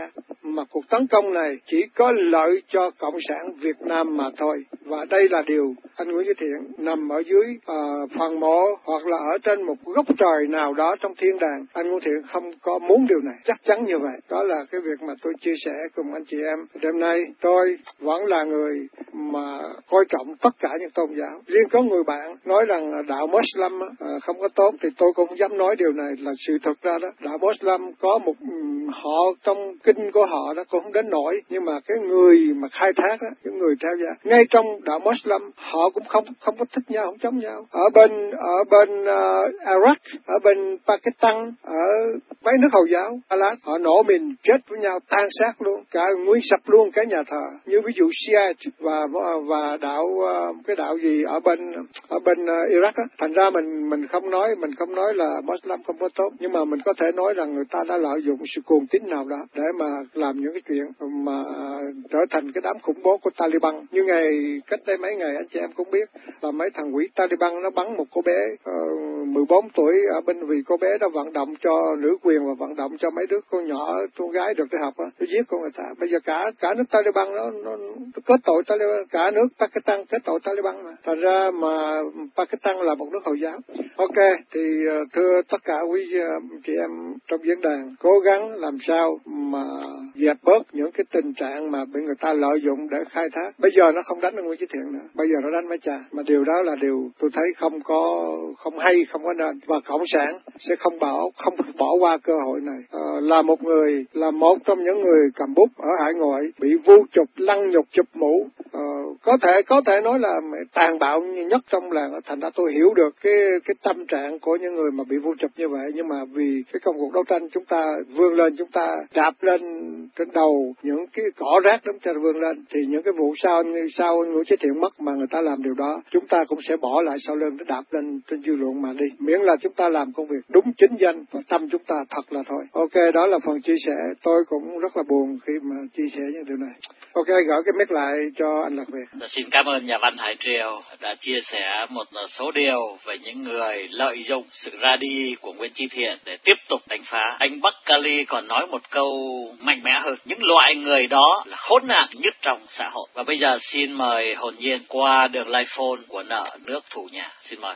mà cuộc tấn công này chỉ có lợi cho Cộng sản Việt Nam mà thôi. Và đây là điều anh Nguyễn Chí Thiện nằm ở dưới uh, phần mộ hoặc là ở trên một góc trời nào đó trong thiên đàng. Anh Nguyễn Thiện không có muốn điều này, chắc chắn như vậy. Đó là cái việc mà tôi chia sẻ cùng anh chị em. Đêm nay tôi vẫn là người mà coi trọng tất cả những tôn giáo. Riêng có người bạn nói rằng đạo Muslim uh, không có tốt thì tôi cũng không dám nói điều này là sự thật ra đó. Đạo Muslim có một um, họ trong kinh của họ đó cũng không đến nổi, nhưng mà cái người mà khai thác đó, những người theo giáo ngay trong đạo Muslim họ cũng không không có thích nhau, không chống nhau. Ở bên ở bên uh, Iraq, ở bên Pakistan, ở mấy nước Hồi giáo, Alat, họ nổ mìn chết với nhau, tan xác luôn, cả nguyên sập luôn cái nhà thờ. Như ví dụ Shia và và đạo uh, cái đạo gì ở bên ở bên uh, Iraq á. Thành ra mình mình không nói mình không nói là Muslim không có tốt, nhưng mà mình có thể nói rằng người ta đã lợi dụng sự cuồng tín nào đó để mà làm những cái chuyện mà uh, trở thành cái đám khủng bố của Taliban. Như ngày cách đây mấy ngày anh chị em cũng biết là mấy thằng quỷ Taliban nó bắn một cô bé uh, mười bốn tuổi ở bên, vì cô bé đã vận động cho nữ quyền và vận động cho mấy đứa con nhỏ con gái được đi học á, nó giết con người ta. Bây giờ cả cả nước Taliban nó, nó, nó kết tội Taliban, cả nước Pakistan kết tội Taliban mà. Thành ra mà Pakistan là một nước Hồi giáo. Ok, thì uh, thưa tất cả quý uh, chị em trong diễn đàn, cố gắng làm sao mà dẹp bớt những cái tình trạng mà bị người ta lợi dụng để khai thác. Bây giờ nó không đánh được Nguyễn Chí Thiện nữa, bây giờ nó đánh mấy cha, mà điều đó là điều tôi thấy không có không hay, không có nên, và cộng sản sẽ không bỏ không bỏ qua cơ hội này. À, là một người là một trong những người cầm bút ở hải ngoại bị vu chụp, lăng nhục, chụp mũ, à, có thể có thể nói là tàn bạo nhất trong làng. Thành ra tôi hiểu được cái cái tâm trạng của những người mà bị vu chụp như vậy, nhưng mà vì cái công cuộc đấu tranh chúng ta vươn lên, chúng ta đạp lên trên đầu những cái cỏ rác đó, chúng ta vươn lên, thì những cái vụ sau như sau Nguyễn Chí Thiện mất mà người ta làm điều đó, chúng ta cũng sẽ bỏ lại sau lưng để đạp lên trên dư luận mà đi, miễn là chúng ta làm công việc đúng chính danh và tâm chúng ta thật là thôi. Ok, đó là phần chia sẻ. Tôi cũng rất là buồn khi mà chia sẻ những điều này. Ok, gửi cái mic lại cho anh Lạc Việt. Xin cảm ơn nhà văn Hải Triều đã chia sẻ một số điều về những người lợi dụng sự ra đi của Nguyễn Chí Thiện để tiếp tục đánh phá. Anh Bắc Kali còn nói một câu mạnh mẽ hơn: những loại người đó là khốn nạn nhất trong xã hội. Và bây giờ xin mời Hồn Nhiên qua đường live phone của nợ nước thủ nhà. Xin mời.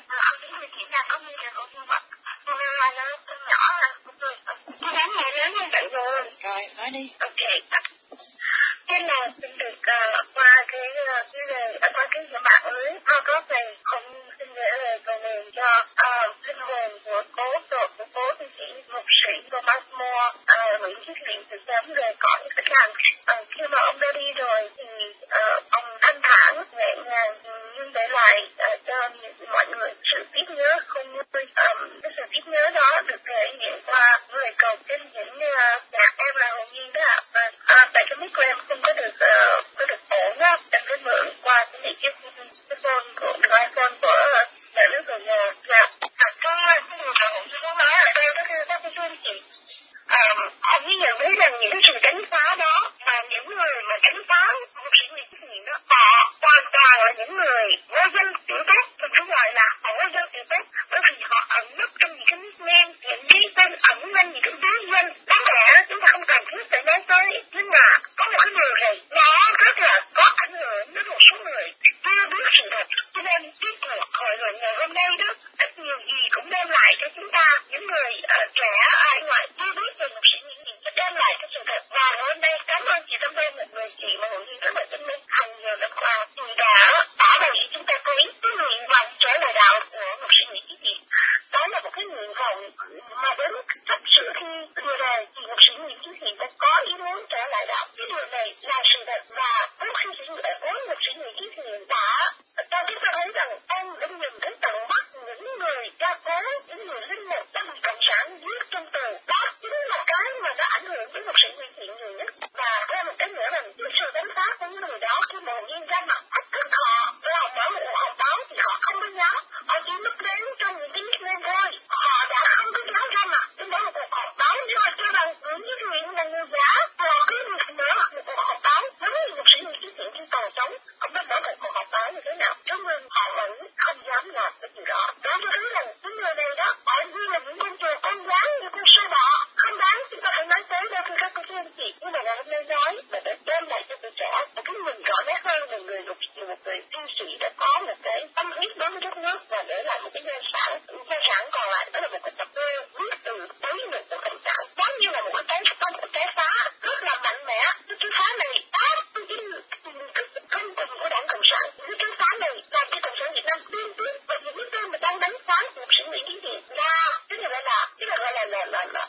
Rồi, nói đi. Ok. Thế là mình được uh, qua cái uh, cái lời qua cái những bạn mới bao góp này không xin gửi lời cầu nguyện cho uh, linh hồn của cố tổ của cố tiến sĩ mục sĩ Thomas More uh, Nguyễn Chí Thiện từ sớm rời cõi tất cả. Uh, khi mà ông đã đi rồi thì uh, ông thanh thản nhẹ nhàng nhưng để lại uh, cho mọi người sự tiếc nhớ không nguôi. Um, cái sự tiếc nhớ đó được thể hiện qua người cầu trên những uh, nhạc em là Hồn Nhiên đó ạ. Và uh, tại cái mic của em không có được uh, có được ổn á, em cứ mượn qua cái cái cái phone của cái iPhone của nhà nước ở nhà. Dạ. Cái cái người cầu nguyện tôi nói ở đây đó thưa các quý chị. Ông ấy nhận thấy rằng những sự đánh phá đó mà những người mà đánh phá một sự nghiệp cái gì đó, họ hoàn toàn là những người vô danh tiểu tốt, mình cứ gọi là họ vô danh tiểu tốt, bởi vì họ ẩn nấp trong những cái ngang, những cái tên ẩn lên những cái giới danh. Đáng lẽ chúng ta không cần thiết phải nói tới, nhưng mà có một cái điều này nó rất là có ảnh hưởng đến một số người chưa biết sự thật. Cho nên cái cuộc hội luận ngày hôm nay đó, ít nhiều gì cũng đem lại cho chúng ta những người uh, trẻ ở hải ngoại chưa biết về một sự những gì đem lại cái sự thật. Và hôm nay cảm ơn chị Tâm Ơn, một người chị mà Hồn Nhiên rất là kính mến, hàng giờ đã qua chị đã đã đồng ý chúng ta thấy cái nguyện vọng trở lại đạo của một sự Nguyễn Chí Thiện. Đó là một cái nguyện vọng mà đến thật sự khi vừa rồi thì một sự Nguyễn Chí Thiện đã có ý muốn trở lại đạo. Cái điều này là sự thật, và trước khi sự muốn một sự Nguyễn Chí Thiện đã cho chúng ta thấy rằng ông đã nhìn đến tận mắt những người gia cố, những người linh mục đã bị cộng sản giết trong tù. Đó chính là cái mà đã ảnh hưởng đến một sự Nguyễn Thiện nhiều nhất. Và thêm một cái nữa là những sự đánh phá của những người đó, khi mà Hồn Nhiên ra mặt thách thức họ làm mở một cuộc họp báo thì họ không có dám, họ chỉ núp đến trong những cái nickname thôi, họ đã không có dám ra mặt đến mở một cuộc họp báo. Nhưng mà cho rằng Nguyễn Chí Thiện là người giả, và cái việc mở một cuộc họp báo giống như một sự Nguyễn Chí Thiện khi còn sống, ông đã mở một cuộc họp báo như thế nào, cho nên họ vẫn không dám làm cái gì đó. Đó cho thấy rằng những người này đó, họ như là những con chuột, con rắn, như con sâu bọ, không đáng chúng ta phải nói tới đâu thưa các cô chú anh chị. Nhưng mà ngày hôm nay rõ nét hơn một người một, một người chiến sĩ đã có một cái tâm huyết đối với đất nước và để lại một cái gia sản, gia sản còn lại đó là một cái tập quê viết từ tới một của cộng sản, giống như là một cái cái công một cái phá rất là mạnh mẽ. Cái phá này đã không cùng của đảng cộng sản, cái phá này làm cho cộng sản Việt Nam liên tiếp và những cái tên mà đang đánh phá một sĩ Nguyễn Chí Thiện ra, tức là gọi là tức là gọi là là là là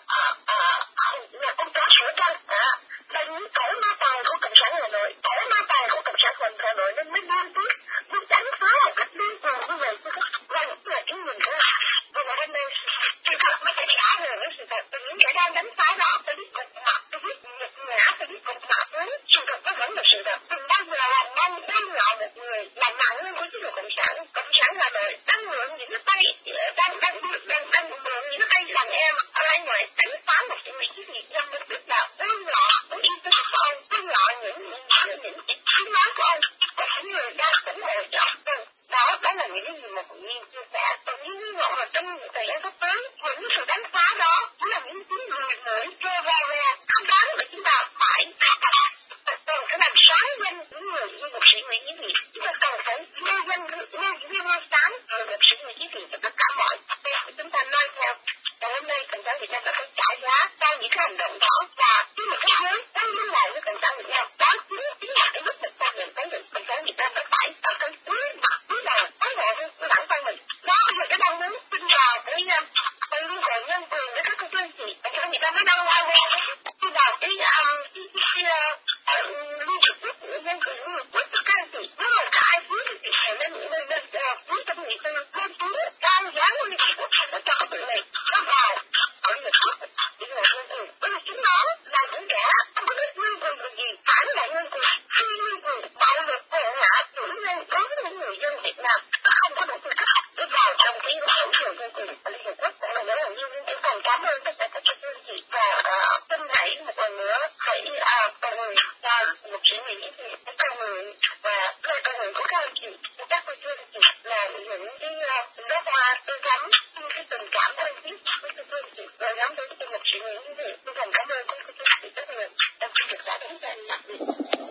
là con chó sữa trăng à, là những cõi ma tài của cộng sản Hà Nội, cõi ma tài của cộng sản Hà Nội nên mới liên tiếp mới đánh phá một cách liên tục như vậy. Và những là cái nhìn đó và ngày hôm nay sự thật mới phải trả lời với sự thật. Từ những kẻ đang đánh phá đó tôi biết cục mặt, tôi biết nhục nhã, tôi biết cục mặt với sự thật nó vẫn là sự thật. Mình đang vừa là đang đang là một người làm nặng hơn của chế độ cộng sản, cộng sản Hà Nội đang mượn những cái tay đang đang đang đang mượn những cái tay đàn em ở bên ngoài đánh phá một sự Nguyễn Chí Thiện nhằm mục đích là buông lọ buông yên tư của ông, buông lọ những những những những chiến thắng của ông và những người đang ủng hộ cho ông. Đó đó là những cái gì mà tự nhiên chia sẻ. Tự nhiên hy vọng là trong thời gian sắp tới những sự đánh phá đó chỉ là những tiếng người mũi trơ ra ra không đáng để chúng ta phải cần phải làm sáng lên những người như một sĩ Nguyễn Chí Thiện. Chúng ta cần phải nêu danh nêu nêu sáng về một sĩ Nguyễn Chí Thiện cho tất cả mọi người chúng ta nói theo. Và hôm nay cộng sản Việt Nam đã phải trả giá cho những cái hành động đó và cái một cái hướng đang liên lạc với cộng sản Việt Nam đó chính chính là cái lúc mình ta nhận thấy được cộng sản Việt Nam đã phải ở cái cuối mặt cuối đầu đối ngộ với bản thân mình. Đó là cái đang muốn tin vào cái cái liên hệ nhân quyền với các cơ quan gì cộng sản Việt Nam mới đang lao ra tin vào cái cái cái liên hiệp quốc nhân quyền liên hiệp quốc các cái gì nếu mà cả ai muốn thì phải nên nên nên muốn tâm nghị tư nên tú đang dán liên hiệp quốc để cho cái chuyện này nó vào ở Nhật Quốc những người nhân quyền bởi vì chúng nó là những kẻ không có biết nhân quyền là gì, phản lại nhân quyền, phi nhân quyền, bạo lực vô ngã chủ nhân đối với những người dân Việt Nam không có đủ tư cách để vào trong cái hỗ trợ nhân quyền ở Liên Hiệp Quốc. Cũng là rất là nhiều những cái phần cảm ơn tất cả các chương trình và xin hãy một lần nữa hãy cầu nguyện cho một sĩ Nguyễn Chí Thiện, cầu nguyện và lời cầu nguyện của các anh chị, các cô chương trình là những cái đóa hoa tươi thắm, những cái tình cảm thân thiết với các chương trình và gắn với cái một sĩ Nguyễn Chí Thiện. Xin thành cảm ơn các cô chương trình rất nhiều. Em xin được trả đến cho anh Lạc Việt.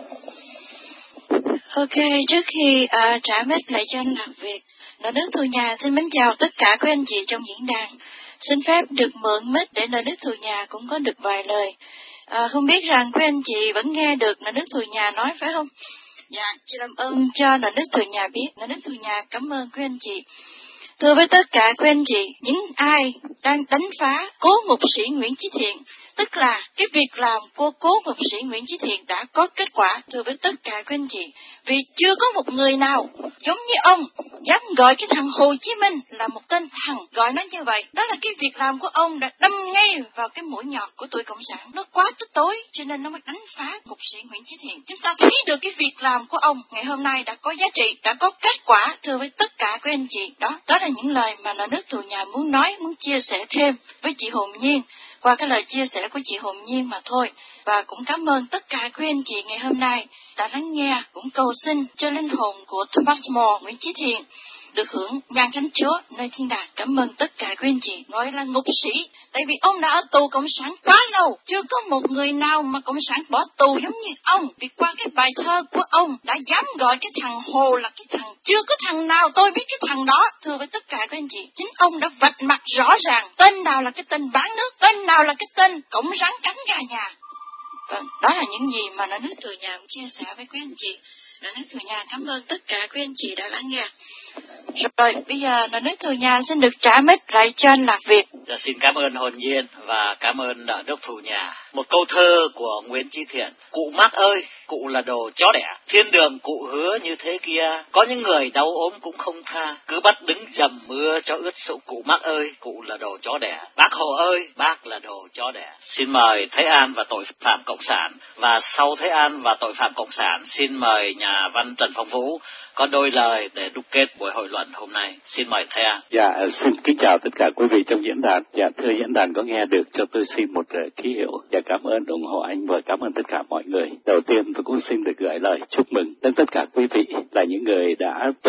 Ok, trước khi uh, trả mic lại cho anh Lạc Việt, Nợ nước Thù Nhà xin mến chào tất cả quý anh chị trong diễn đàn. Xin phép được mượn mic để Nợ nước Thù Nhà cũng có được vài lời. À, không biết rằng quý anh chị vẫn nghe được Nợ nước Thù Nhà nói phải không? Dạ, chị làm ơn cho Nợ nước Thù Nhà biết. Nợ nước Thù Nhà cảm ơn quý anh chị. Thưa với tất cả quý anh chị, những ai đang đánh phá cố mục sĩ Nguyễn Chí Thiện, tức là cái việc làm của cố mục sĩ Nguyễn Chí Thiện đã có kết quả. Thưa với tất cả quý anh chị, vì chưa có một người nào giống như ông dám gọi cái thằng Hồ Chí Minh là một tên thằng, gọi nó như vậy. Đó là cái việc làm của ông đã đâm ngay vào cái mũi nhọn của tụi cộng sản. Nó quá tức tối cho nên nó mới đánh phá mục sĩ Nguyễn Chí Thiện. Chúng ta thấy được cái việc làm của ông ngày hôm nay đã có giá trị, đã có kết quả. Thưa với tất cả quý anh chị, đó đó là những lời mà Nợ nước Thù Nhà muốn nói, muốn chia sẻ thêm với chị Hồn Nhiên qua cái lời chia sẻ của chị Hồn Nhiên mà thôi. Và cũng cảm ơn tất cả quý anh chị ngày hôm nay đã lắng nghe, cũng cầu xin cho linh hồn của Thomas More, Nguyễn Chí Thiện được hưởng nhan thánh Chúa nơi thiên đàng. Cảm ơn tất cả quý anh chị, gọi là ngục sĩ, tại vì ông đã ở tù cộng sản quá lâu, chưa có một người nào mà cộng sản bỏ tù giống như ông. Vì qua cái bài thơ của ông đã dám gọi cái thằng Hồ là cái thằng, chưa có thằng nào tôi biết cái thằng đó. Thưa với tất cả quý anh chị, chính ông đã vạch mặt rõ ràng tên nào là cái tên bán nước, tên nào là cái tên cộng rắn cắn gà nhà. Vâng, đó là những gì mà Nợ nước Thù Nhà cũng chia sẻ với quý anh chị. Nợ nước Thù Nhà cảm ơn tất cả quý anh chị đã lắng nghe. Rồi, bây giờ Nợ nước Thù Nhà xin được trả mic lại cho anh Lạc Việt. Dạ, xin cảm ơn Hồn Nhiên và cảm ơn Nợ nước Thù Nhà. Một câu thơ của Nguyễn Chí Thiện: cụ Mác ơi, cụ là đồ chó đẻ, thiên đường cụ hứa như thế kia, có những người đau ốm cũng không tha, cứ bắt đứng dầm mưa cho ướt sũng. Cụ Mác ơi, cụ là đồ chó đẻ. Bác Hồ ơi, bác là đồ chó đẻ. Xin mời Thế An và tội phạm cộng sản, và sau Thế An và tội phạm cộng sản, xin mời nhà văn Trần Phong Vũ có đôi lời để đúc kết buổi hội luận hôm nay. Xin mời Thế An. Dạ, xin kính chào tất cả quý vị trong diễn đàn. Dạ, thưa diễn đàn có nghe được, cho tôi xin một uh, ký hiệu. Dạ, cảm ơn ủng hộ anh và cảm ơn tất cả mọi người. Đầu tiên tôi cũng xin được gửi lời chúc mừng đến tất cả quý vị là những người đã từng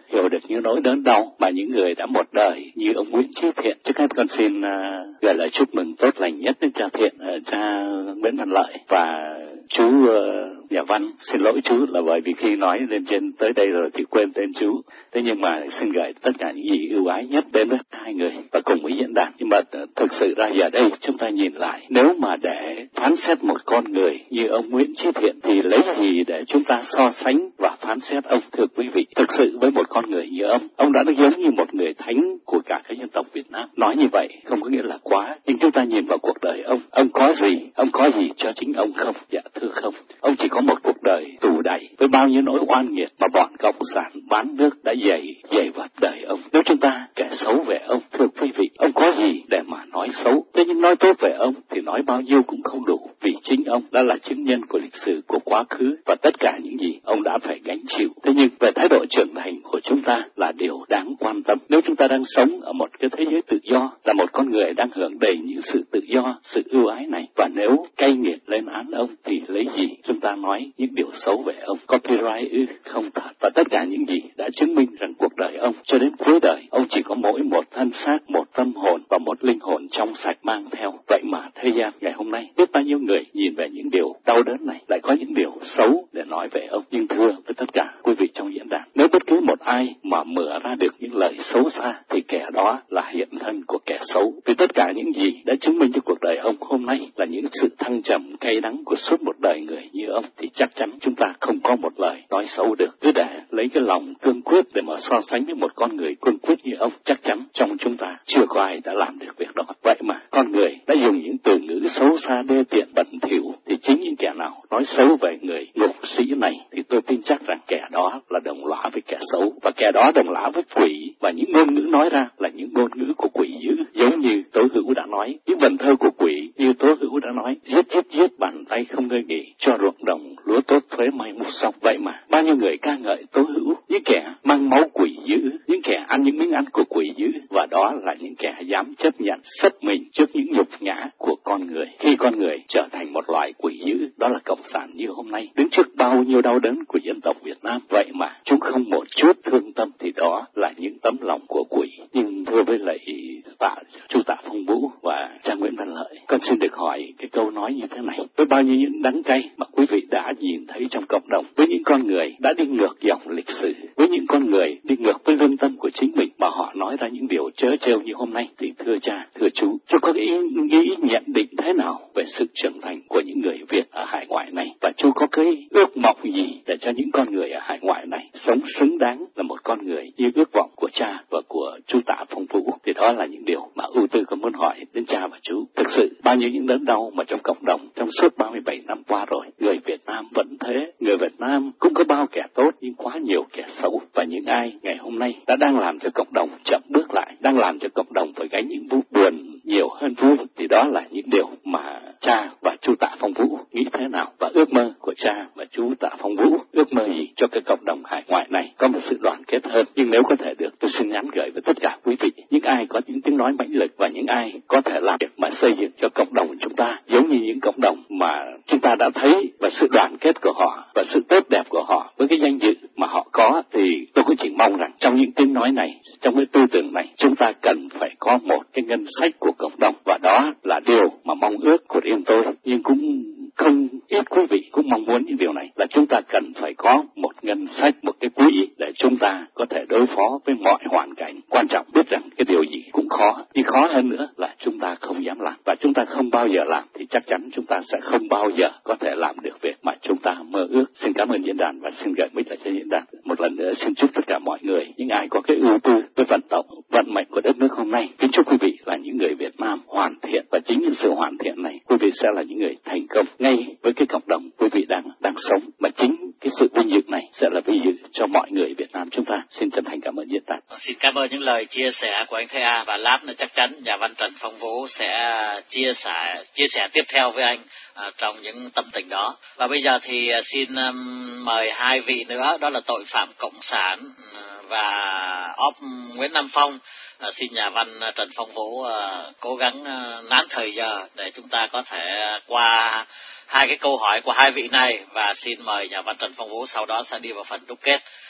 hiểu được những nỗi đớn đau mà những người đã một đời như ông Nguyễn Chí Thiện. Trước hết con xin uh, gửi lời chúc mừng tốt lành nhất đến cha Thiện, uh, cha Nguyễn Văn Lợi và chú uh, nhà văn. Xin lỗi chú là bởi vì khi nói lên trên tới đây rồi thì quên tên chú. Thế nhưng mà xin gửi tất cả những gì ưu ái nhất đến với hai người và cùng với diễn đàn. Nhưng mà uh, thực sự ra giờ đây chúng ta nhìn lại, nếu mà để phán xét một con người như ông Nguyễn Chí Thiện thì lấy gì để chúng ta so sánh và phán xét ông, thưa quý vị? Thực sự với một con người như ông, ông đã giống như một người thánh của cả các dân tộc Việt Nam. Nói như vậy không có nghĩa là quá, nhưng chúng ta nhìn vào cuộc đời ông, ông có gì, ông có gì cho chính ông không? Dạ thưa không. Ông chỉ có một cuộc đời tù đày với bao nhiêu nỗi oan nghiệt mà bọn cộng sản bán nước đã dày dày vặt đời ông. Nếu chúng ta kể xấu về ông, thưa quý vị, ông có gì để mà nói xấu? Thế nhưng nói tốt về ông thì nói bao nhiêu cũng không đủ, vì chính ông đã là chứng nhân của lịch sử, của quá khứ và tất cả những gì ông đã phải gánh chịu. Thế nhưng về thái độ trưởng thành của chúng ta là điều đáng quan tâm. Nếu chúng ta đang sống ở một cái thế giới tự do, là một con người đang hưởng đầy những sự tự do, sự ưu ái này, và nếu cay nghiệt lên án ông thì lấy gì chúng ta nói những điều xấu về ông? Copyright ư? Không thật. Và tất cả những gì đã chứng minh rằng cuộc đời ông cho đến cuối đời, ông chỉ có mỗi một thân xác, một tâm hồn và một linh hồn trong sạch mang theo. Vậy mà thế gian ngày hôm nay biết bao nhiêu người nhìn về những điều đau đớn này lại có những điều xấu để nói về ông. Nhưng thưa với tất cả quý vị trong diễn đàn, nếu bất cứ một ai mà mửa ra được những lời xấu xa thì kẻ đó là hiện thân của kẻ xấu. Vì tất cả những gì đã chứng minh cho cuộc đời ông hôm nay là những sự thăng trầm cay đắng của suốt một đời người như ông, thì chắc chắn chúng ta không có một lời nói xấu được. Cứ để lấy cái lòng cương quyết để mà so sánh với một con người cương quyết như ông, chắc chắn trong chúng ta chưa có ai đã làm được việc đó. Vậy mà con người đã dùng những từ ngữ xấu xa, đê tiện, bẩn thỉu, thì chính những kẻ nào nói xấu về người ngục sĩ này thì tôi tin chắc rằng kẻ đó là đồng lõa với kẻ xấu, và kẻ đó đồng lõa với quỷ, và những ngôn ngữ nói ra là những ngôn ngữ của quỷ dữ. Giống như Tố Hữu đã nói, những vần thơ của quỷ như Tố Hữu đã nói, giết giết giết bàn tay không ngơi nghỉ, cho ruộng đồng lúa tốt thuế may mút xong. Vậy mà bao nhiêu người ca ngợi Tố Hữu, những kẻ mang máu quỷ dữ, những kẻ ăn những miếng ăn của quỷ dữ, và đó là những kẻ dám chấp nhận sấp mình trước những nhục nhã của con người. Khi con người trở thành một loại quỷ dữ, đó là cộng sản như hôm nay, đứng trước bao nhiêu đau đớn của dân tộc Việt Nam, vậy mà chúng không một chút thương tâm, thì đó là những tấm lòng của quỷ. Nhưng thưa với lại tạ chú Tạ Phong Vũ và cha Nguyễn Văn Lợi, con xin được hỏi cái câu nói như thế này: với bao nhiêu những đắng cay mà quý vị đã nhìn thấy trong cộng đồng, với những con người đã đi ngược dòng lịch sử, với những con người đi ngược với lương tâm của chính mình mà họ nói ra những điều trớ trêu như hôm nay, thì thưa cha, thưa chú, chú có ý nghĩ nhận định thế nào về sự trưởng thành của những người Việt ở hải ngoại này, và chú có cái ước mong gì để cho những con người ở hải ngoại này sống xứng đáng là một con người như ước vọng của cha và của chú Tạ Phong Vũ? Thì đó là những điều mà ưu tư con muốn hỏi đến cha và chú. Thực sự bao nhiêu những đớn đau mà trong cộng đồng trong suốt ba mươi bảy năm qua rồi, người Việt Nam vẫn thế. Người Việt Nam cũng có bao kẻ tốt nhưng quá nhiều kẻ xấu, và những ai ngày hôm nay đã đang làm cho cộng đồng chậm bước lại, đang làm cho cộng đồng phải gánh những vui buồn nhiều hơn vui, thì đó là những điều mà cha và chú Tạ Phong Vũ nghĩ thế nào, và ước mơ của cha và chú Tạ Phong Vũ ước mơ gì cho cái cộng đồng hải ngoại này có một sự đoàn kết hơn. Nhưng nếu có thể được, tôi xin nhắn gửi với tất cả quý vị, những ai có những tiếng nói mãnh lực và những ai có thể làm việc mà xây dựng cho cộng đồng của chúng ta giống như những cộng đồng mà chúng ta đã thấy, và sự đoàn kết của họ và sự tốt đẹp của họ với cái danh dự mà họ có, thì tôi cũng chỉ mong rằng trong những tiếng nói này, trong cái tư tưởng này, chúng ta cần phải có một cái ngân sách của cộng đồng, và đó là điều mà mong ước của riêng tôi, nhưng cũng không ít quý vị cũng mong muốn những điều này, là chúng ta cần phải có một ngân sách, một cái quỹ để chúng ta có thể đối phó với mọi hoàn cảnh. Quan trọng biết rằng cái điều gì cũng khó, nhưng khó hơn nữa là chúng ta không dám làm, và chúng ta không bao giờ làm thì chắc chắn chúng ta sẽ không bao giờ có thể làm được việc mà chúng ta mơ ước. Xin cảm ơn diễn đàn và xin gửi mic lại cho diễn đàn. Một lần nữa xin chúc tất cả mọi người, những ai có cái ưu tư với vận tộc, vận mệnh của đất nước hôm nay, kính chúc quý vị là những người Việt Nam hoàn thiện, và chính những sự hoàn thiện này, quý vị sẽ là những người thành công ngay với cái cộng đồng quý vị đang đang sống, mà chính cái sự vinh dự này sẽ là vinh dự cho mọi người Việt Nam chúng ta. Xin chân thành cảm ơn diễn đàn. Xin cảm ơn những lời chia sẻ của anh Thế A, và lát nữa chắc chắn nhà văn Trần Phong Vũ sẽ chia sẻ chia sẻ tiếp theo với anh à, trong những tâm tình đó. Và bây giờ thì xin um, mời hai vị nữa, đó là tội phạm cộng sản và Op Nguyễn Nam Phong. À, xin nhà văn Trần Phong Vũ à, cố gắng à, nán thời giờ để chúng ta có thể qua hai cái câu hỏi của hai vị này, và xin mời nhà văn Trần Phong Vũ sau đó sẽ đi vào phần đúc kết.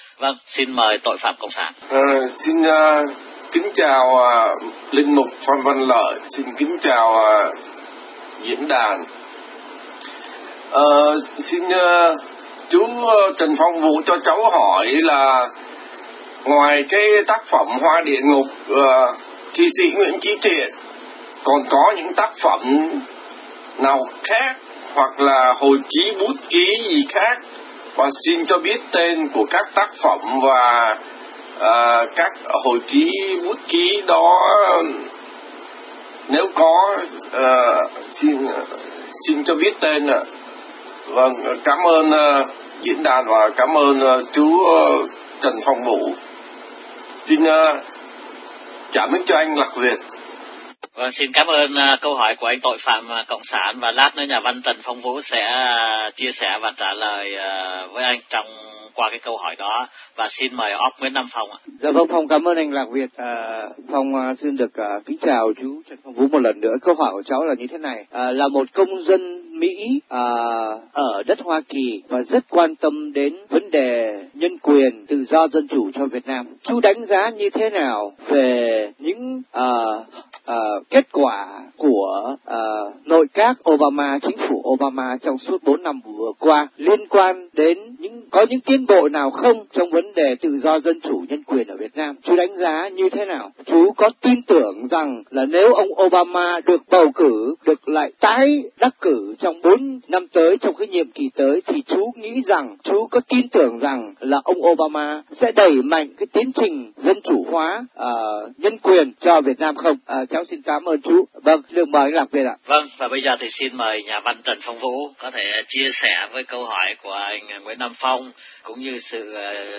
Vâng, xin mời tội phạm cộng sản. À, xin uh, kính chào uh, linh mục Phan Văn Lợi, xin kính chào uh, diễn đàn. Uh, xin uh, chú uh, Trần Phong Vũ cho cháu hỏi là ngoài cái tác phẩm Hoa Địa Ngục uh, thi sĩ Nguyễn Chí Thiện còn có những tác phẩm nào khác hoặc là hồi ký bút ký gì khác, và xin cho biết tên của các tác phẩm và uh, các hồi ký bút ký đó nếu có uh, xin xin cho biết tên ạ. Vâng, cảm ơn uh, diễn đàn và cảm ơn uh, chú uh, Trần Phong Vũ. Xin uh, trả mic cho anh Lạc Việt. Vâng, xin cảm ơn uh, câu hỏi của anh tội phạm uh, cộng sản, và lát nữa nhà văn Trần Phong Vũ sẽ uh, chia sẻ và trả lời uh, với anh trong qua cái câu hỏi đó, và xin mời Óc Nguyễn Nam Phong ạ. Dạ vâng, Phong cảm ơn anh Lạc Việt. À, Phong uh, xin được uh, kính chào chú Trần Phong Vũ một lần nữa. Câu hỏi của cháu là như thế này: à, là một công dân Mỹ à, ở đất Hoa Kỳ và rất quan tâm đến vấn đề nhân quyền, tự do, dân chủ cho Việt Nam. Chú đánh giá như thế nào về những à, à, kết quả của à, nội các Obama, chính phủ Obama trong suốt bốn năm vừa qua liên quan đến những có những tiến bộ nào không trong vấn đề tự do, dân chủ, nhân quyền ở Việt Nam? Chú đánh giá như thế nào? Chú có tin tưởng rằng là nếu ông Obama được bầu cử, được lại tái đắc cử trong bốn năm tới, trong cái nhiệm kỳ tới, thì chú nghĩ rằng, chú có tin tưởng rằng là ông Obama sẽ đẩy mạnh cái tiến trình dân chủ hóa, uh, nhân quyền cho Việt Nam không? Uh, cháu xin cảm ơn chú. Vâng, được mời anh Lạc Việt ạ. Vâng, và bây giờ thì xin mời nhà văn Trần Phong Vũ có thể chia sẻ với câu hỏi của anh Nguyễn Nam Phong, cũng như sự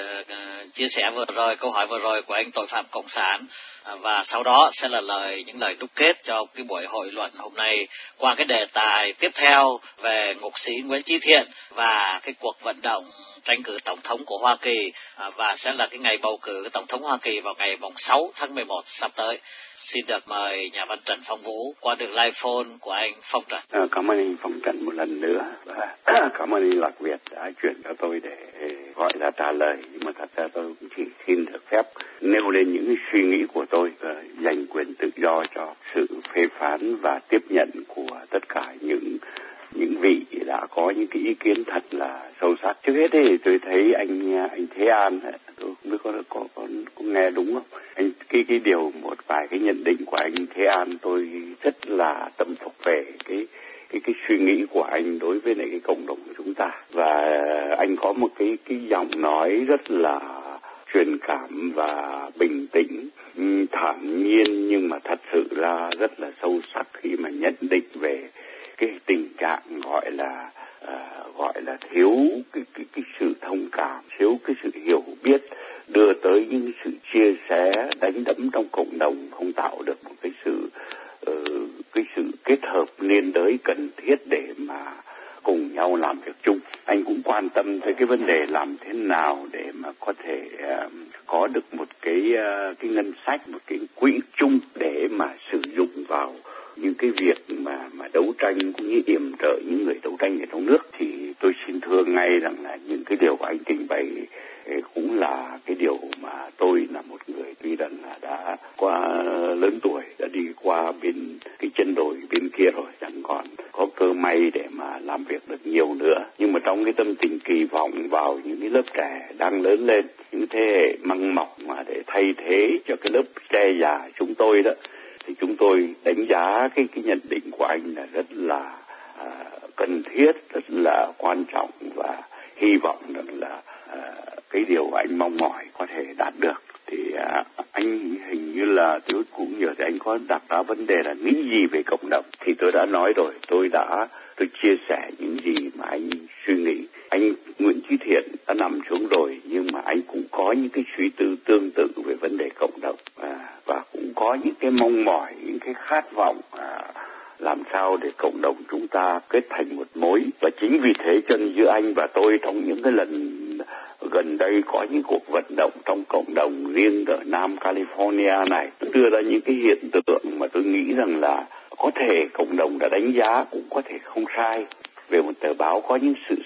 uh, chia sẻ vừa rồi, câu hỏi vừa rồi của anh tội phạm cộng sản. Và sau đó sẽ là lời những lời đúc kết cho cái buổi hội luận hôm nay qua cái đề tài tiếp theo về ngục sĩ Nguyễn Chí Thiện và cái cuộc vận động tranh cử tổng thống của Hoa Kỳ, và sẽ là cái ngày bầu cử tổng thống Hoa Kỳ vào ngày sáu tháng mười một sắp tới. Xin được mời nhà văn Trần Phong Vũ qua đường live phone của anh Phong Trần. À, cảm ơn anh Phong Trần một lần nữa, và cảm ơn anh Lạc Việt đã chuyển cho tôi để gọi là trả lời. Nhưng mà thật ra tôi cũng chỉ xin được phép nêu lên những suy nghĩ của tôi, dành quyền tự do cho sự phê phán và tiếp nhận của tất cả những những vị đã có những cái ý kiến thật là sâu sắc. Trước hết thì tôi thấy anh anh Thế An, tôi không biết có có có, có nghe đúng không? Anh cái cái điều một vài cái nhận định của anh Thế An tôi rất là tâm phục về cái cái cái suy nghĩ của anh đối với lại cái cộng đồng của chúng ta, và anh có một cái cái giọng nói rất là truyền cảm và bình tĩnh, thản nhiên, nhưng mà thật sự ra rất là sâu sắc khi mà nhận định về cái tình trạng gọi là uh, gọi là thiếu cái, cái cái sự thông cảm, thiếu cái sự hiểu biết, đưa tới những sự chia sẻ đánh đấm trong cộng đồng, không tạo được một cái sự uh, cái sự kết hợp liên đới cần thiết để mà cùng nhau làm việc chung. Anh cũng quan tâm tới cái vấn đề làm thế nào để mà có thể uh, có được một cái uh, cái ngân sách, một cái quỹ chung để mà sử dụng vào những cái việc mà mà đấu tranh cũng như yểm trợ những người đấu tranh ở trong nước. Thì tôi xin thưa ngay rằng là những cái điều của anh trình bày cũng là cái điều mà tôi là một người tuy rằng là đã qua lớn tuổi, đã đi qua bên cái chân đồi bên kia rồi, chẳng còn có cơ may để mà làm việc được nhiều nữa. Nhưng mà trong cái tâm tình kỳ vọng vào những cái lớp trẻ đang lớn lên, những thế hệ măng mọc mà để thay thế cho cái lớp trẻ già chúng tôi đó, thì chúng tôi đánh giá cái cái nhận định của anh là rất là à, cần thiết, rất là quan trọng, và hy vọng rằng là à, cái điều anh mong mỏi có thể đạt được. Thì à, anh hình như là tôi cũng nhớ thì anh có đặt ra vấn đề là nghĩ gì về cộng đồng. Thì tôi đã nói rồi, tôi đã tôi chia sẻ những gì mà anh suy nghĩ. Anh Nguyễn Chí Thiện đã nằm xuống rồi, nhưng mà anh cũng có những cái suy tư tương tự về vấn đề cộng đồng, à, và cũng có những cái mong mỏi, những cái khát vọng à, làm sao để cộng đồng chúng ta kết thành một mối. Và chính vì thế cho nên giữa anh và tôi trong những cái lần gần đây có những cuộc vận động trong cộng đồng riêng ở Nam California này, đưa ra những cái hiện tượng mà tôi nghĩ rằng là có thể cộng đồng đã đánh giá cũng có thể không sai về một tờ báo có những sự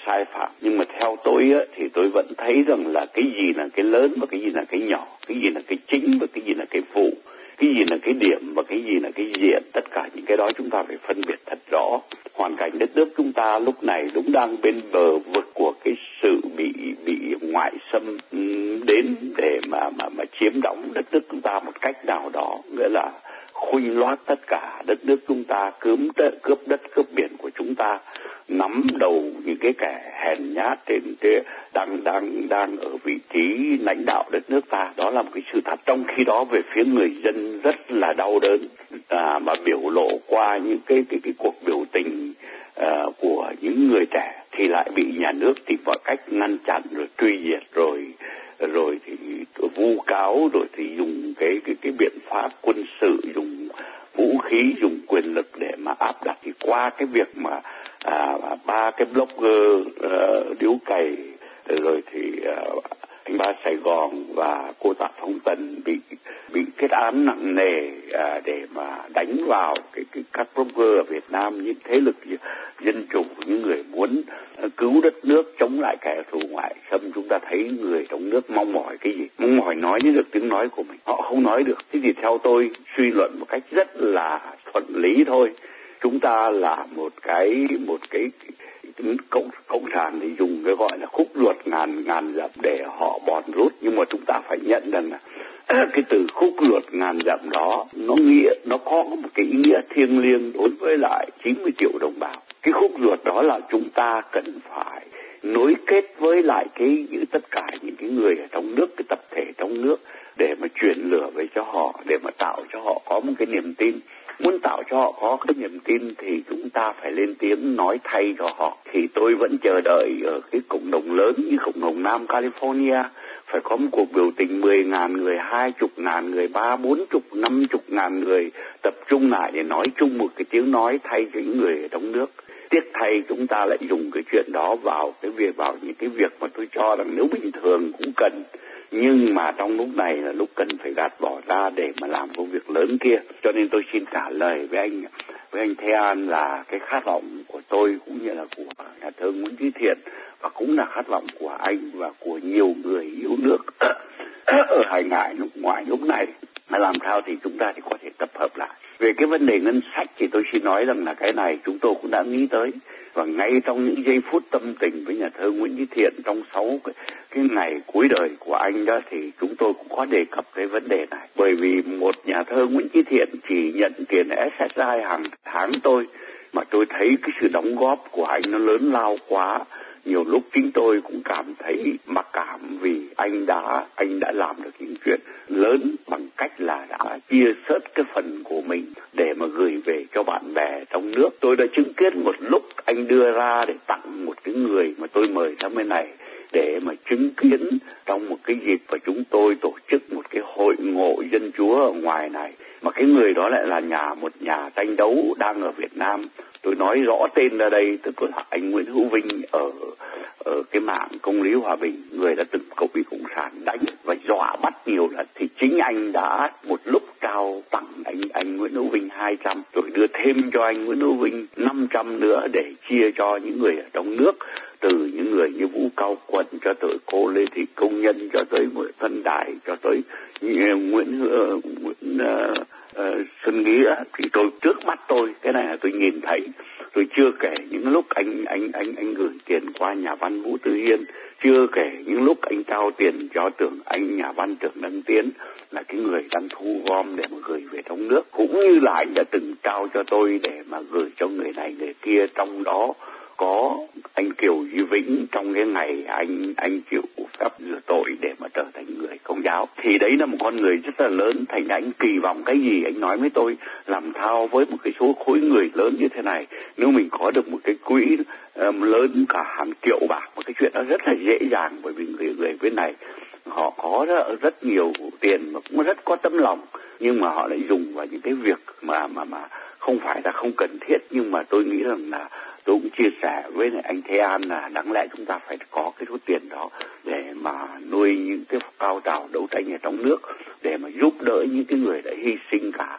sai phạm. Nhưng mà theo tôi á, thì tôi vẫn thấy rằng là cái gì là cái lớn và cái gì là cái nhỏ, cái gì là cái chính và cái gì là cái phụ, cái gì là cái điểm và cái gì là cái diện. Tất cả những cái đó chúng ta phải phân biệt thật rõ. Hoàn cảnh đất nước chúng ta lúc này đúng đang bên bờ vực của cái sự bị bị ngoại xâm đến để mà mà mà chiếm đóng đất nước chúng ta một cách nào đó, nghĩa là khuynh loát tất cả đất nước chúng ta, cướp đất, cướp đất cướp biển của chúng ta, nắm đầu những cái kẻ hèn nhát trên cái đang đang đang ở vị trí lãnh đạo đất nước ta. Đó là một cái sự thật. Trong khi đó về phía người dân rất là đau đớn, à, mà biểu lộ qua những cái cái cái cuộc biểu tình à, của những người trẻ thì lại bị nhà nước tìm mọi cách ngăn chặn rồi truy diệt rồi rồi thì vu cáo, rồi thì dùng cái cái cái biện pháp quân sự, dùng vũ khí, dùng quyền lực để mà áp đặt. Thì qua cái việc mà à, ba cái blogger uh, điếu cày rồi thì uh, anh Ba Sài Gòn và cô Tạ Phong Tần bị bị kết án nặng nề à, để mà đánh vào cái, cái các blogger ở Việt Nam, những thế lực dân chủ, những người muốn cứu đất nước, chống lại kẻ thù ngoại xâm. Chúng ta thấy người trong nước mong mỏi cái gì? Mong mỏi nói như được tiếng nói của mình. Họ không nói được. Thế thì theo tôi suy luận một cách rất là thuận lý thôi, chúng ta là một cái một cái cộng cộng sản thì dùng cái gọi là khúc ruột ngàn ngàn dặm để họ bòn rút, nhưng mà chúng ta phải nhận rằng là cái từ khúc ruột ngàn dặm đó nó nghĩa nó có một cái ý nghĩa thiêng liêng đối với lại chín mươi triệu đồng bào. Cái khúc ruột đó là chúng ta cần phải nối kết với lại cái tất cả những cái người ở trong nước, cái tập thể trong nước, để mà truyền lửa về cho họ, để mà tạo cho họ có một cái niềm tin. Muốn tạo cho họ có cái niềm tin thì chúng ta phải lên tiếng nói thay cho họ. Thì tôi vẫn chờ đợi ở cái cộng đồng lớn như cộng đồng Nam California phải có một cuộc biểu tình mười ngàn người, hai chục ngàn người, ba bốn chục, năm chục ngàn người tập trung lại để nói chung một cái tiếng nói thay cho những người ở trong nước. Tiếc thay chúng ta lại dùng cái chuyện đó vào cái việc vào những cái việc mà tôi cho rằng nếu bình thường cũng cần, nhưng mà trong lúc này là lúc cần phải gạt bỏ ra để mà làm công việc lớn kia. Cho nên tôi xin trả lời với anh với anh Thế An là cái khát vọng của tôi cũng như là của nhà thơ Nguyễn Chí Thiện, và cũng là khát vọng của anh và của nhiều người yêu nước ở hải ngoại nước ngoài lúc này, là làm sao thì chúng ta thì có thể tập hợp lại. Về cái vấn đề ngân sách thì tôi xin nói rằng là cái này chúng tôi cũng đã nghĩ tới, và ngay trong những giây phút tâm tình với nhà thơ Nguyễn Chí Thiện trong sáu cái, cái ngày cuối đời của anh đó thì chúng tôi cũng có đề cập cái vấn đề này. Bởi vì một nhà thơ Nguyễn Chí Thiện chỉ nhận tiền ét ét i hàng tháng tôi, mà tôi thấy cái sự đóng góp của anh nó lớn lao quá. Nhiều lúc chính tôi cũng cảm thấy mặc cảm vì anh đã anh đã làm được những chuyện lớn bằng cách là đã chia sớt cái phần của mình để mà gửi về cho bạn bè trong nước. Tôi đã chứng kiến một lúc anh đưa ra để tặng một cái người mà tôi mời sang bên này để mà chứng kiến trong một cái dịp mà chúng tôi tổ chức một cái hội ngộ dân chúa ở ngoài này, mà cái người đó lại là nhà một nhà tranh đấu đang ở Việt Nam. Tôi nói rõ tên ra đây, tức là anh Nguyễn Hữu Vinh ở ở cái mạng Công lý Hòa Bình, người đã từng cậu bị cộng sản đánh và dọa bắt nhiều lần, thì chính anh đã một lúc trao tặng anh anh Nguyễn Hữu Vinh hai trăm, rồi đưa thêm cho anh Nguyễn Hữu Vinh năm trăm nữa để chia cho những người ở trong nước, từ những người như Vũ Cao Quận cho tới cô Lê Thị Công Nhân, cho tới Nguyễn Văn Đại, cho tới Nguyễn Nguyễn uh, uh, Xuân Nghĩa. Thì tôi trước mắt tôi cái này là tôi nhìn thấy. Tôi chưa kể những lúc anh anh anh anh gửi tiền qua nhà văn Vũ Tư Hiên, chưa kể những lúc anh trao tiền cho tưởng anh nhà văn Tưởng Đăng Tiến, là cái người đang thu gom để mà gửi về trong nước, cũng như là anh đã từng trao cho tôi để mà gửi cho người này người kia. Trong đó có anh Kiều Duy Vĩnh trong cái ngày anh anh chịu phép rửa tội để mà trở thành người Công giáo. Thì đấy là một con người rất là lớn, thành ra anh kỳ vọng cái gì anh nói với tôi, làm thao với một cái số khối người lớn như thế này, nếu mình có được một cái quỹ um, lớn cả hàng triệu bạc, một cái chuyện đó rất là dễ dàng, bởi vì người người bên này họ có rất, rất nhiều tiền mà cũng rất có tấm lòng, nhưng mà họ lại dùng vào những cái việc mà mà mà không phải là không cần thiết. Nhưng mà tôi nghĩ rằng là tôi cũng chia sẻ với anh Thế An là đáng lẽ chúng ta phải có cái số tiền đó để mà nuôi những cái cao trào đấu tranh ở trong nước, để mà giúp đỡ những cái người đã hy sinh cả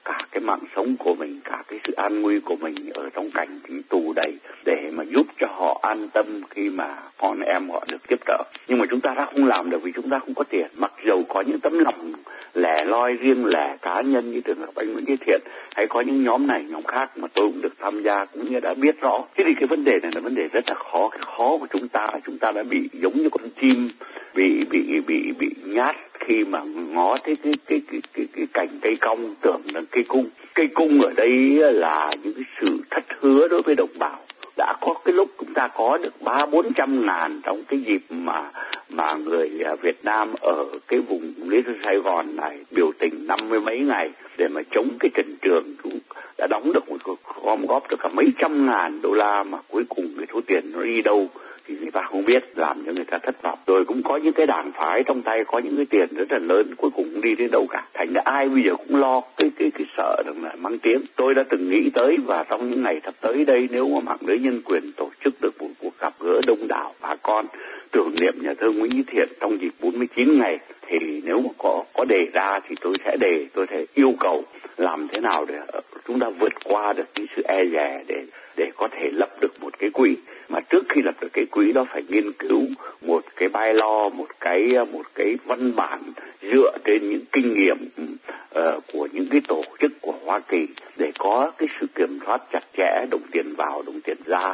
cả cái mạng sống của mình, cả cái sự an nguy của mình ở trong cảnh tù đầy để mà giúp cho họ an tâm khi mà con em họ được tiếp trợ. Nhưng mà chúng ta đã không làm được vì chúng ta không có tiền. Mặc dầu có những tấm lòng lẻ loi riêng lẻ cá nhân như trường hợp anh Nguyễn Chí Thiện hay có những nhóm này nhóm khác mà tôi cũng được tham gia cũng như đã biết rõ. Thế thì cái vấn đề này là vấn đề rất là khó. Cái khó của chúng ta, chúng ta đã bị giống như con chim bị bị bị bị nhát khi mà ngó thấy cái cái cái cái, cái cành cây cong tưởng là cây cung. Cây cung ở đây là những cái sự thất hứa đối với đồng bào. Đã có cái lúc chúng ta có được ba bốn trăm ngàn trong cái dịp mà mà người Việt Nam ở cái vùng Lý Sơn Sài Gòn này biểu tình năm mươi mấy ngày để mà chống cái Trần Trường, cũng đã đóng được một gom góp được cả mấy trăm ngàn đô la mà cuối cùng cái số tiền nó đi đâu thì người ta không biết, làm cho người ta thất vọng. Rồi cũng có những cái đảng phái trong tay có những cái tiền rất là lớn cuối cùng không đi đến đâu cả. Thành ra ai bây giờ cũng lo cái cái cái sợ rằng là mang tiếng. Tôi đã từng nghĩ tới và trong những ngày sắp tới đây, nếu mà mạng lưới nhân quyền tổ chức được một cuộc gặp gỡ đông đảo bà con tưởng niệm nhà thơ Nguyễn Chí Thiện trong dịp bốn mươi chín ngày, thì nếu mà có có đề ra thì tôi sẽ đề tôi sẽ yêu cầu làm thế nào để chúng ta vượt qua được những sự e dè để để có thể lập được một cái quỹ. Mà trước khi lập được cái quỹ đó phải nghiên cứu một cái bylaw, một cái một cái văn bản dựa trên những kinh nghiệm uh, của những cái tổ chức của Hoa Kỳ để có cái sự kiểm soát chặt chẽ đồng tiền vào đồng tiền ra.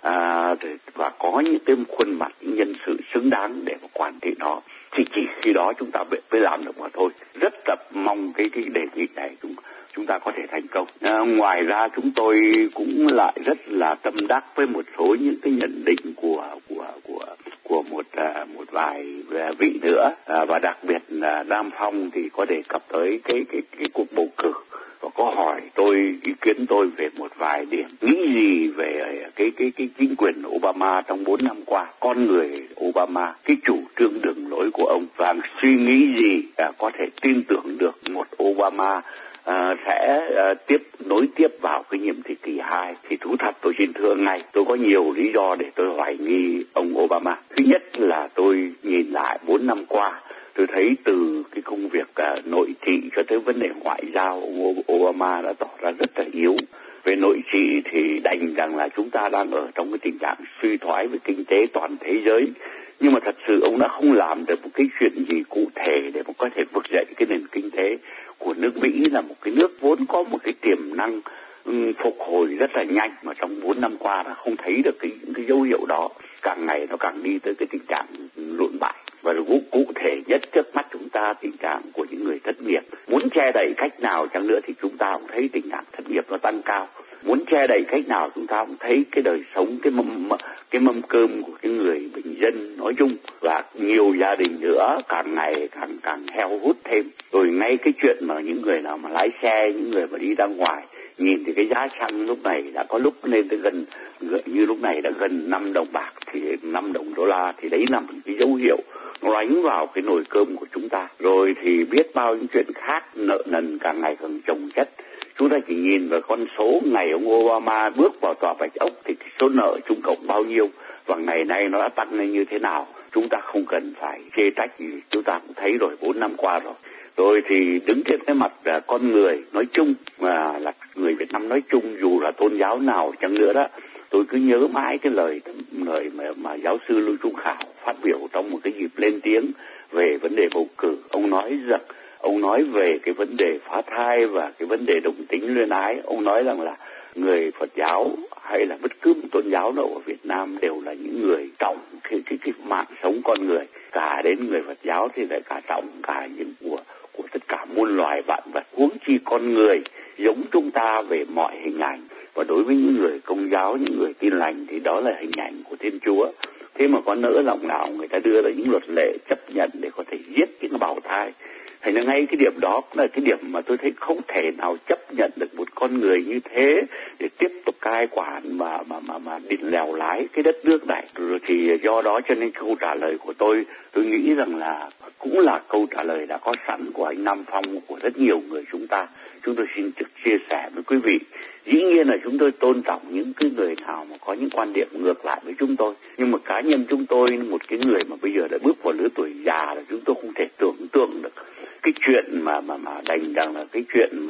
À, và có những cái khuôn mặt, những nhân sự xứng đáng để mà quản trị nó, thì chỉ khi đó chúng ta mới làm được mà thôi. Rất là mong cái cái đề nghị này chúng chúng ta có thể thành công. À, ngoài ra chúng tôi cũng lại rất là tâm đắc với một số những cái nhận định của của của của một à, một vài vị nữa, à, và đặc biệt là Nam Phong thì có đề cập tới cái cái cái cuộc bầu cử và có hỏi tôi ý kiến tôi về một vài điểm, nghĩ gì về cái cái cái chính quyền Obama trong bốn năm qua, con người Obama, cái chủ trương đường lối của ông, và suy nghĩ gì à, có thể tin tưởng được một Obama À, sẽ à, tiếp nối tiếp vào cái nhiệm kỳ kỳ hai. Thì thú thật tôi xin thưa ngay, tôi có nhiều lý do để tôi hoài nghi ông Obama. Thứ nhất là tôi nhìn lại bốn năm qua, tôi thấy từ cái công việc à, nội trị cho tới vấn đề ngoại giao, ông Obama đã tỏ ra rất là yếu. Về nội trị thì đành rằng là chúng ta đang ở trong cái tình trạng suy thoái về kinh tế toàn thế giới. Nhưng mà thật sự ông đã không làm được một cái chuyện gì cụ thể để mà có thể vực dậy cái nền kinh tế của nước Mỹ, là một cái nước vốn có một cái tiềm năng um, phục hồi rất là nhanh, mà trong bốn năm qua đã không thấy được cái, cái dấu hiệu đó. Càng ngày nó càng đi tới cái tình trạng lụn bại. Và cụ, cụ thể nhất trước mắt chúng ta tình trạng của những người thất nghiệp. Muốn che đậy cách nào chăng nữa thì chúng ta cũng thấy tình trạng thất nghiệp nó tăng cao. Muốn che đậy cách nào chúng ta cũng thấy cái đời sống, cái mâm cái mâm cơm của cái người bình dân nói chung, và nhiều gia đình nữa càng ngày càng càng heo hút thêm. Rồi ngay cái chuyện mà những người nào mà lái xe, những người mà đi ra ngoài, nhìn thì cái giá xăng lúc này đã có lúc lên tới gần, như lúc này đã gần năm đồng bạc, thì năm đồng đô la, thì đấy là một cái dấu hiệu nó đánh vào cái nồi cơm của chúng ta. Rồi thì biết bao những chuyện khác, nợ nần càng ngày càng chồng chất. Chúng ta chỉ nhìn vào con số ngày ông Obama bước vào tòa Bạch Ốc thì cái số nợ chung cộng bao nhiêu, và ngày nay nó đã tăng lên như thế nào. Chúng ta không cần phải chê trách gì, chúng ta cũng thấy rồi, bốn năm qua rồi. Rồi thì đứng trên cái mặt là con người nói chung, mà là người Việt Nam nói chung, dù là tôn giáo nào chăng nữa đó, tôi cứ nhớ mãi cái lời lời mà, mà giáo sư Lưu Trung Khảo phát biểu trong một cái dịp lên tiếng về vấn đề bầu cử. Ông nói rằng ông nói về cái vấn đề phá thai và cái vấn đề đồng tính luyến ái. Ông nói rằng là người Phật giáo hay là bất cứ một tôn giáo nào ở Việt Nam đều là những người trọng cái cái cái mạng sống con người, cả đến người Phật giáo thì lại cả trọng cả những của của tất cả muôn loài vạn vật, huống chi con người giống chúng ta về mọi hình ảnh. Và đối với những người Công giáo, những người Tin lành thì đó là hình ảnh của Thiên Chúa. Thế mà có nỡ lòng nào người ta đưa ra những luật lệ chấp nhận để có thể giết những bào thai. Thành ra ngay cái điểm đó cũng là cái điểm mà tôi thấy không thể nào chấp nhận được một con người như thế để tiếp tục cai quản mà mà mà mà định lèo lái cái đất nước này. Rồi thì do đó cho nên câu trả lời của tôi, tôi nghĩ rằng là cũng là câu trả lời đã có sẵn của anh Nam Phong, của rất nhiều người chúng ta. Chúng tôi xin được chia sẻ với quý vị. Dĩ nhiên là chúng tôi tôn trọng những cái người nào mà có những quan điểm ngược lại với chúng tôi. Nhưng mà cá nhân chúng tôi, một cái người mà bây giờ đã bước vào lứa tuổi già là chúng tôi không thể tưởng tượng được cái chuyện mà mà mà đành rằng là cái chuyện mà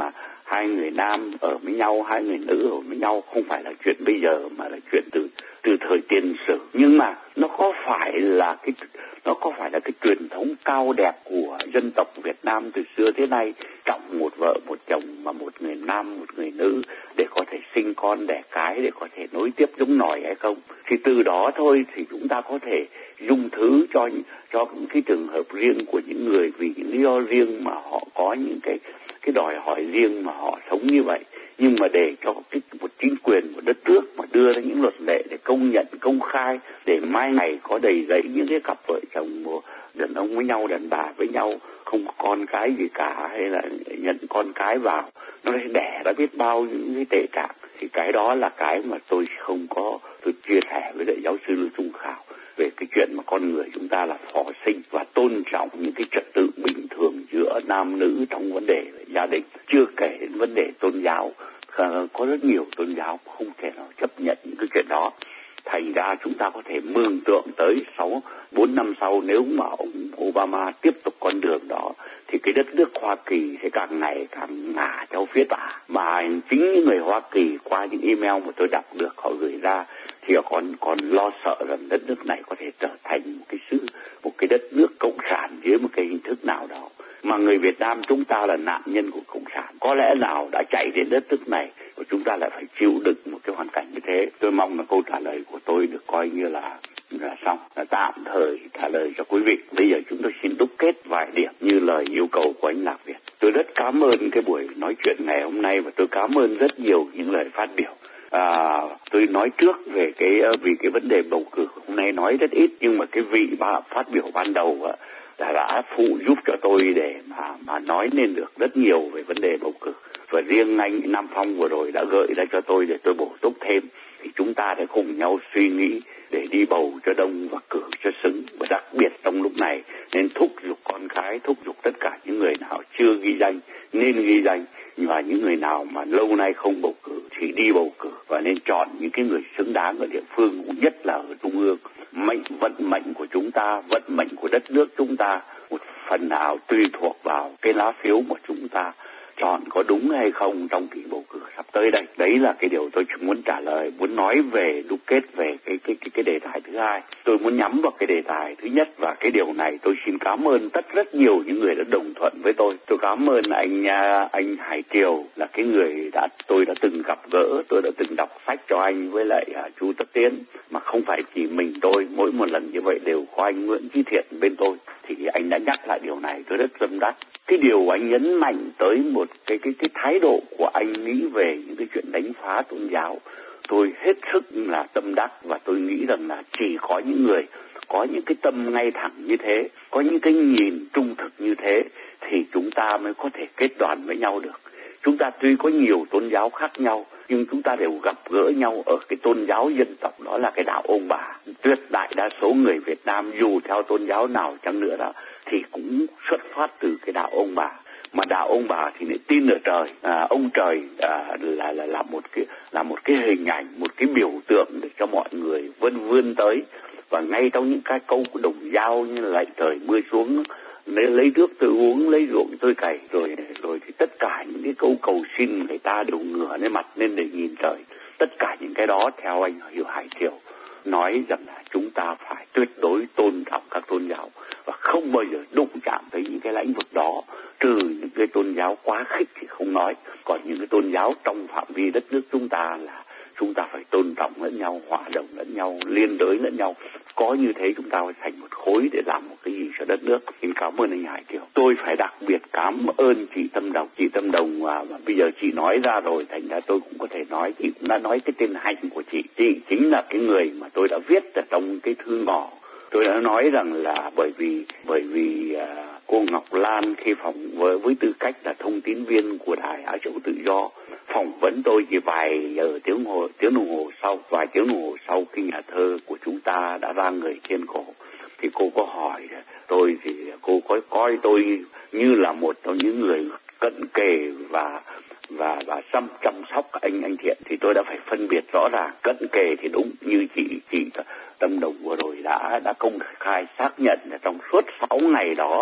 hai người nam ở với nhau, hai người nữ ở với nhau không phải là chuyện bây giờ mà là chuyện từ từ thời tiền sử. Nhưng mà nó có phải là cái nó có phải là cái truyền thống cao đẹp của dân tộc Việt Nam từ xưa thế nay, trọng một vợ một chồng mà một người nam một người nữ để có thể sinh con đẻ cái, để có thể nối tiếp giống nòi hay không? Thì từ đó thôi thì chúng ta có thể dung thứ cho cho những cái trường hợp riêng của những người vì những lý do riêng mà họ có những cái cái đòi hỏi riêng mà họ sống như vậy. Nhưng mà để cho cái một chính quyền một đất nước mà đưa ra những luật lệ để công nhận công khai, để mai này có đầy dẫy những cái cặp vợ chồng đàn ông với nhau, đàn bà với nhau, không có con cái gì cả, hay là nhận con cái vào nó sẽ đẻ ra biết bao những cái tệ trạng. Thì cái đó là cái mà tôi không có tôi chia sẻ với lại giáo sư Lưu Trung Khảo về cái chuyện mà con người chúng ta là phò sinh và tôn trọng những cái trật tự bình thường giữa nam nữ trong vấn đề gia đình, chưa kể đến vấn đề tôn giáo. Có rất nhiều tôn giáo không thể nào chấp nhận những cái chuyện đó. Thành ra chúng ta có thể mường tượng tới sáu bốn năm sau, nếu mà ông Obama tiếp tục con đường đó thì cái đất nước Hoa Kỳ sẽ càng ngày càng ngả theo phía tả. Mà chính những người Hoa Kỳ qua những email mà tôi đọc được họ gửi ra thì họ còn còn lo sợ rằng đất nước này có thể trở thành một cái xứ một cái đất nước cộng sản dưới một cái hình thức nào đó. Mà người Việt Nam chúng ta là nạn nhân của cộng sản, có lẽ nào đã chạy đến đất nước này và chúng ta lại phải chịu đựng một cái hoàn cảnh như thế. Tôi mong là câu trả lời của tôi được coi như là là xong, là tạm thời trả lời cho quý vị. Bây giờ chúng tôi xin đúc kết vài điểm như lời yêu cầu của anh Lạc Việt. Tôi rất cảm ơn cái buổi nói chuyện ngày hôm nay và tôi cảm ơn rất nhiều những lời phát biểu. À, tôi nói trước về cái vì cái vấn đề bầu cử hôm nay nói rất ít, nhưng mà cái vị phát biểu ban đầu là đã phụ giúp cho tôi để mà mà nói nên được rất nhiều về vấn đề bầu cử. Và riêng anh Nam Phong vừa rồi đã gợi ra cho tôi để tôi bổ túc thêm, thì chúng ta sẽ cùng nhau suy nghĩ để đi bầu cho đông và cử cho xứng. Và đặc biệt trong lúc này nên thúc giục con cái, thúc giục tất cả những người nào chưa ghi danh nên ghi danh, và những người nào mà lâu nay không bầu cử thì đi bầu cử và nên chọn những cái người xứng đáng ở địa phương, cũng nhất là ở trung ương. Mệnh vận mệnh của chúng ta, vận mệnh của đất nước chúng ta một phần nào tùy thuộc vào cái lá phiếu mà chúng ta chọn có đúng hay không trong kỳ bầu cử sắp tới đây. Đấy là cái điều tôi muốn trả lời, muốn nói về đúc kết về cái cái cái cái đề tài thứ hai. Tôi muốn nhắm vào cái đề tài thứ nhất, và cái điều này tôi xin cảm ơn tất rất nhiều những người đã đồng thuận với tôi. Tôi cảm ơn anh anh Hải Triều là cái người đã tôi đã từng gặp gỡ, tôi đã từng đọc sách cho anh với lại uh, chú Tất Tiến, mà không phải chỉ mình tôi, mỗi một lần như vậy đều có anh Nguyễn Chí Thiện bên tôi. Thì anh đã nhắc lại điều này, tôi rất tâm đắc. Cái điều anh nhấn mạnh tới một cái cái cái thái độ của anh nghĩ về những cái chuyện đánh phá tôn giáo, tôi hết sức là tâm đắc, và tôi nghĩ rằng là chỉ có những người có những cái tâm ngay thẳng như thế, có những cái nhìn trung thực như thế thì chúng ta mới có thể kết đoàn với nhau được. Chúng ta tuy có nhiều tôn giáo khác nhau, nhưng chúng ta đều gặp gỡ nhau ở cái tôn giáo dân tộc, đó là cái đạo Ông Bà. Tuyệt đại đa số người Việt Nam dù theo tôn giáo nào chăng nữa đó thì cũng xuất phát từ cái đạo Ông Bà. Mà đạo Ông Bà thì lại tin ở trời, à, ông trời à, là là là một cái là một cái hình ảnh, một cái biểu tượng để cho mọi người vươn vươn tới. Và ngay trong những cái câu của đồng dao như lạy trời mưa xuống, lấy lấy nước tôi uống, lấy ruộng tôi cày, rồi rồi thì tất cả những cái câu cầu xin người ta đều ngửa lên mặt lên để nhìn trời. Tất cả những cái đó theo anh Hiểu Hải Triều nói rằng là chúng ta phải tuyệt đối tôn trọng các tôn giáo và không bao giờ đụng chạm tới những cái lĩnh vực đó, trừ những cái tôn giáo quá khích thì không nói. Còn những cái tôn giáo trong phạm vi đất nước chúng ta là chúng ta phải tôn trọng lẫn nhau, hòa đồng lẫn nhau, liên đới lẫn nhau. Có như thế chúng ta phải thành một khối để làm một cái gì cho đất nước. Xin cảm ơn anh Hải Triều. Tôi phải đặc biệt cảm ơn chị Tâm Đồng. Chị Tâm Đồng mà, mà bây giờ chị nói ra rồi, thành ra tôi cũng có thể nói. Chị cũng đã nói cái tên hạnh của chị. Chị chính là cái người mà tôi đã viết ở trong cái thư ngỏ. Tôi đã nói rằng là bởi vì bởi vì uh, cô Ngọc Lan khi phỏng với, với tư cách là thông tín viên của Đài Á Châu Tự Do phỏng vấn tôi chỉ vài giờ tiếng hồ tiếng đồng hồ sau vài tiếng đồng hồ sau khi nhà thơ của chúng ta đã ra Người Thiên Cổ, thì cô có hỏi tôi, thì cô có coi tôi như là một trong những người cận kề và và và chăm chăm sóc anh anh Thiện. Thì tôi đã phải phân biệt rõ ràng. Cận kề thì đúng như chị chị Tâm Đồng vừa rồi đã đã công khai xác nhận là trong suốt sáu ngày đó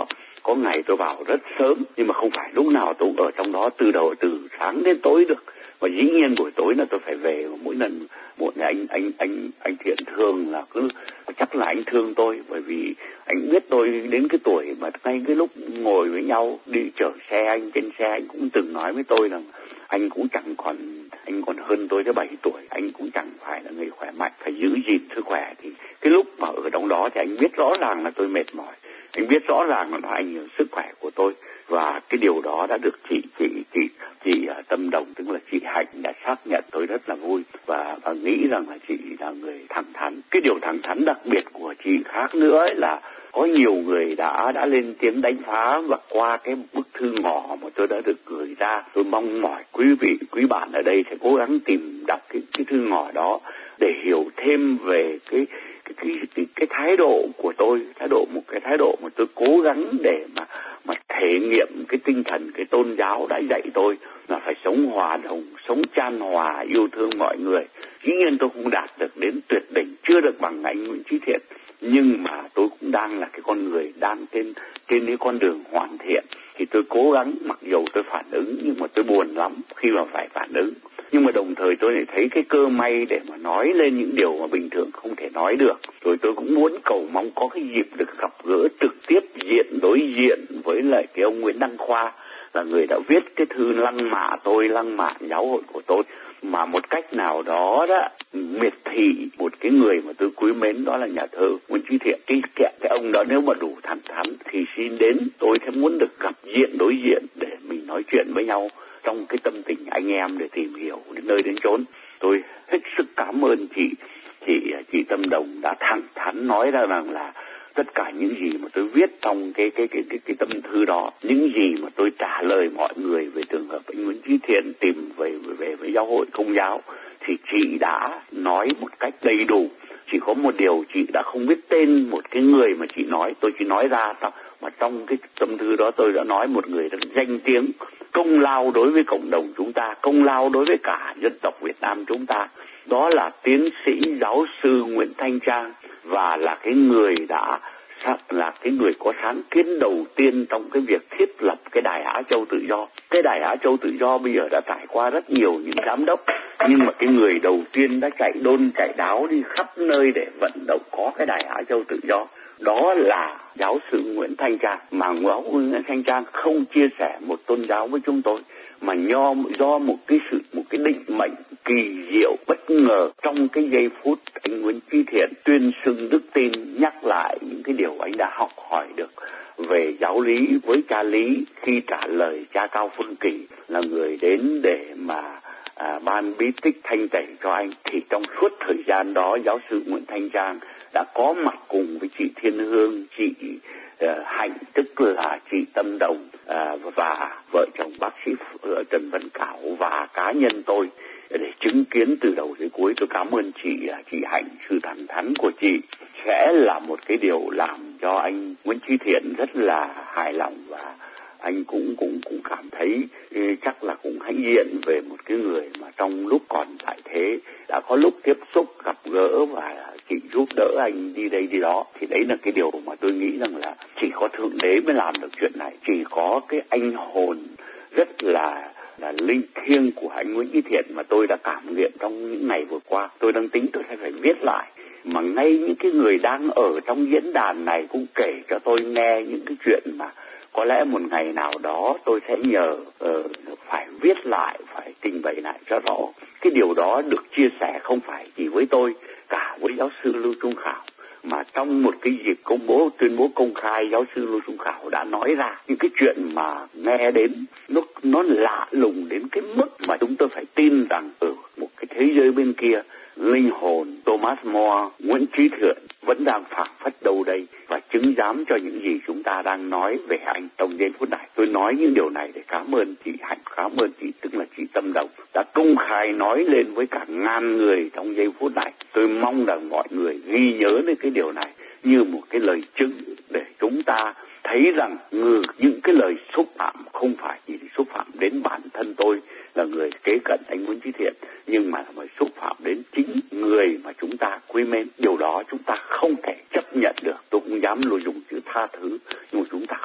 Có ngày tôi vào rất sớm, nhưng mà không phải lúc nào tôi cũng ở trong đó từ đầu từ sáng đến tối được. Và dĩ nhiên buổi tối là tôi phải về. Mỗi lần một anh anh anh anh Thiện thường là cứ chắc là anh thương tôi, bởi vì anh biết tôi đến cái tuổi mà ngay cái lúc ngồi với nhau đi chở xe, anh trên xe anh cũng từng nói với tôi rằng anh cũng chẳng còn, anh còn hơn tôi tới bảy tuổi, anh cũng chẳng phải là người khỏe mạnh, phải giữ gìn sức khỏe. Thì cái lúc mà ở trong đó thì anh biết rõ ràng là tôi mệt mỏi, anh biết rõ ràng là nó ảnh hưởng sức khỏe của tôi. Và cái điều đó đã được chị chị chị chị Tâm Đồng, tức là chị Hạnh đã xác nhận. Tôi rất là vui và, và nghĩ rằng là chị là người thẳng thắn. Cái điều thẳng thắn đặc biệt của chị khác nữa ấy là có nhiều người đã đã lên tiếng đánh phá, và qua cái bức thư ngỏ mà tôi đã được gửi ra, tôi mong mỏi quý vị quý bạn ở đây sẽ cố gắng tìm đọc cái cái thư ngỏ đó để hiểu thêm về cái cái cái cái, cái thái độ của tôi, thái độ một cái thái độ mà tôi cố gắng để mà mà thể nghiệm cái tinh thần cái tôn giáo đã dạy tôi là phải sống hòa đồng, sống chan hòa, yêu thương mọi người. Dĩ nhiên tôi không đạt được đến tuyệt đỉnh, chưa được bằng anh Nguyễn Chí Thiện, nhưng mà tôi cũng đang là cái con người đang trên trên cái con đường hoàn thiện. Thì tôi cố gắng, mặc dù tôi phản ứng nhưng mà tôi buồn lắm khi mà phải phản ứng. Nhưng mà đồng thời tôi lại thấy cái cơ may để mà nói lên những điều mà bình thường không thể nói được. Rồi tôi cũng muốn cầu mong có cái dịp được gặp gỡ trực tiếp, diện đối diện với lại cái ông Nguyễn Đăng Khoa, là người đã viết cái thư lăng mạ tôi, lăng mạ giáo hội của tôi, mà một cách nào đó đó miệt thị một cái người mà tôi quý mến, đó là nhà thơ Nguyễn Chí Thiện. Cái, cái, cái ông đó nếu mà đủ thẳng thắn thì xin đến, tôi sẽ muốn được gặp diện đối diện để mình nói chuyện với nhau trong cái tâm tình anh em để tìm hiểu đến nơi đến chốn. Tôi hết sức cảm ơn chị chị chị Tâm Đồng đã thẳng thắn nói ra rằng là tất cả những gì mà tôi viết trong cái cái cái cái cái tâm thư đó, những gì mà tôi trả lời mọi người về trường hợp anh Nguyễn Chí Thiện tìm về về với giáo hội Công giáo thì chị đã nói một cách đầy đủ. Chỉ có một điều chị đã không biết tên một cái người mà chị nói, tôi chỉ nói ra thôi. Mà trong cái tâm thư đó tôi đã nói một người rất danh tiếng, công lao đối với cộng đồng chúng ta, công lao đối với cả dân tộc Việt Nam chúng ta. Đó là tiến sĩ giáo sư Nguyễn Thanh Trang, và là cái người đã là cái người có sáng kiến đầu tiên trong cái việc thiết lập cái Đài Á Châu Tự Do. Cái Đài Á Châu Tự Do bây giờ đã trải qua rất nhiều những giám đốc, nhưng mà cái người đầu tiên đã chạy đôn chạy đáo đi khắp nơi để vận động có cái Đài Á Châu Tự Do, đó là giáo sư Nguyễn Thanh Trang. Mà giáo sư Nguyễn Thanh Trang không chia sẻ một tôn giáo với chúng tôi, mà do, do một cái sự một cái định mệnh kỳ diệu bất ngờ trong cái giây phút anh Nguyễn Chí Thiện tuyên xưng đức tin, nhắc lại những cái điều anh đã học hỏi được về giáo lý với cha Lý khi trả lời cha Cao Phương Kỳ là người đến để mà à, ban bí tích thanh tẩy cho anh. Thì trong suốt thời gian đó, giáo sư Nguyễn Thanh Trang đã có mặt cùng với chị Thiên Hương, chị uh, Hạnh, tức là chị Tâm Đồng, uh, và vợ chồng bác sĩ uh, Trần Văn Cảo và cá nhân tôi để chứng kiến từ đầu tới cuối. Tôi cảm ơn chị uh, chị Hạnh. Sự thẳng thắn của chị sẽ là một cái điều làm cho anh Nguyễn Chí Thiện rất là hài lòng, và anh cũng cũng cũng cảm thấy chắc là cũng hãnh diện về một cái người mà trong lúc còn tại thế đã có lúc tiếp xúc gặp gỡ và chị giúp đỡ anh đi đây đi đó. Thì đấy là cái điều mà tôi nghĩ rằng là chỉ có Thượng Đế mới làm được chuyện này, chỉ có cái anh hồn rất là là linh thiêng của anh Nguyễn Chí Thiện mà tôi đã cảm nghiệm trong những ngày vừa qua. Tôi đang tính tôi sẽ phải viết lại, mà ngay những cái người đang ở trong diễn đàn này cũng kể cho tôi nghe những cái chuyện mà có lẽ một ngày nào đó tôi sẽ nhờ uh, phải viết lại, phải trình bày lại cho rõ. Cái điều đó được chia sẻ không phải chỉ với tôi, cả với giáo sư Lưu Trung Khảo. Mà trong một cái dịp công bố, tuyên bố công khai, giáo sư Lưu Trung Khảo đã nói ra những cái chuyện mà nghe đến nó, nó lạ lùng đến cái mức mà chúng tôi phải tin rằng ở một cái thế giới bên kia, linh hồn Thomas More, Nguyễn Chí Thiện vẫn đang phảng phất đâu đây và chứng giám cho những gì chúng ta đang nói về anh trong giây phút này. Tôi nói những điều này để cảm ơn chị Hạnh, cảm ơn chị, tức là chị Tâm Đồng, đã công khai nói lên với cả ngàn người trong giây phút này. Tôi mong rằng mọi người ghi nhớ đến cái điều này như một cái lời chứng để chúng ta thấy rằng những cái lời xúc phạm không phải chỉ xúc phạm đến bản thân tôi là người kế cận anh Nguyễn Chí Thiện, nhưng mà là xúc phạm đến chính người mà chúng ta quý mến. Điều đó chúng ta không thể chấp nhận được. Tôi không dám luôn dùng chữ tha thứ, nhưng mà chúng ta không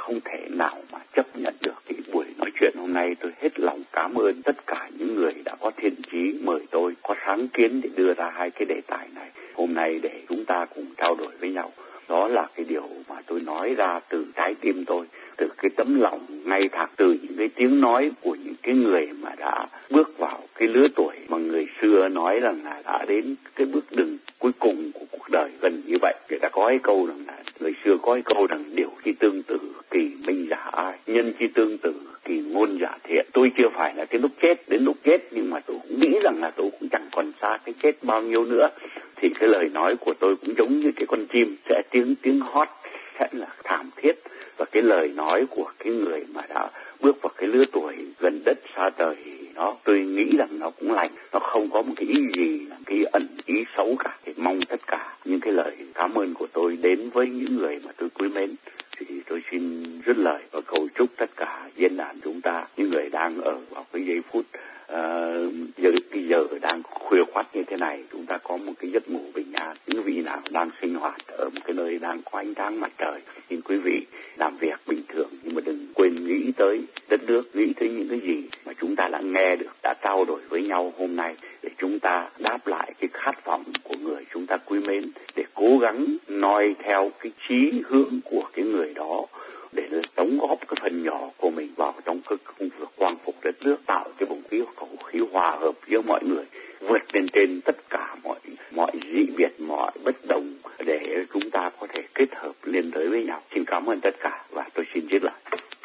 không thể nào mà chấp nhận được. Thì buổi nói chuyện hôm nay tôi hết lòng cảm ơn tất cả những người đã có thiện chí mời tôi, có sáng kiến để đưa ra hai cái đề tài này hôm nay để chúng ta cùng trao đổi với nhau. Đó là cái điều mà tôi nói ra từ trái tim tôi, từ cái tấm lòng ngay thẳng, từ những cái tiếng nói của những cái người mà đã bước vào cái lứa tuổi mà người xưa nói rằng là đã đến cái bước đường cuối cùng của cuộc đời gần như vậy. Người ta có cái câu rằng là người xưa có cái câu rằng điều chi tương tự kỳ minh giả ai, nhân chi tương tự kỳ ngôn giả thiện. Tôi chưa phải là cái lúc chết, đến lúc chết nhưng mà tôi cũng nghĩ rằng là tôi cũng chẳng còn xa cái chết bao nhiêu nữa. Thì cái lời nói của tôi cũng giống như cái con chim, sẽ tiếng tiếng hót sẽ là thảm thiết. Và cái lời nói của cái người mà đã bước vào cái lứa tuổi gần đất xa trời nó, tôi nghĩ rằng nó cũng lành, nó không có một cái ý gì là cái ẩn ý xấu cả. Thì mong tất cả những cái lời cảm ơn của tôi đến với những người mà tôi quý mến. Thì tôi xin dứt lời và cầu chúc tất cả diễn đàn chúng ta, những người đang ở vào cái giây phút uh, giờ cái giờ đang khuya khoắt như thế này, chúng ta có một cái giấc ngủ bình an. Những vị nào đang sinh hoạt ở một cái nơi đang có ánh sáng mặt trời, xin quý vị làm việc bình thường nhưng mà đừng quên nghĩ tới đất nước, nghĩ tới những cái gì mà chúng ta đã nghe được, đã trao đổi với nhau hôm nay, để chúng ta đáp lại cái khát vọng của người chúng ta quý mến, để cố gắng noi theo cái chí hướng của cái người đó, để đóng góp cái phần nhỏ của mình vào trong cái công việc quang phục đất nước, tạo cái bầu khí khẩu khí hòa hợp giữa mọi người, vượt lên trên tất cả mọi mọi dị biệt, mọi bất đồng, để chúng ta có thể kết hợp liên đới với nhau. Xin cảm ơn tất cả và tôi xin dứt lời.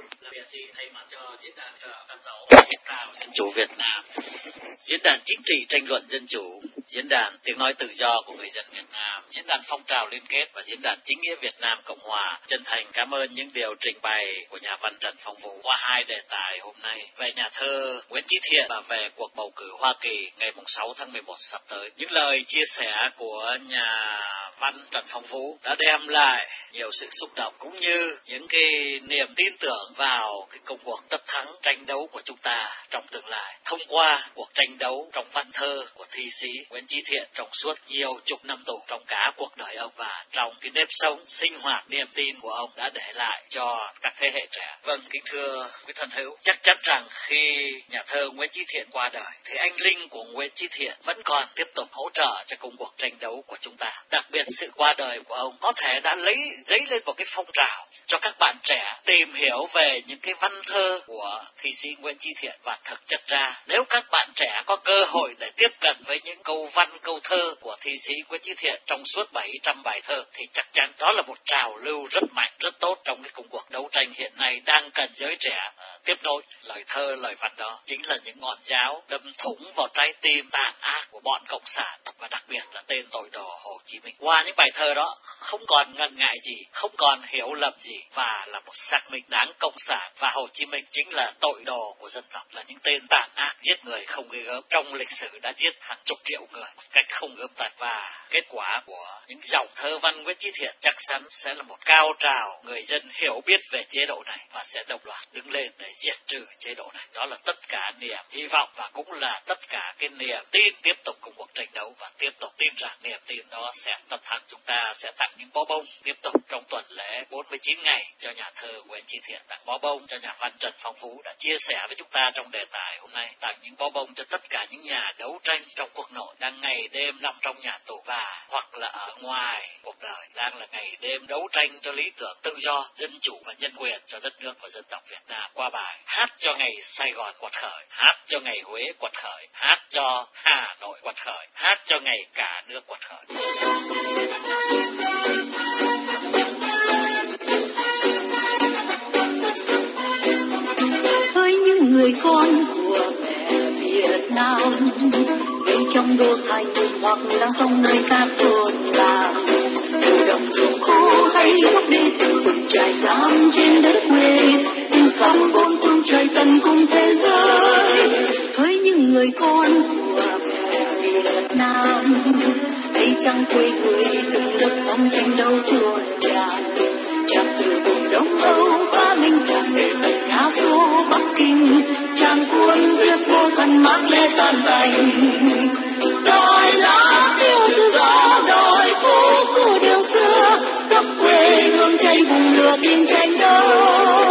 Thay mặt cho diễn đàn các cháu dân chủ Việt Nam, diễn đàn chính trị tranh luận dân chủ, diễn đàn tiếng nói tự do của người dân Việt Nam, diễn đàn phong trào liên kết và diễn đàn chính nghĩa Việt Nam Cộng Hòa chân thành cảm ơn những điều trình bày của nhà văn Trần Phong Vũ qua hai đề tài hôm nay về nhà thơ Nguyễn Chí Thiện và về cuộc bầu cử Hoa Kỳ ngày sáu tháng mười một sắp tới. Những lời chia sẻ của nhà văn Trần Phong Vũ đã đem lại nhiều sự xúc động cũng như những cái niềm tin tưởng vào cái công cuộc tất thắng tranh đấu của chúng ta trong tương lai thông qua cuộc tranh đấu trong văn thơ của thi sĩ Nguyễn Chí Thiện trong suốt nhiều chục năm tù, trong cả cuộc đời ông và trong cái nếp sống sinh hoạt niềm tin của ông đã để lại cho các thế hệ trẻ. Vâng, kính thưa quý thân hữu, chắc chắn rằng khi nhà thơ Nguyễn Chí Thiện qua đời thì anh linh của Nguyễn Chí Thiện vẫn còn tiếp tục hỗ trợ cho công cuộc tranh đấu của chúng ta. Đặc biệt sự qua đời của ông có thể đã lấy dấy lên một cái phong trào cho các bạn trẻ tìm hiểu về những cái văn thơ của thi sĩ Nguyễn Chí Thiện. Và thực chất ra nếu các bạn trẻ có cơ hội để tiếp cận với những câu văn câu thơ của thi sĩ Nguyễn Chí Thiện trong suốt bảy trăm bài thơ thì chắc chắn đó là một trào lưu rất mạnh, rất tốt trong cái công cuộc đấu tranh hiện nay đang cần giới trẻ uh, tiếp nối. Lời thơ, lời văn đó chính là những ngọn giáo đâm thủng vào trái tim tàn ác của bọn cộng sản và đặc biệt là tên tội đồ Hồ Chí Minh. Qua những bài thơ đó không còn ngần ngại gì, không còn hiểu lầm gì và là một xác minh đáng cộng sản và Hồ Chí Minh chính là tội đồ của dân tộc, là những tên tàn ác giết người không ghê gớm trong lịch sử đã giết hàng chục triệu người một cách không gớm tàn. Và kết quả của những dòng thơ văn Nguyễn Chí Thiện chắc chắn sẽ là một cao trào người dân hiểu biết về chế độ này và sẽ đồng loạt đứng lên để diệt trừ chế độ này. Đó là tất cả niềm hy vọng và cũng là tất cả cái niềm tin tiếp tục cùng cuộc tranh đấu và tiếp tục tin rằng niềm tin đó sẽ tất thắng. Chúng ta sẽ tặng những bó bông tiếp tục trong tuần lễ bốn mươi chín ngày cho nhà thơ Nguyễn Chí Thiện, tặng bó bông cho nhà văn Trần Phong Vũ đã chia sẻ với chúng ta trong đề tài hôm nay, tặng những bó bông cho tất cả những nhà đấu tranh trong cuộc nội đang ngày đêm nằm trong nhà tù và hoặc là ở ngoài cuộc đời đang là ngày đêm đấu tranh cho lý tưởng tự do, dân chủ và nhân quyền cho đất nước và dân tộc Việt Nam qua bài Hát cho ngày Sài Gòn quật khởi, hát cho ngày Huế quật khởi, hát cho Hà Nội quật khởi, hát cho ngày cả nước quật khởi. Với những người con của mẹ Việt Nam, về trong đô thành hoặc đang trong nơi xa thôn làng, từ đồng ruộng khô hay góc đê từ từng trại giam trên đất quê, từng khắp bốn phương trời tận cùng thế giới. Với những người con của mẹ Việt Nam, đây chẳng quê người từng lớp phong tranh đấu chuồn tràn, chẳng từ vùng Đông Âu Ba Minh tràn về tận Nga Xô Bắc Kinh, tràn cuốn viết vô phần mát lẽ tan tành. Đòi lá tiêu tự do, đòi phố cũ điều xưa, khắp quê hương cháy vùng lửa tin tranh đấu.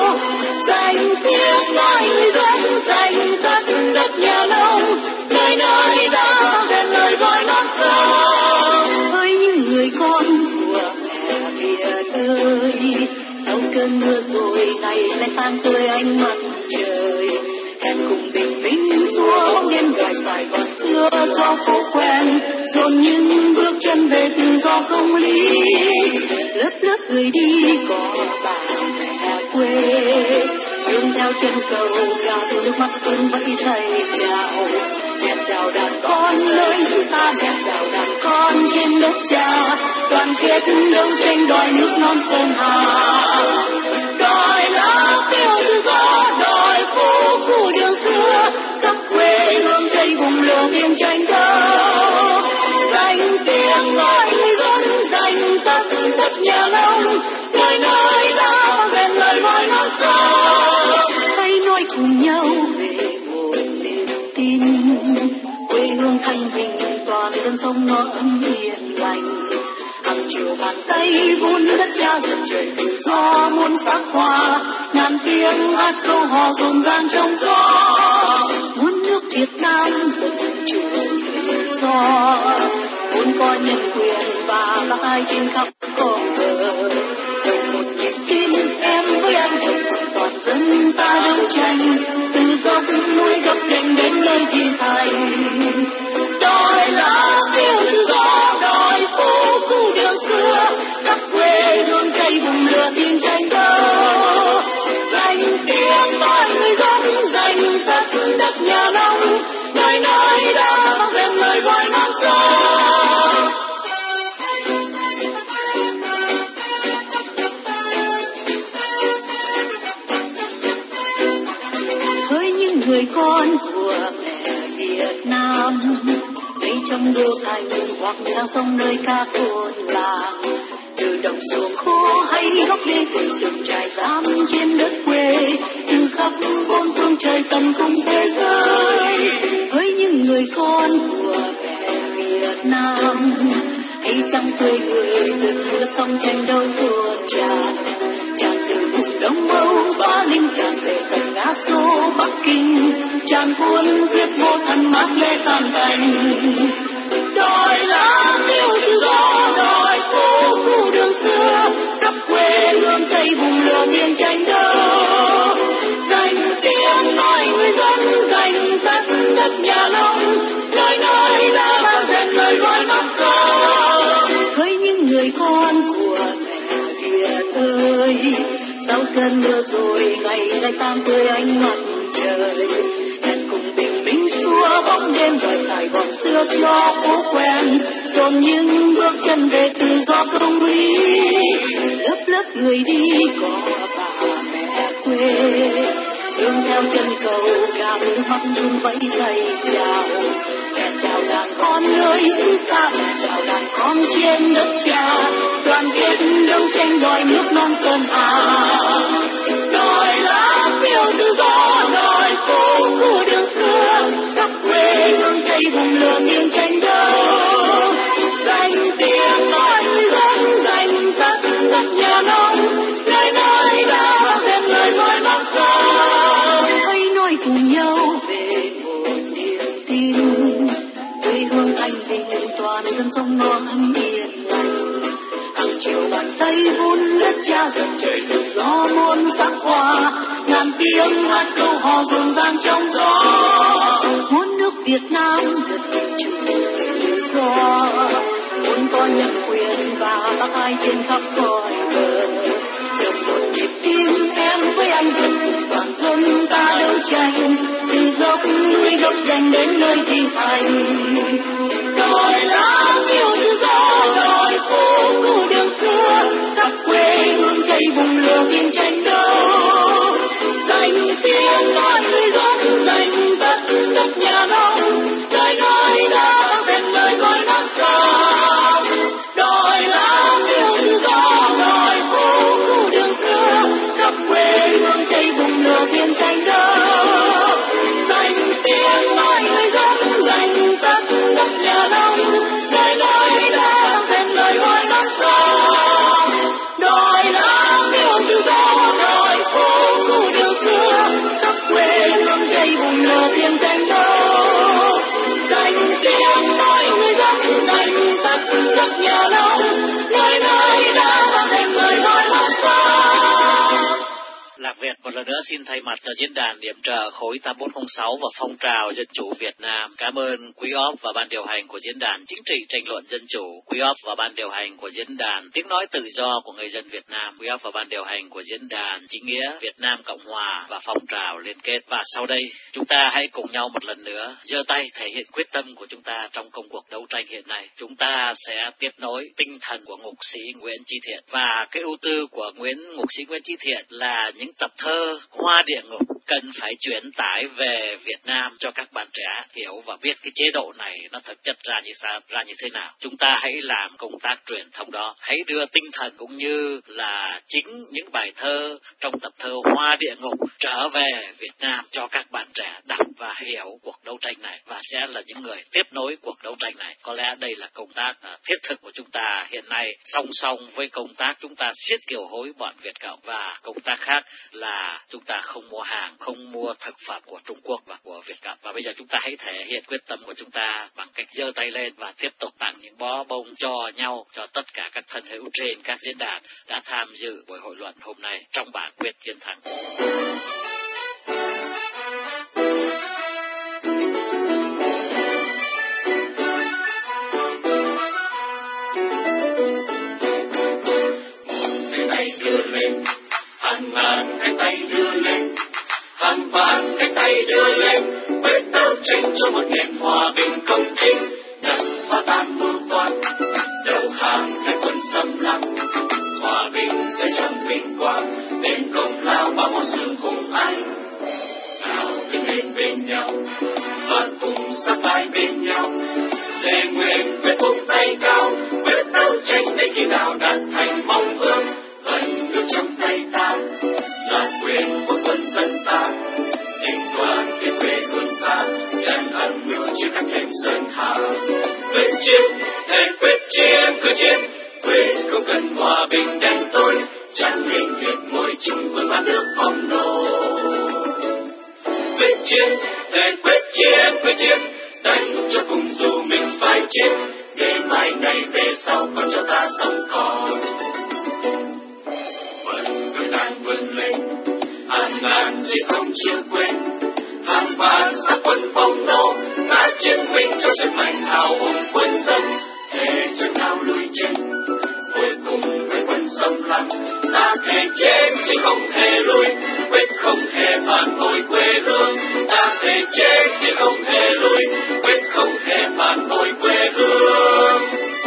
rồi ngày lại sang tươi ánh mặt trời. Hẹn cùng bình minh xua bóng đêm gọi Sài Gòn xưa cho phố quen, dồn những bước chân về tự do công lý. Lớp lớp người đi có bà mẹ quê, đường theo chân cầu gà từ nước mắt tuôn vẫy thầy chào. Đẹp chào đàn con nơi xứ xa, đẹp chào đàn con trên đất cha, đoàn kết đấu tranh đòi nước non sơn hà, đòi lá phiêu tự do, đòi phố cũ đường xưa, khắp quê hương cây vùng lửa biên tranh đấu. Dành tiếng gọi người dân, dành tất đất nhà nông, nơi nơi đã rèn lời nói non sông. Hãy nói cùng nhau về một niềm tin, quê hương thanh bình toàn dân sông nó ấm hiền lành. Hàng chiều bàn tay vun đất cha dần trời tự do muôn sắc hoa, ngàn tiếng hát câu hò rộn ràng trong gió. Muốn nước Việt Nam dân chủ tự do, muốn có nhân quyền và bác ai trên khắp con đời. Đồng một nhịp tim em với anh toàn dân ta đấu tranh, từ dốc núi gập ghềnh đến nơi thiên thành. Đòi lá phiêu tự do, đòi phố cũ đường xưa, khắp quê hương cháy bùng lửa thiên tranh đấu. Dành tiếng nói người dân, dành tất đất nhà nông, nơi nơi đã rèn lời gọi non sông. Hỡi những người con của mẹ Việt Nam, ngay trong đô thành hoặc đang sông nơi các thôn làng, từ đồng ruộng khô hay góc đê từ từng trại giam trên đất quê, từ khắp bốn phương trời tận cùng thế giới. Hỡi những người con của mẹ Việt Nam, hãy chăng tươi cười từ lớp sông tranh đấu tuôn tràn, tràn từ vùng Đông Âu Ba Linh tràn về tận Nga Xô Bắc Kinh, tràn cuốn viết vô thần mát lê tàn thành. Đòi lá phiêu tự do, đòi phố cũ đường xưa, khắp quê hương cháy vùng lửa miền tranh đấu. Dành tiếng nói người dân, dành tất đất nhà nông, nơi nơi đã rèn lời gọi non sông. Hỡi những người con của mẹ Việt ơi, sau cơn mưa rồi ngày lại sang tươi ánh mặt trời. Hẹn cùng bình minh xua bóng đêm gọi Sài Gòn xưa cho phố quen, dồn những bước chân về tự do công lý. Lớp lớp người đi có bà mẹ quê, đường theo chân cầu gà nước mắt run vẫy tay chào. Mẹ chào đàn con nơi xứ xa, mẹ chào đàn con trên đất cha, đoàn kết đấu tranh đòi nước non sơn hà. Đòi lá phiêu tự do, đòi phố cũ đường xưa, khắp quê hương cháy vùng lửa miền tranh đấu. Dành tiếng nói người dân, dành tất đất nhà nông, nơi nơi đã rèn lời gọi non sông. Hãy nói cùng nhau về một niềm tin, quê hương thanh bình toàn dân sông non ấm hiền lành. Hàng chiều bàn tay vun đất cha dần trời tự do muôn sắc hoa, ngàn tiếng hát câu hò rộn ràng trong gió. Muốn nước Việt Nam được chủ tự do, muốn có nhân quyền và bác ai trên khắp cõi đời. Đồng một nhịp tim em với anh toàn dân ta đấu tranh, từ dốc núi gập ghềnh đến nơi thiên thành. Đòi lá phiêu tự do, đòi phố cũ đường xưa, khắp quê hương cháy vùng lửa biên tranh đấu. Dành tiếng nói người dân, dành tất đất nhà nông, nơi nơi đã rèn lời gọi non sông. Đòi lá phiêu tự do, đòi phố cũ đường xưa, khắp quê hương cháy vùng lửa biên tranh đấu. Dành tiếng nói người dân, dành tất Lạc Việt một lần nữa xin thay mặt cho diễn đàn điểm trợ khối tám bốn không sáu và phong trào dân chủ Việt Nam cảm ơn quý óp và ban điều hành của diễn đàn chính trị tranh luận dân chủ, quý óp và ban điều hành của diễn đàn tiếng nói tự do của người dân Việt Nam, quý óp và ban điều hành của diễn đàn chính nghĩa Việt Nam Cộng Hòa và phong trào liên kết. Và sau đây chúng ta hãy cùng nhau một lần nữa giơ tay thể hiện quyết tâm của chúng ta trong công cuộc đấu tranh hiện nay. Chúng ta sẽ tiếp nối tinh thần của ngục sĩ Nguyễn Chí Thiện, và cái ưu tư của Nguyễn ngục sĩ Nguyễn Chí Thiện là những tập thơ Hoa Địa Ngục cần phải truyền tải về Việt Nam cho các bạn trẻ hiểu và biết cái chế độ này nó thực chất ra như sao, ra như thế nào. Chúng ta hãy làm công tác truyền thông đó, hãy đưa tinh thần cũng như là chính những bài thơ trong tập thơ Hoa Địa Ngục trở về Việt Nam cho các bạn trẻ đọc và hiểu cuộc đấu tranh này, và sẽ là những người tiếp nối cuộc đấu tranh này. Có lẽ đây là công tác uh, thiết thực của chúng ta hiện nay, song song với công tác chúng ta siết kiều hối bọn Việt Cộng, và công tác khác là chúng ta không mua hàng, không mua thực phẩm của Trung Quốc và của Việt Cộng. Và bây giờ chúng ta hãy thể hiện quyết tâm của chúng ta bằng cách giơ tay lên và tiếp tục tặng những bó bông cho nhau, cho tất cả các thân hữu trên các diễn đàn đã tham dự buổi hội luận hôm nay trong bản quyết chiến thắng. Hàng ngàn cái tay đưa lên, hàng vạn cái tay đưa lên, quyết đấu tranh cho một nền hòa bình công chính, đập phá tan mưu toan, đầu hàng cái quân xâm lăng, hòa bình sẽ trong vinh quang, bên công lao bao món sự hùng anh. Nào đứng lên bên nhau, và cùng sát vai bên nhau, thề nguyện quyết vung tay cao, quyết đấu tranh đến khi nào đạt thành mong ước. Vẫn nước trong tay ta là quyền của quân dân ta, tình đoàn kết quê hương ta, tràn âm mưu chưa các thêm sơn hà. Quyết chiến, thề quyết chiến, quyết chiến, quyết không cần hòa bình đen tối, tràn lên hiệp ngồi chung quân ba nước phong nô. Quyết chiến, thề quyết chiến, quyết chiến, đánh cho cùng dù mình phải chết, để mai này về sau còn cho ta sống còn. Vươn lên, hàng ngàn chiến công chưa quên, hàng vạn sắc quân phong nô đã chứng minh cho sức mạnh hào hùng quân dân. Thề chân nào lùi chân, cuối cùng với quân xâm lăng, ta thề chết chứ không hề lùi, quyết không hề phản bội quê hương. Ta thề chết chứ không hề lùi, quyết không hề phản bội quê hương.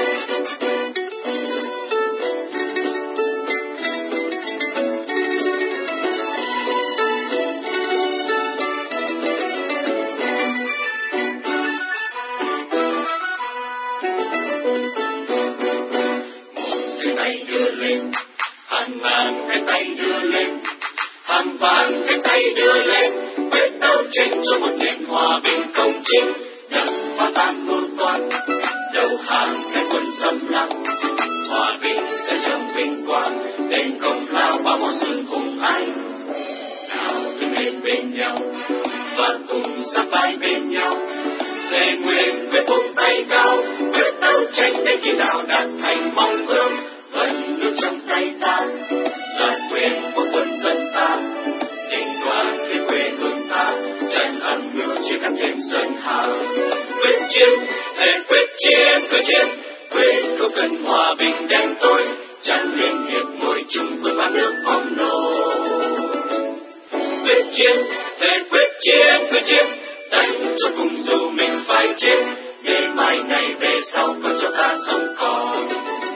Hàng ngàn cái tay đưa lên, hàng vạn cái tay đưa lên, quyết đấu tranh cho một nền hòa bình công chính, đập phá tan mưu toan, đầu hàng cái quân xâm lăng, hòa bình sẽ trong vinh quang, đền công lao bao món sự hùng anh. Nào đứng lên bên nhau, và cùng sát vai bên nhau, thề nguyện quyết vung tay cao, quyết đấu tranh đến khi nào đạt thành mong ước. Vẫn nước trong tay ta là quyền của quân dân ta, tình đoàn kết quê hương ta, tràn âm mưu chưa cắt thêm sơn hà. Quyết chiến, thề quyết chiến, quyết chiến, quyết không cần hòa bình đen tối, tràn liên hiệp ngồi chung với ba nước phong nô. Quyết chiến, thề quyết chiến, quyết chiến, đánh cho cùng dù mình phải chết, để mai này về sau còn cho ta sống còn.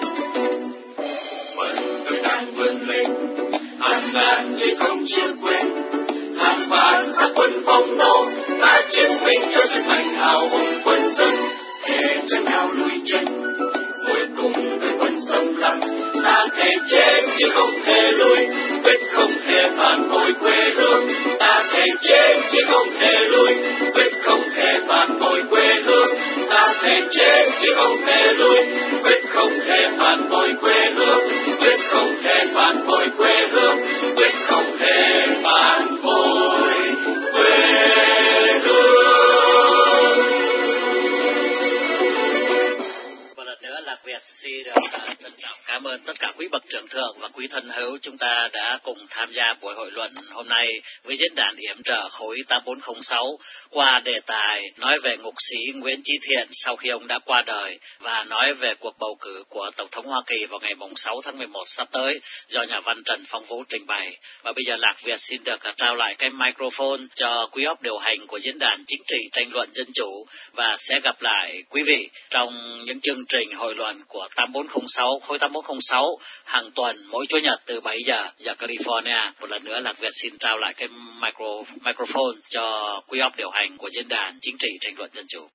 Vươn lên, hàng ngàn chiến công chưa quên, hàng vạn sắc quân phong nô đã chứng minh cho sức mạnh hào hùng quân dân. Thề chân nào lùi chân, cuối cùng với quân xâm lăng, ta thề chết chứ không hề lùi, quyết không hề phản bội quê hương. Ta thề chết chứ không hề lùi, quyết không hề phản bội quê hương. Ta thề chết chứ không hề lùi, quyết không hề phản bội quê hương. Quyết không hề phản bội quê hương, quyết không hề Hiếu, chúng ta đã cùng tham gia buổi hội luận hôm nay với diễn đàn yểm trợ khối tám bốn không sáu qua đề tài nói về ngục sĩ Nguyễn Chí Thiện sau khi ông đã qua đời và nói về cuộc bầu cử của Tổng thống Hoa Kỳ vào ngày sáu tháng mười một sắp tới do nhà văn Trần Phong Vũ trình bày. Và bây giờ Lạc Việt xin được trao lại cái microphone cho quý óc điều hành của diễn đàn chính trị tranh luận dân chủ và sẽ gặp lại quý vị trong những chương trình hội luận của tám bốn không sáu, khối tám bốn không sáu hàng tuần mỗi Chủ nhật từ bảy giờ giờ California. Một lần nữa Lạc Việt xin trao lại cái micro, microphone cho quý óc điều hành của diễn đàn chính trị tranh luận dân chủ.